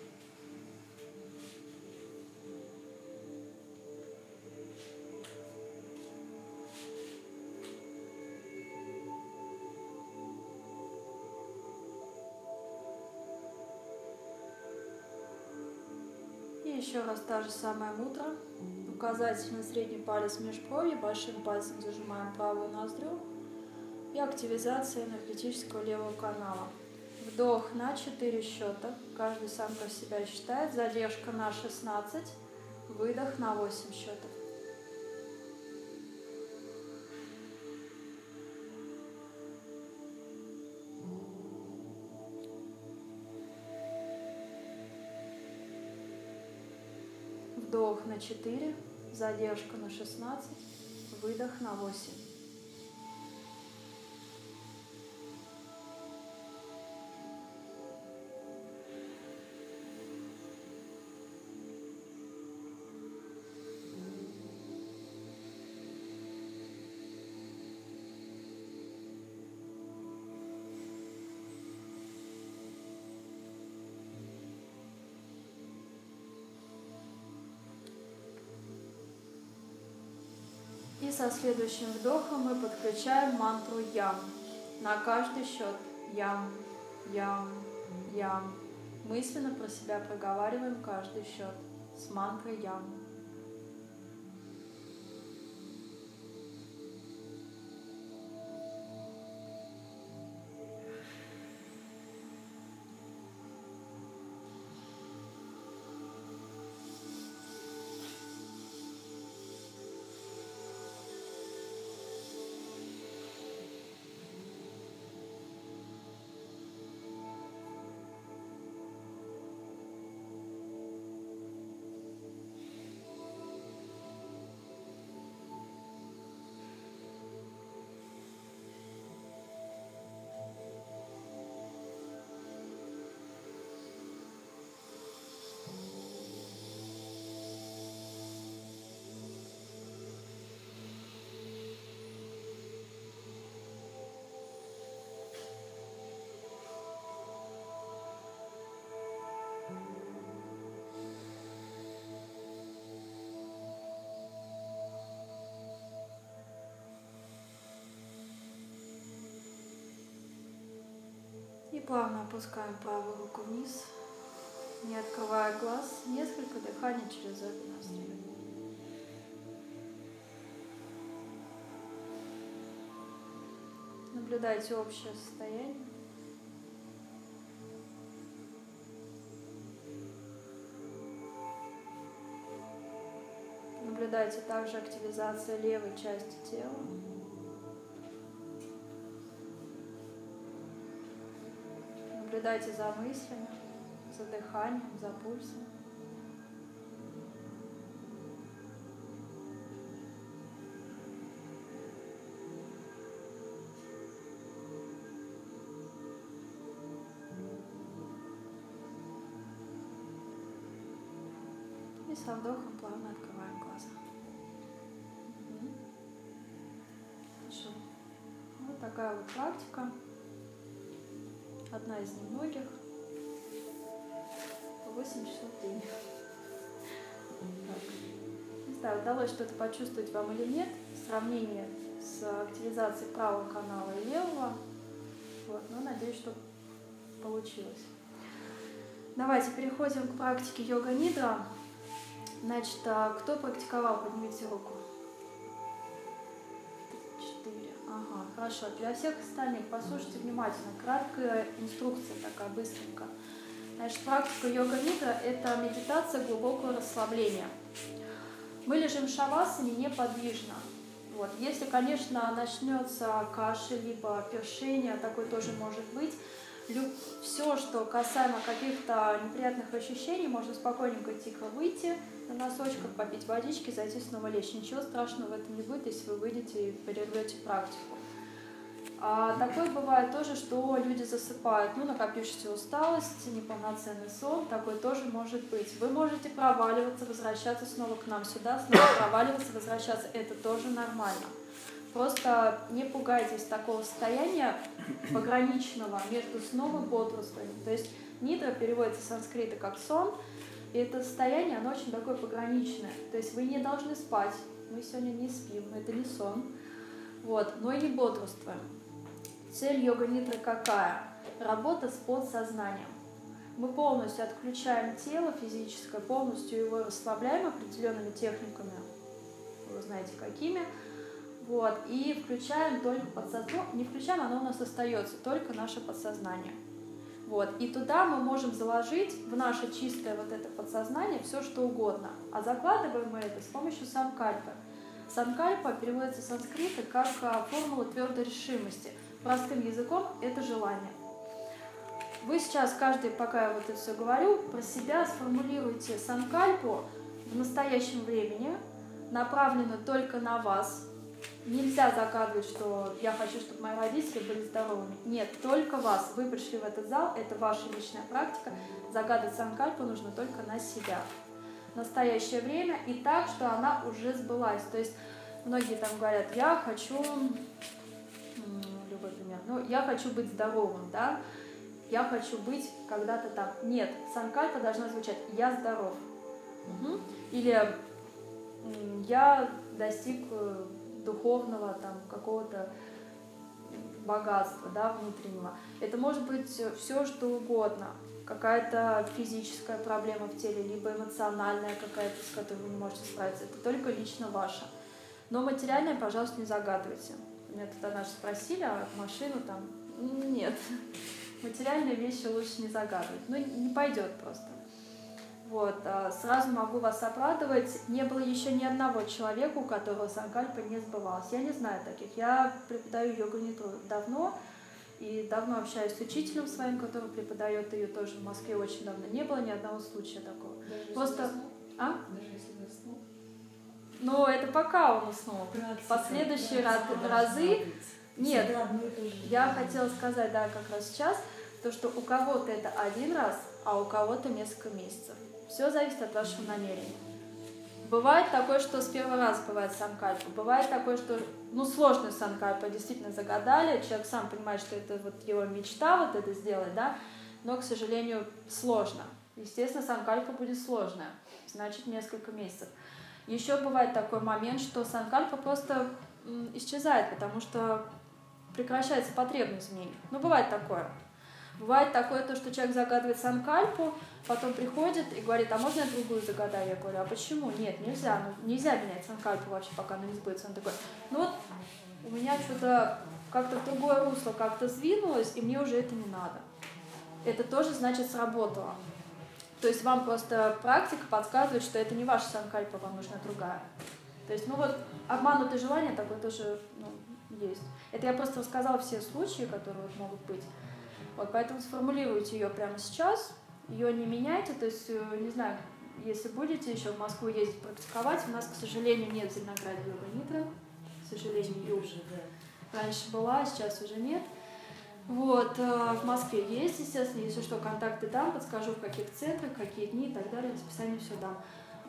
Еще раз та же самая мудра. Указательный средний палец межброви, большим пальцем зажимаем правую ноздрю и активизация энергетического левого канала. Вдох на четыре счета. Каждый сам про себя считает. Задержка на шестнадцать. Выдох на восемь счетов. Вдох на четыре, задержка на шестнадцать, выдох на восемь. И со следующим вдохом мы подключаем мантру Ям. На каждый счет Ям, Ям, Ям. Мысленно про себя проговариваем каждый счет с мантрой Ям. И плавно опускаем правую руку вниз, не открывая глаз, несколько дыханий через обе ноздри. Наблюдайте общее состояние. Наблюдайте также активизацию левой части тела. Наблюдайте за мыслями, за дыханием, за пульсом. И со вдохом плавно открываем глаза. Угу. Хорошо. Вот такая вот практика. Одна из немногих. восемь часов в день. Так. Не знаю, удалось что-то почувствовать вам или нет в сравнении с активизацией правого канала и левого. Вот, но надеюсь, что получилось. Давайте переходим к практике йога-нидра. Значит, кто практиковал, поднимите руку. Четыре. Ага, хорошо. Для всех остальных послушайте внимательно. Краткая инструкция такая, быстренько. Значит, практика йога-нидра – это медитация глубокого расслабления. Мы лежим в шавасане неподвижно. Вот. Если, конечно, начнется кашель, либо першение, такое тоже может быть, все, что касаемо каких-то неприятных ощущений, можно спокойненько, тихо выйти на носочках, попить водички, зайти снова лечь. Ничего страшного в этом не будет, если вы выйдете и прервете практику. А такое бывает тоже, что люди засыпают, ну, накопившаяся усталость, неполноценный сон, такое тоже может быть. Вы можете проваливаться, возвращаться снова к нам сюда, снова проваливаться, возвращаться, это тоже нормально. Просто не пугайтесь такого состояния пограничного между сном и бодрствованием. То есть нидра переводится с санскрита как сон, и это состояние, оно очень такое пограничное. То есть вы не должны спать, мы сегодня не спим, это не сон, вот, но и не бодрствуем. Цель йога-нидры какая? Работа с подсознанием. Мы полностью отключаем тело физическое, полностью его расслабляем определенными техниками, вы знаете какими, вот, и включаем только подсознание, не включаем, оно у нас остается, только наше подсознание. Вот, и туда мы можем заложить в наше чистое вот это подсознание все, что угодно, а закладываем мы это с помощью санкальпы. Санкальпа переводится с санскрита как формула твердой решимости. Простым языком это желание. Вы сейчас, каждый, пока я вот это все говорю, про себя сформулируйте санкальпу в настоящем времени, направленную только на вас. Нельзя загадывать, что я хочу, чтобы мои родители были здоровыми. Нет, только вас. Вы пришли в этот зал, это ваша личная практика. Загадывать санкальпу нужно только на себя. В настоящее время и так, что она уже сбылась. То есть многие там говорят, я хочу... Любой пример. Ну, я хочу быть здоровым, да? Я хочу быть когда-то там. Нет, санкальпа должна звучать «я здоров». Угу. Или «я достиг духовного там какого-то богатства, да, внутреннего». Это может быть все, что угодно. Какая-то физическая проблема в теле, либо эмоциональная какая-то, с которой вы не можете справиться. Это только лично ваше. Но материальное, пожалуйста, не загадывайте. Меня тут однажды спросили, а машину там... Нет, материальные вещи лучше не загадывать. Ну, не пойдет просто. Вот, сразу могу вас обрадовать. Не было еще ни одного человека, у которого санкальпа не сбывалась. Я не знаю таких. Я преподаю йогу-нидру давно. И давно общаюсь с учителем своим, который преподает ее тоже в Москве очень давно. Не было ни одного случая такого. Даже просто... А? Даже если заснул? Но это пока он уснул. Последующие разы... Нет, я хотела сказать, да, как раз сейчас, то, что у кого-то это один раз, а у кого-то несколько месяцев. Все зависит от вашего намерения. Бывает такое, что с первого раза бывает санкальпа. Бывает такое, что, ну, сложную санкальпу действительно загадали. Человек сам понимает, что это вот его мечта вот это сделать, да, но, к сожалению, сложно. Естественно, санкальпа будет сложная, значит, несколько месяцев. Еще бывает такой момент, что санкальпа просто исчезает, потому что прекращается потребность в ней. Ну, бывает такое. Бывает такое, то, что человек загадывает санкальпу, потом приходит и говорит, а можно я другую загадаю? Я говорю, а почему? Нет, нельзя. Ну, нельзя менять санкальпу вообще, пока она не сбудется. Он такой, ну вот у меня что-то как-то в другое русло как-то сдвинулось, и мне уже это не надо. Это тоже, значит, сработало. То есть вам просто практика подсказывает, что это не ваша санкальпа, вам нужна другая. То есть, ну вот, обманутое желание такое тоже, ну, есть. Это я просто рассказала все случаи, которые вот могут быть. Вот, поэтому сформулируйте ее прямо сейчас, ее не меняйте, то есть, не знаю, если будете еще в Москву ездить практиковать, у нас, к сожалению, нет в Зеленограде йога-нидры, к сожалению, уже, да. Раньше была, сейчас уже нет. Вот, в Москве есть, естественно, если что, контакты дам, подскажу, в каких центрах, какие дни и так далее, расписание все дам.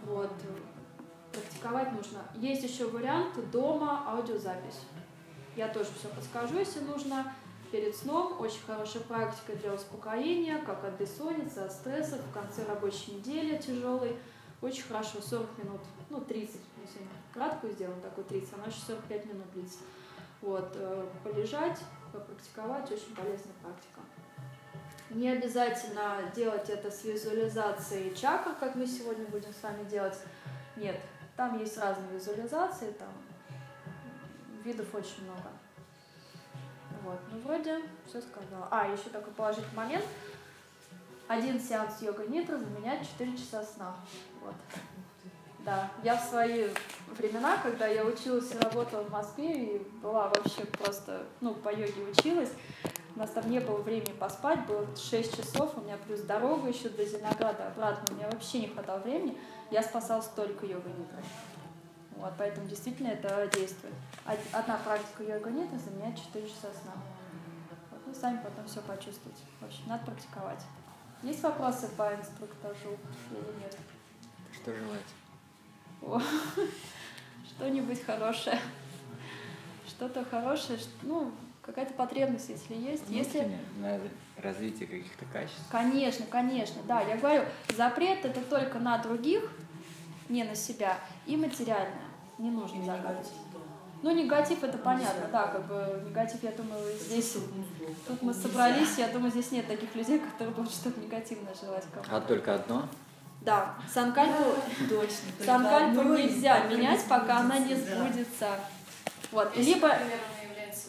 Вот. Практиковать нужно. Есть еще вариант дома аудиозапись. Я тоже все подскажу, если нужно. Перед сном очень хорошая практика для успокоения, как от бессонницы, от стрессов, в конце рабочей недели тяжелой. Очень хорошо, сорок минут, ну тридцать, если краткую сделаем, такой тридцать, она еще сорок пять минут длится. Вот, полежать, попрактиковать, очень полезная практика. Не обязательно делать это с визуализацией чакр, как мы сегодня будем с вами делать. Нет, там есть разные визуализации, там видов очень много. Вот, ну вроде все сказала. А, еще такой положительный момент. Один сеанс йога-нидра заменяет четыре часа сна. Вот. Да, я в свои времена, когда я училась и работала в Москве, и была вообще просто, ну, по йоге училась, у нас там не было времени поспать, было шесть часов, у меня плюс дорога еще до Зеленограда обратно, у меня вообще не хватало времени, я спасалась только йога-нидрой. Вот, поэтому действительно это действует. Одна практика йога-нидры заменяет четыре часа сна. Вот, вы сами потом все почувствуете. В общем, надо практиковать. Есть вопросы по инструктажу или нет? Что желать? О, что-нибудь хорошее. Что-то хорошее, ну, какая-то потребность, если есть. Если... На развитие каких-то качеств. Конечно, конечно, да. Я говорю, запрет это только на других, не на себя, и материальное. Не нужно загадывать. Ну, негатив это понятно, да, как бы негатив, я думаю, здесь, тут мы собрались, я думаю, здесь нет таких людей, которые будут что-то негативное желать кому-то. А только одно? Да, санкальпу, санкальпу нельзя менять, пока она не сбудется. Вот, Если, либо... например, она является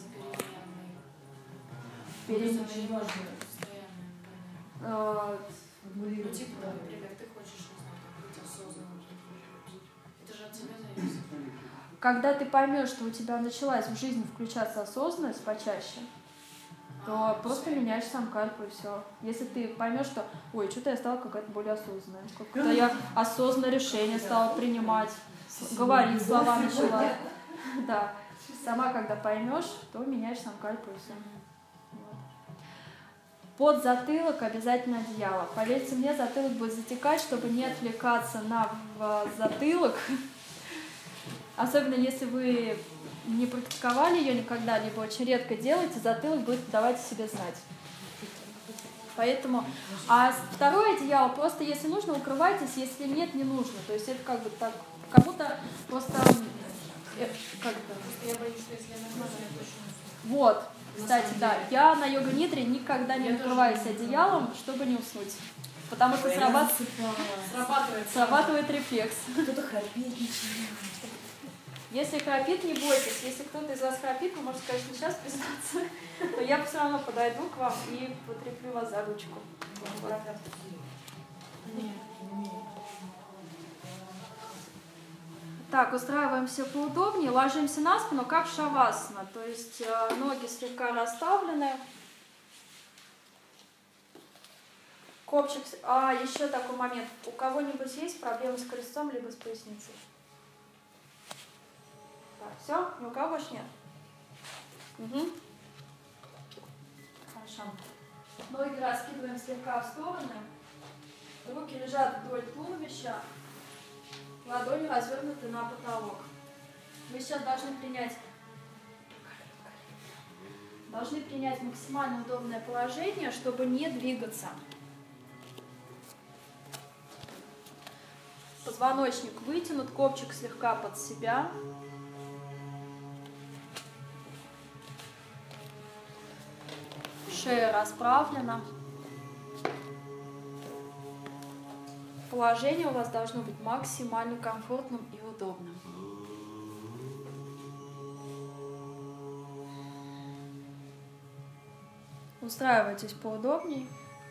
переменной. Переменной. Постоянная. Ну, типа, например, ты хочешь, не знаю, быть осознанным. Это же от тебя зависит. Когда ты поймешь, что у тебя началась в жизни включаться осознанность почаще, то а, просто все. Меняешь санкальпу и все. Если ты поймешь, что ой, что-то я стала какая-то более осознанная, как-то я осознанное решение стала принимать, говорить слова начала. Да. Сама когда поймешь, то меняешь санкальпу и все. Под затылок обязательно одеяло. Поверьте мне, затылок будет затекать, чтобы не отвлекаться на затылок. Особенно если вы не практиковали ее никогда, либо очень редко делаете, затылок будет давать о себе знать. Поэтому, а второе одеяло, просто если нужно, укрывайтесь, если нет, не нужно. То есть это как бы так, кому-то просто... Как это? Я боюсь, что если я накладываю, я точно... Вот, кстати, да, я на йога-нидре никогда не укрываюсь одеялом, чтобы не уснуть. Потому что срабатывает, срабатывает, срабатывает рефлекс. Кто-то храпит, начинает. Если храпит, не бойтесь. Если кто-то из вас храпит, вы можете, конечно, сейчас признаться, но я все равно подойду к вам и потреплю вас за ручку. Так, устраиваемся поудобнее, ложимся на спину, как шавасана, то есть э, ноги слегка расставлены. Копчик. А, еще такой момент. У кого-нибудь есть проблемы с крестцом либо с поясницей? Так, все? Ни у кого больше нет? Угу. Хорошо. Ноги раскидываем слегка в стороны. Руки лежат вдоль туловища. Ладони развернуты на потолок. Вы сейчас должны принять, должны принять максимально удобное положение, чтобы не двигаться. Позвоночник вытянут, копчик слегка под себя. Шея расправлена. Положение у вас должно быть максимально комфортным и удобным. Устраивайтесь поудобнее.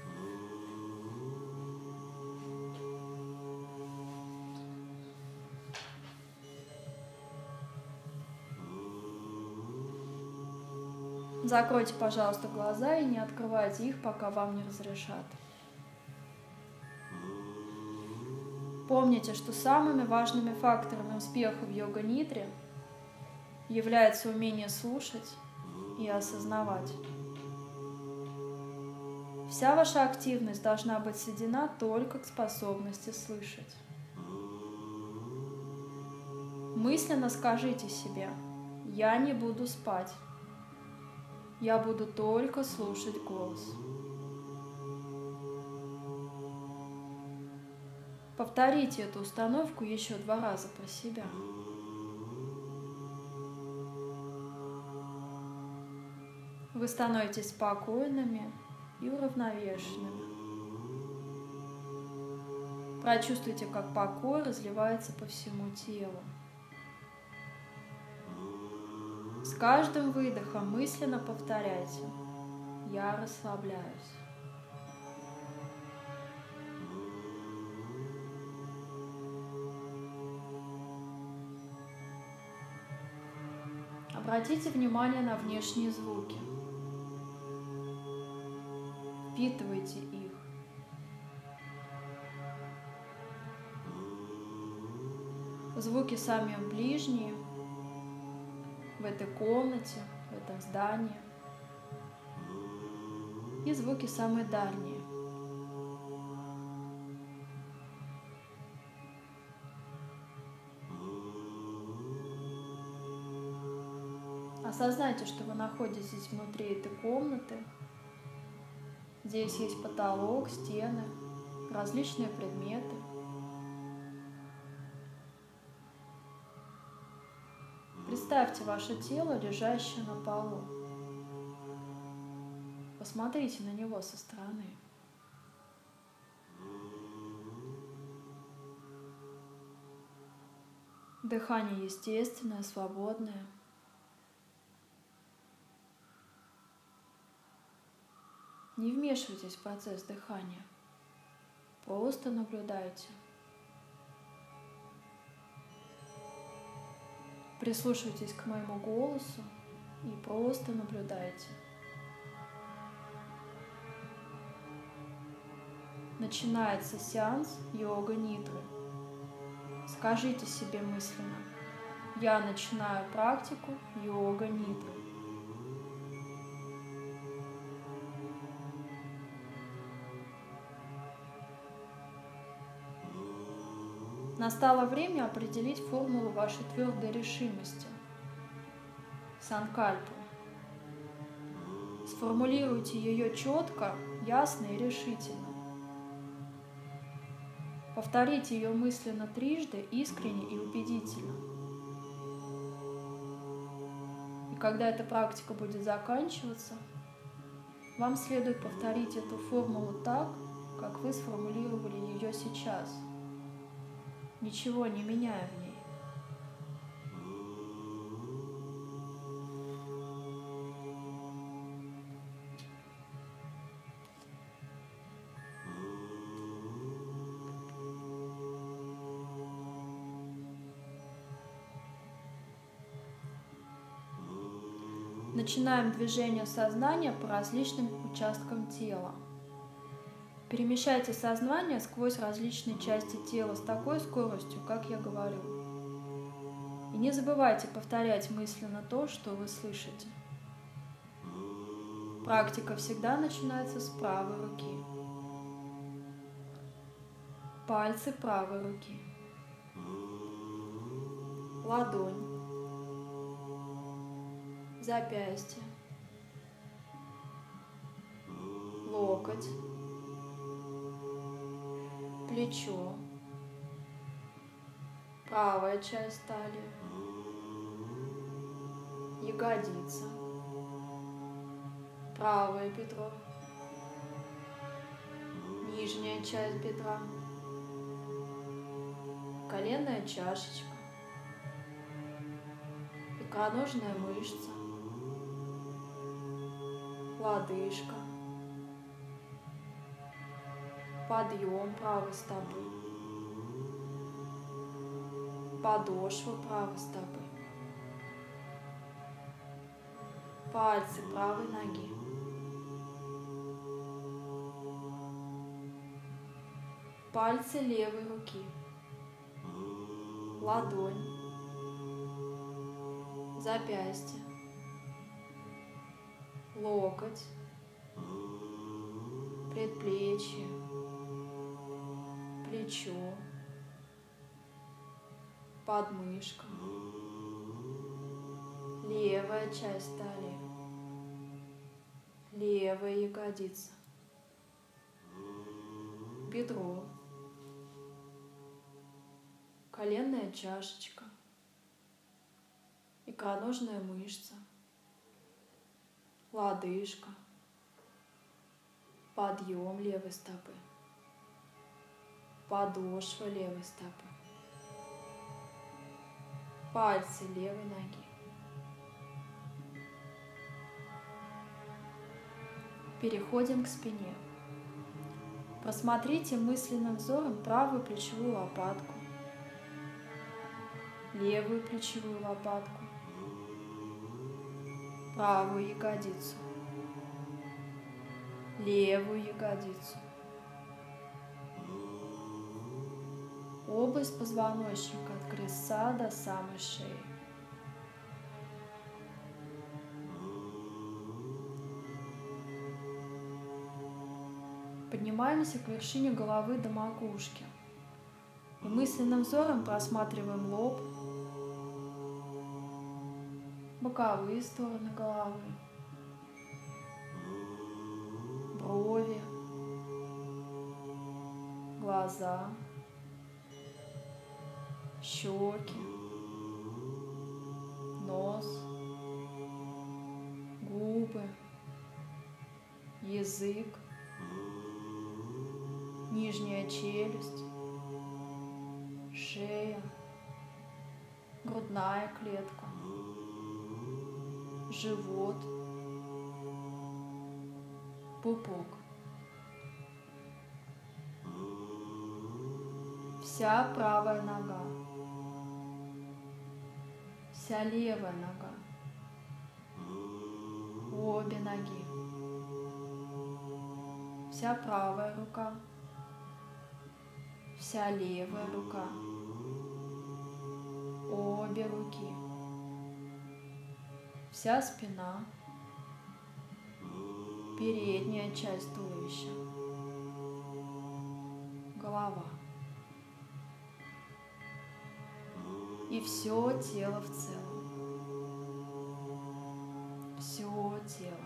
Закройте, пожалуйста, глаза и не открывайте их, пока вам не разрешат. Помните, что самыми важными факторами успеха в йога-нидре является умение слушать и осознавать. Вся ваша активность должна быть сведена только к способности слышать. Мысленно скажите себе: я не буду спать. Я буду только слушать голос. Повторите эту установку еще два раза про себя. Вы становитесь спокойными и уравновешенными. Прочувствуйте, как покой разливается по всему телу. С каждым выдохом мысленно повторяйте: я расслабляюсь. Обратите внимание на внешние звуки. Впитывайте их. Звуки самые ближние в этой комнате, в этом здании, и звуки самые дальние. Осознайте, что вы находитесь внутри этой комнаты. Здесь есть потолок, стены, различные предметы. Представьте ваше тело, лежащее на полу. Посмотрите на него со стороны. Дыхание естественное, свободное. Не вмешивайтесь в процесс дыхания. Просто наблюдайте. Прислушивайтесь к моему голосу и просто наблюдайте. Начинается сеанс йога-нидры. Скажите себе мысленно: я начинаю практику йога-нидры. Настало время определить формулу вашей твердой решимости – санкальпу. Сформулируйте ее четко, ясно и решительно. Повторите ее мысленно трижды, искренне и убедительно. И когда эта практика будет заканчиваться, вам следует повторить эту формулу так, как вы сформулировали ее сейчас, ничего не меняя в ней. Начинаем движение сознания по различным участкам тела. Перемещайте сознание сквозь различные части тела с такой скоростью, как я говорю. И не забывайте повторять мысленно то, что вы слышите. Практика всегда начинается с правой руки. Пальцы правой руки. Ладонь. Запястье. Локоть. Плечо, правая часть талии, ягодица, правое бедро, нижняя часть бедра, коленная чашечка, икроножная мышца, лодыжка, подъем правой стопы, подошва правой стопы, пальцы правой ноги, пальцы левой руки, ладонь, запястье, локоть, предплечье, плечо, подмышка, левая часть талии, левая ягодица, бедро, коленная чашечка, икроножная мышца, лодыжка, подъем левой стопы, подошва левой стопы, пальцы левой ноги. Переходим к спине. Просмотрите мысленным взором правую плечевую лопатку, левую плечевую лопатку, правую ягодицу, левую ягодицу, область позвоночника от крестца до самой шеи. Поднимаемся к вершине головы до макушки и мысленным взором просматриваем лоб, боковые стороны головы, брови, глаза, щеки, нос, губы, язык, нижняя челюсть, шея, грудная клетка, живот, пупок. Вся правая нога, вся левая нога, обе ноги, вся правая рука, вся левая рука, обе руки, вся спина, передняя часть туловища, голова и все тело в целом, все тело.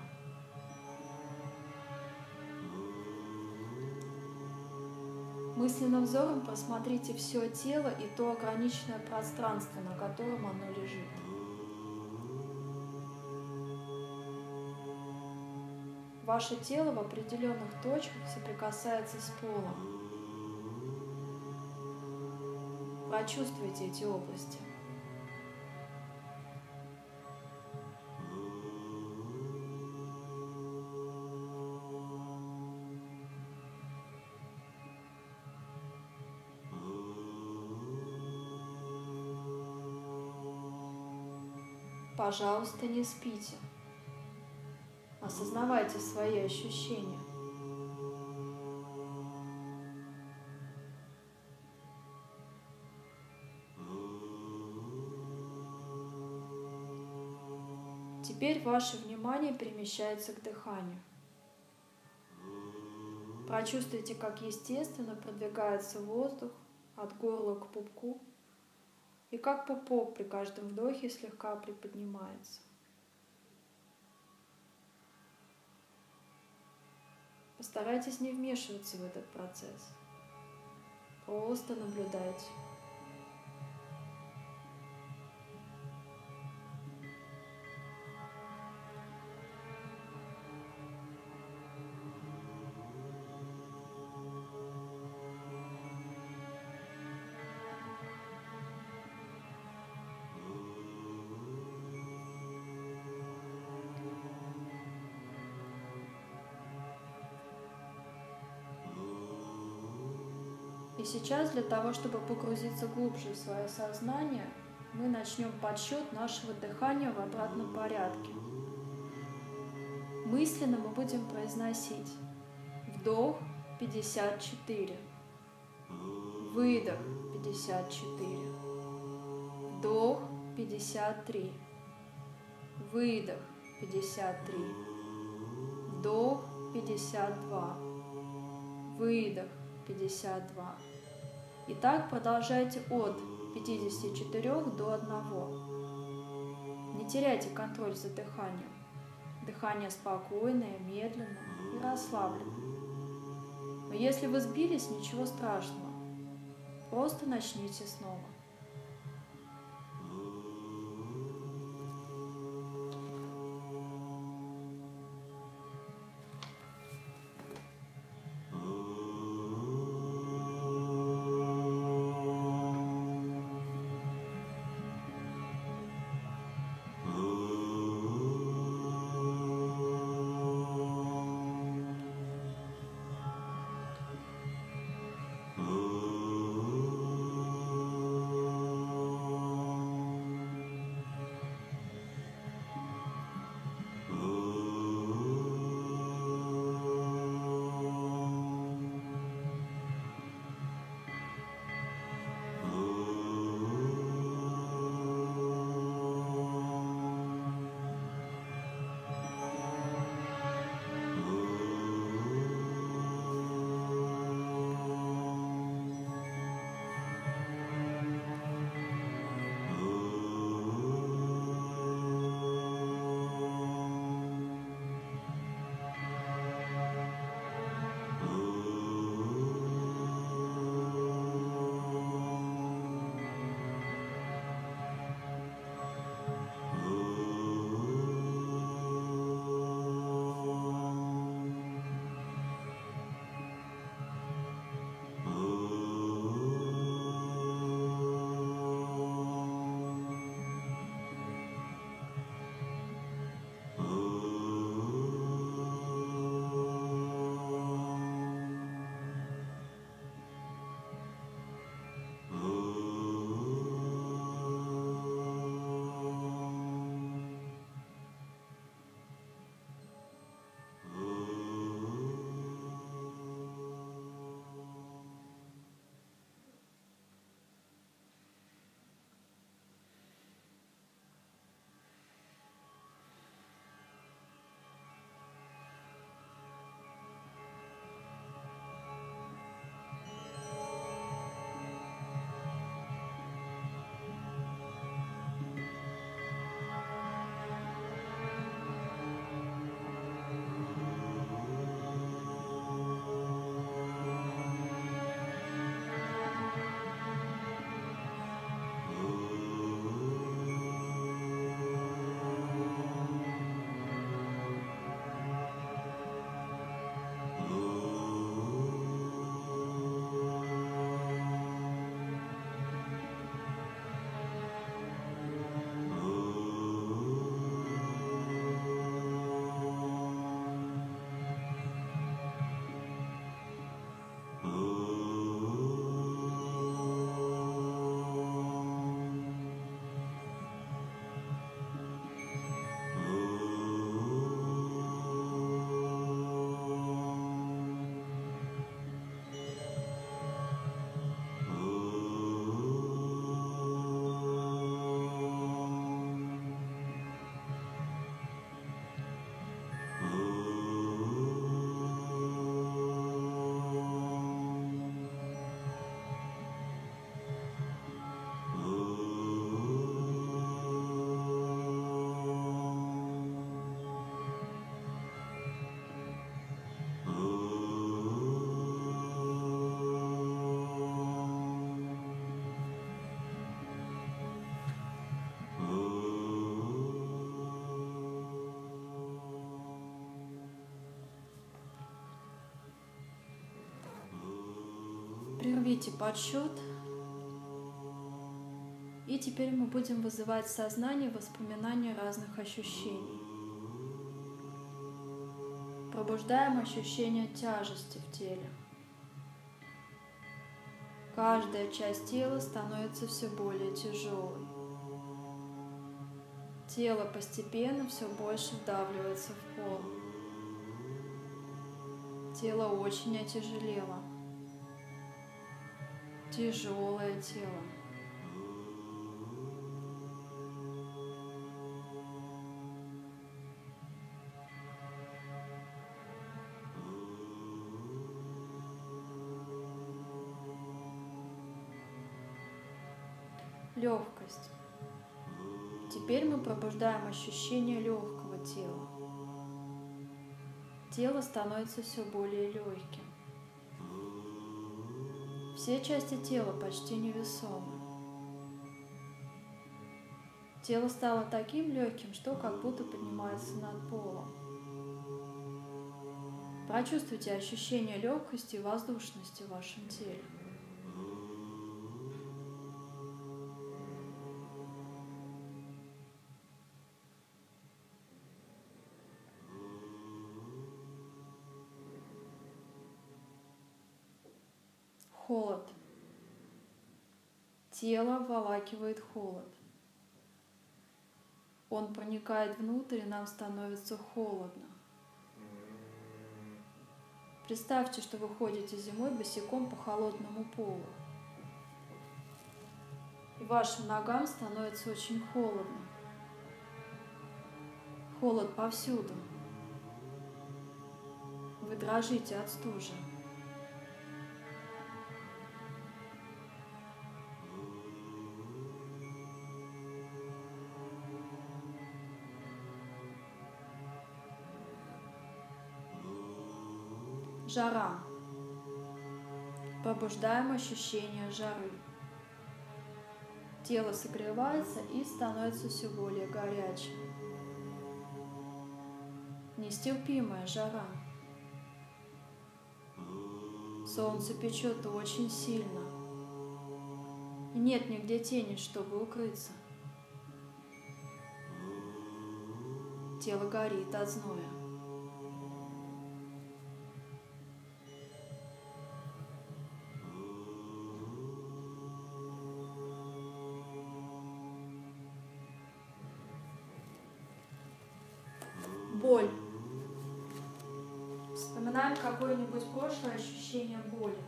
Мысленным взором просмотрите все тело и то ограниченное пространство, на котором оно лежит. Ваше тело в определенных точках соприкасается с полом. Прочувствуйте эти области. Пожалуйста, не спите. Осознавайте свои ощущения. Теперь ваше внимание перемещается к дыханию. Прочувствуйте, как естественно продвигается воздух от горла к пупку, и как пупок при каждом вдохе слегка приподнимается. Постарайтесь не вмешиваться в этот процесс. Просто наблюдайте. И сейчас для того, чтобы погрузиться глубже в свое сознание, мы начнем подсчет нашего дыхания в обратном порядке. Мысленно мы будем произносить вдох пятьдесят четыре, выдох пятьдесят четыре, вдох пятьдесят три, выдох пятьдесят три, вдох пятьдесят два, выдох пятьдесят два. И так продолжайте от пятидесяти четырёх до одного. Не теряйте контроль за дыханием. Дыхание спокойное, медленное и расслабленное. Но если вы сбились, ничего страшного. Просто начните снова. Прервите подсчет. И теперь мы будем вызывать в сознание воспоминания разных ощущений. Пробуждаем ощущение тяжести в теле. Каждая часть тела становится все более тяжелой. Тело постепенно все больше вдавливается в пол. Тело очень отяжелело. Тяжелое тело. Легкость. Теперь мы пробуждаем ощущение легкого тела. Тело становится все более легким. Все части тела почти невесомы. Тело стало таким легким, что как будто поднимается над полом. Прочувствуйте ощущение легкости и воздушности в вашем теле. Холод. Тело обволакивает холод. Он проникает внутрь, и нам становится холодно. Представьте, что вы ходите зимой босиком по холодному полу. И вашим ногам становится очень холодно. Холод повсюду. Вы дрожите от стужи. Жара. Пробуждаем ощущение жары. Тело согревается и становится все более горячим. Нестерпимая жара. Солнце печет очень сильно. И нет нигде тени, чтобы укрыться. Тело горит от зноя. Боль. Вспоминаем какое-нибудь прошлое ощущение боли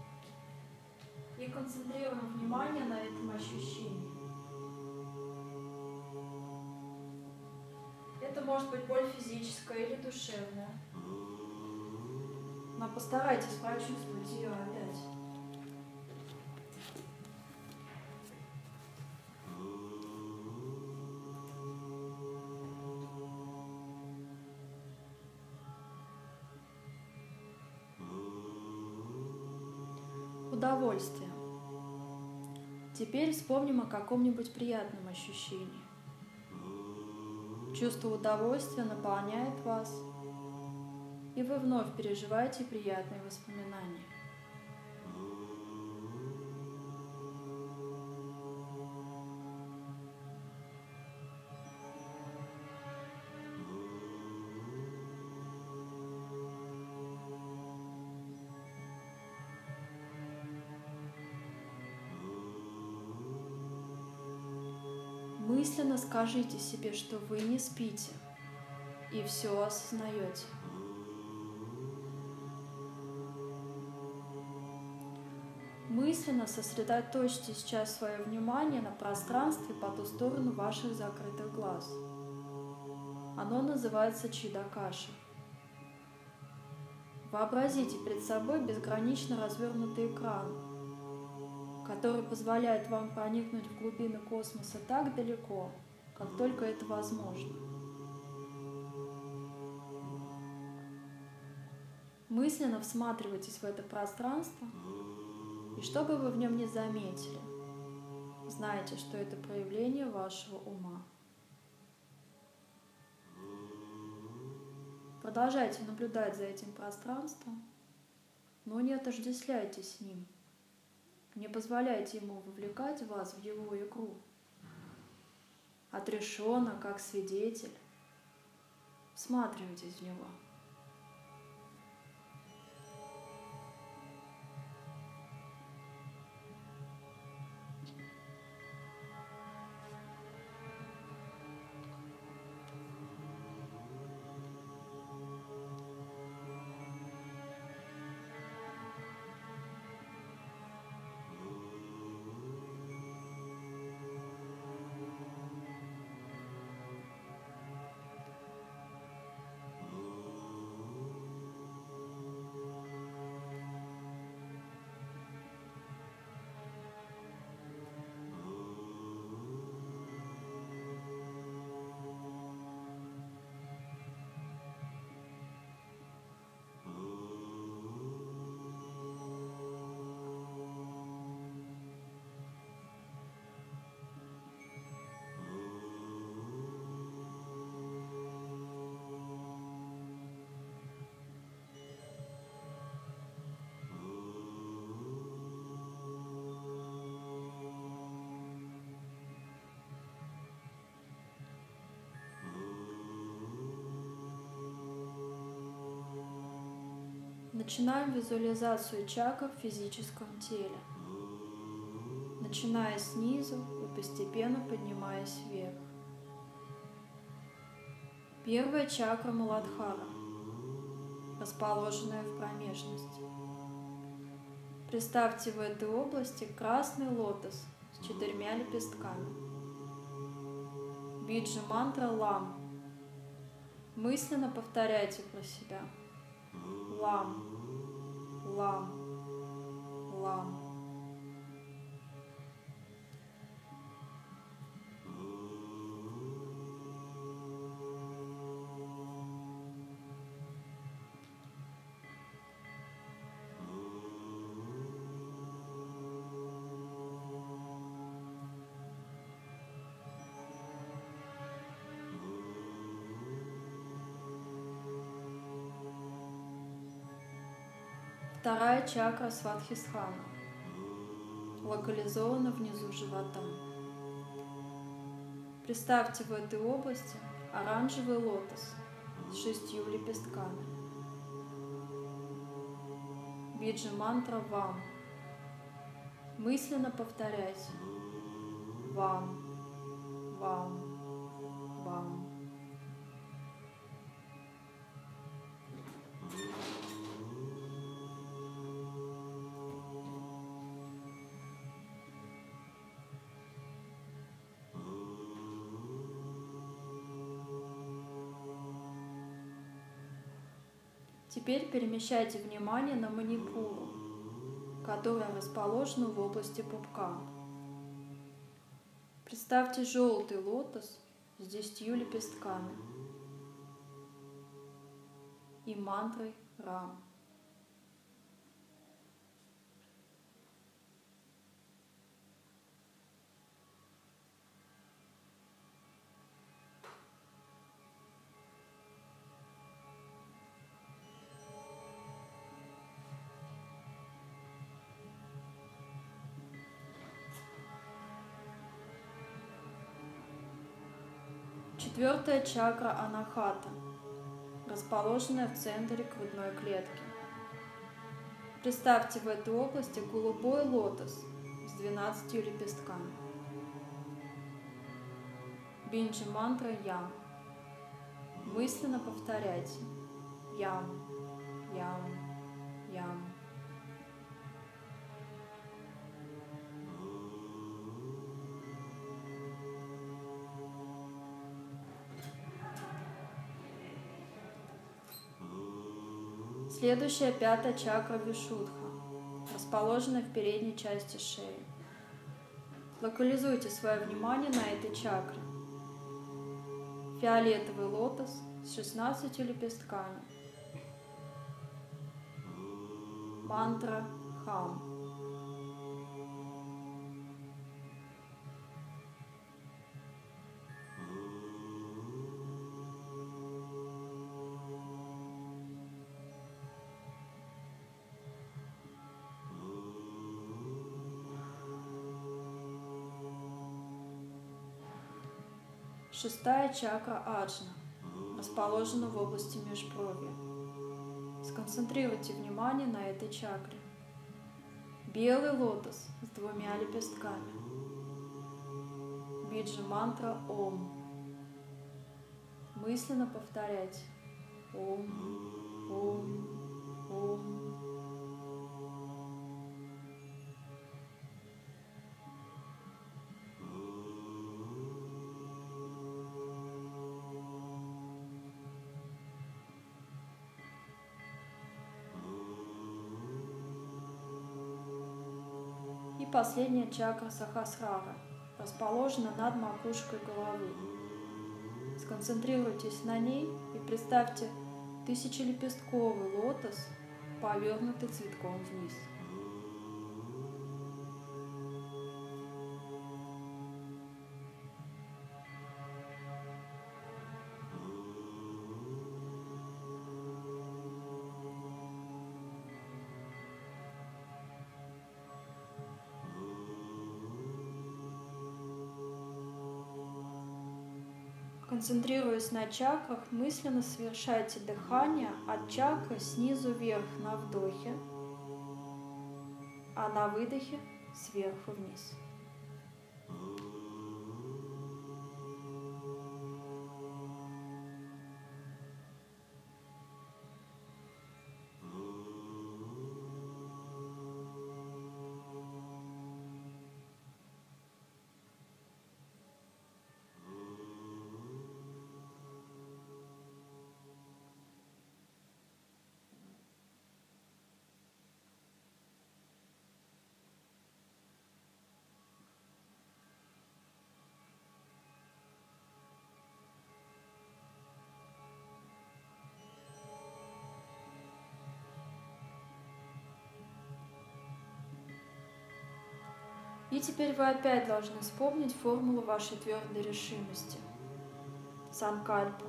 и концентрируем внимание на этом ощущении. Это может быть боль физическая или душевная, но постарайтесь прочувствовать ее опять. Удовольствие. Теперь вспомним о каком-нибудь приятном ощущении. Чувство удовольствия наполняет вас, и вы вновь переживаете приятные воспоминания. Мысленно скажите себе, что вы не спите и все осознаете. Мысленно сосредоточьте сейчас свое внимание на пространстве по ту сторону ваших закрытых глаз. Оно называется чидакаша. Вообразите перед собой безгранично развернутый экран, который позволяет вам проникнуть в глубины космоса так далеко, как только это возможно. Мысленно всматривайтесь в это пространство, и что бы вы в нем не заметили, знайте, что это проявление вашего ума. Продолжайте наблюдать за этим пространством, но не отождествляйтесь с ним. Не позволяйте ему вовлекать вас в его игру. Отрешенно, как свидетель, всматривайтесь в него. Начинаем визуализацию чакр в физическом теле, начиная снизу и постепенно поднимаясь вверх. Первая чакра Муладхара, расположенная в промежности. Представьте в этой области красный лотос с четырьмя лепестками. Биджа мантра Лам. Мысленно повторяйте про себя. Лам, лам, лам. Вторая чакра Свадхистхана, локализована внизу живота. Представьте в этой области оранжевый лотос с шестью лепестками. Биджа мантра Вам. Мысленно повторяйте. Вам, Вам, Вам. Теперь перемещайте внимание на манипуру, которая расположена в области пупка. Представьте желтый лотос с десятью лепестками и мантрой Рам. Четвертая чакра Анахата, расположенная в центре грудной клетки. Представьте в этой области голубой лотос с двенадцатью лепестками. Биджа мантра Ям. Мысленно повторяйте. Ям, Ям, Ям. Следующая пятая чакра Вишудха, расположенная в передней части шеи. Локализуйте свое внимание на этой чакре. Фиолетовый лотос с шестнадцатью лепестками. Мантра Хам. Шестая чакра Аджна, расположена в области межбровья. Сконцентрируйте внимание на этой чакре. Белый лотос с двумя лепестками. Биджа мантра Ом. Мысленно повторяйте. Ом, Ом, Ом. И последняя чакра Сахасрара, расположена над макушкой головы. Сконцентрируйтесь на ней и представьте тысячелепестковый лотос, повернутый цветком вниз. Концентрируясь на чакрах, мысленно совершайте дыхание от чакры снизу вверх на вдохе, а на выдохе сверху вниз. И теперь вы опять должны вспомнить формулу вашей твердой решимости – санкальпа.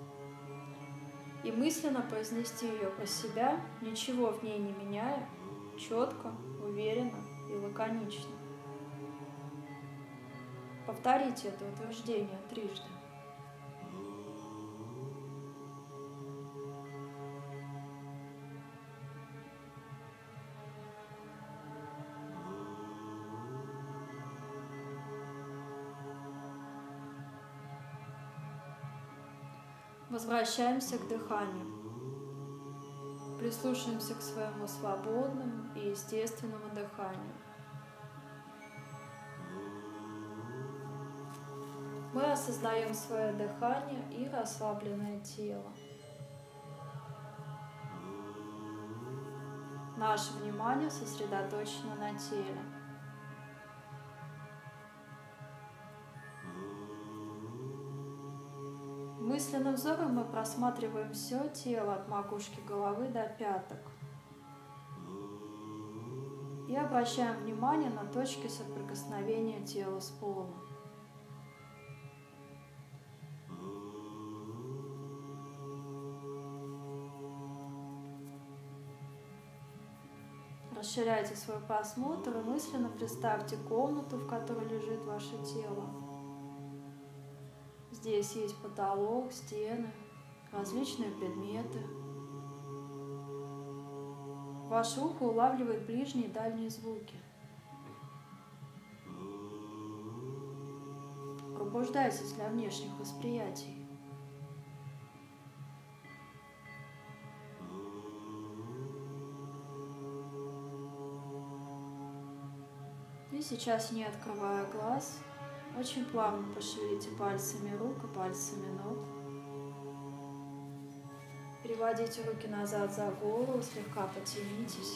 И мысленно произнести ее про себя, ничего в ней не меняя, четко, уверенно и лаконично. Повторите это утверждение трижды. Возвращаемся к дыханию. Прислушаемся к своему свободному и естественному дыханию. Мы осознаем свое дыхание и расслабленное тело. Наше внимание сосредоточено на теле. Мысленным взором мы просматриваем все тело от макушки головы до пяток и обращаем внимание на точки соприкосновения тела с полом. Расширяйте свой просмотр и мысленно представьте комнату, в которой лежит ваше тело. Здесь есть потолок, стены, различные предметы. Ваше ухо улавливает ближние и дальние звуки. Пробуждайтесь для внешних восприятий. И сейчас, не открывая глаз, очень плавно пошевелите пальцами рук и пальцами ног. Переводите руки назад за голову, слегка потянитесь.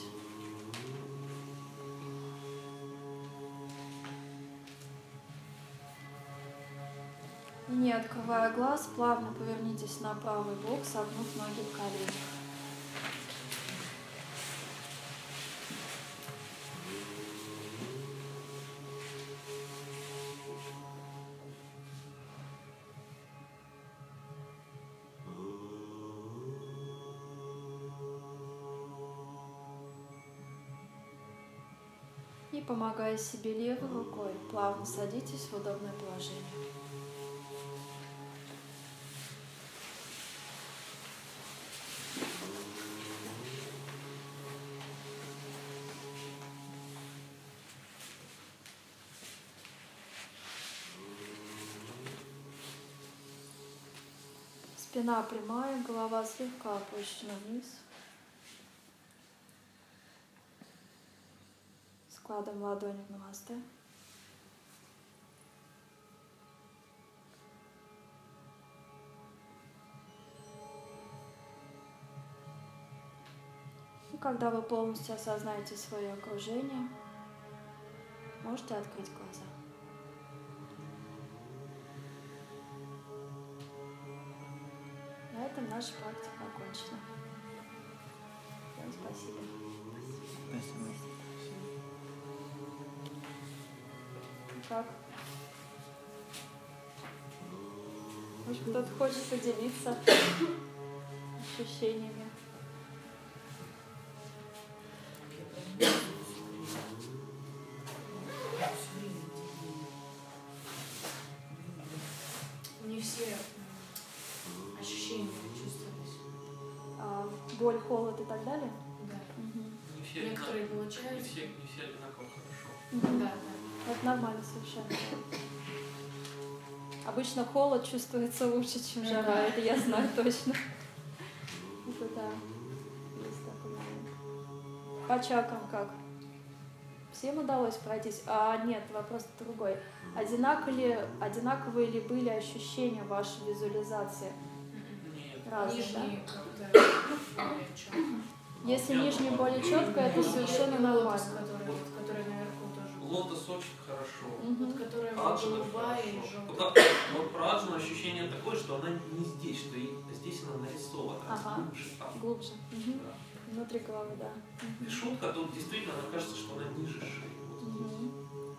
И не открывая глаз, плавно повернитесь на правый бок, согнув ноги в коленях. И, помогая себе левой рукой, плавно садитесь в удобное положение. Спина прямая, голова слегка опущена вниз. Складываем ладони в намасте. И когда вы полностью осознаете свое окружение, можете открыть глаза. На этом наша практика окончена. Всем спасибо. Спасибо. Как? Может, кто-то хочет поделиться ощущениями? Не все боль, холод и так далее? Да. Мгм. Не все, Некоторые одинаково- не получаются. все, не все одинаково хорошо. Мгм. Да, да. Это нормально совершенно. Обычно холод чувствуется лучше, чем жара, это я знаю точно. Это да, есть такой момент. По чакрам как? Всем удалось пройтись? А нет, вопрос другой. Одинаковые ли, одинаковые ли были ощущения вашей визуализации? Нет. Разные, Нижние как-то более чётко. Если Я нижний думаю, более четко, это и совершенно И лотос, нормально. который, вот, который наверху тоже. Лотос очень хорошо. Мгм. Вот которая Аджна голубая и хорошо. Вот, желтая. так- вот про Аджну ощущение такое, что она не здесь, что и здесь она нарисована. Ага. Глубже там. Глубже. Мгм. Да. Внутри головы, да. И шутка тут действительно, она кажется, что она ниже шеи. Вот здесь. Мгм.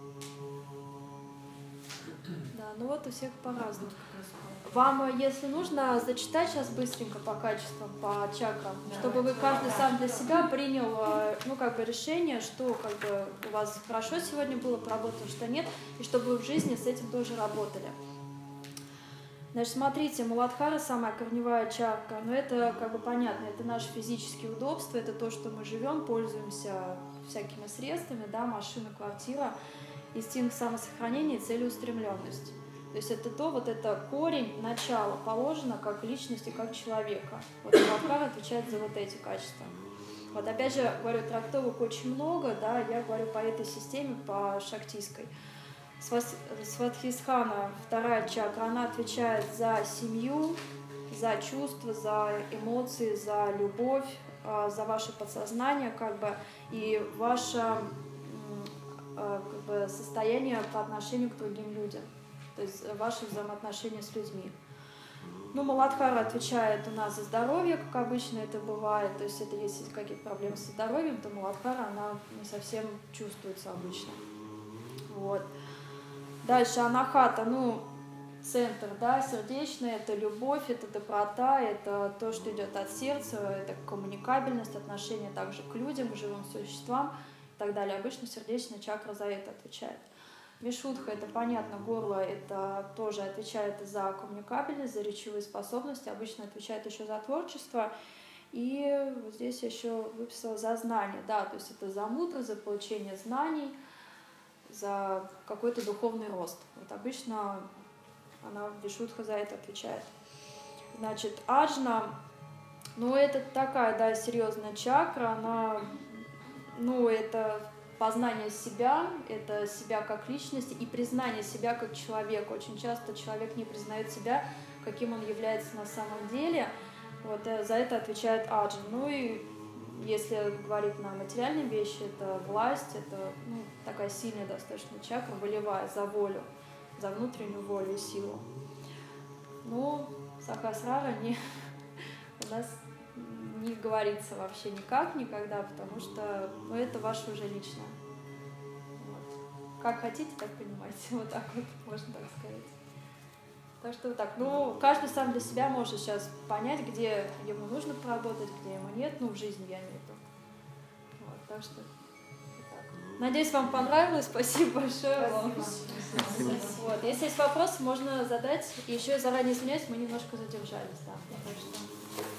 Да, ну вот у всех по-разному. Как раз по- Вам, если нужно, зачитать сейчас быстренько по качествам, по чакрам, Давай. чтобы вы каждый сам для себя принял, э, ну, как бы решение, что как бы у вас хорошо сегодня было проработано, что нет, и чтобы вы в жизни с этим тоже работали. Значит, смотрите, Муладхара самая корневая чакра, но это как бы понятно, это наши физические удобства, это то, что мы живем, пользуемся всякими средствами, да, машина, квартира, инстинкт самосохранения и целеустремленность. То есть это то, вот это корень, начало положено как личности, как человека. Вот Муладхара отвечает за вот эти качества. Вот опять же, говорю, трактовок очень много, да, я говорю по этой системе, по шактийской. Свас- Сватхистхана, вторая чакра, она отвечает за семью, за чувства, за эмоции, за любовь, а, за ваше подсознание, как бы, и ваше м, а, как бы, состояние по отношению к другим людям, то есть ваши взаимоотношения с людьми. Ну, Муладхара отвечает у нас за здоровье, как обычно это бывает, то есть это если какие-то проблемы со здоровьем, то Муладхара, она не совсем чувствуется обычно. Вот. Дальше Анахата, ну, центр, да, сердечный, это любовь, это доброта, это то, что идет от сердца, это коммуникабельность, отношение также к людям, к живым существам и так далее. Обычно сердечная чакра за это отвечает. Вишудха, это понятно, горло, это тоже отвечает за коммуникабельность, за речевые способности, обычно отвечает еще за творчество. И вот здесь я еще выписала за знания, да, то есть это за мудрость, за получение знаний, за какой-то духовный рост. Вот обычно она, Вишудха, за это отвечает. Значит, Аджна, ну, это такая, да, серьезная чакра, она, ну, это познание себя, это себя как личности и признание себя как человека. Очень часто человек не признает себя, каким он является на самом деле. Вот за это отвечает Аджна. Ну и если говорить на материальные вещи, это власть, это, ну, такая сильная достаточно чакра, волевая, за волю, за внутреннюю волю и силу. Ну, Сахасрара не, у нас не говорится вообще никак, никогда, потому что, ну, это ваше уже личное. Вот. Как хотите, так понимаете, вот так вот, можно так сказать. Так что вот так, ну, каждый сам для себя может сейчас понять, где ему нужно поработать, где ему нет, ну, в жизни я имею в виду. Вот, так что вот так. Надеюсь, вам понравилось, спасибо большое вам. Спасибо. Вот, если есть вопросы, можно задать. И еще я заранее извиняюсь, мы немножко задержались, да. Так что...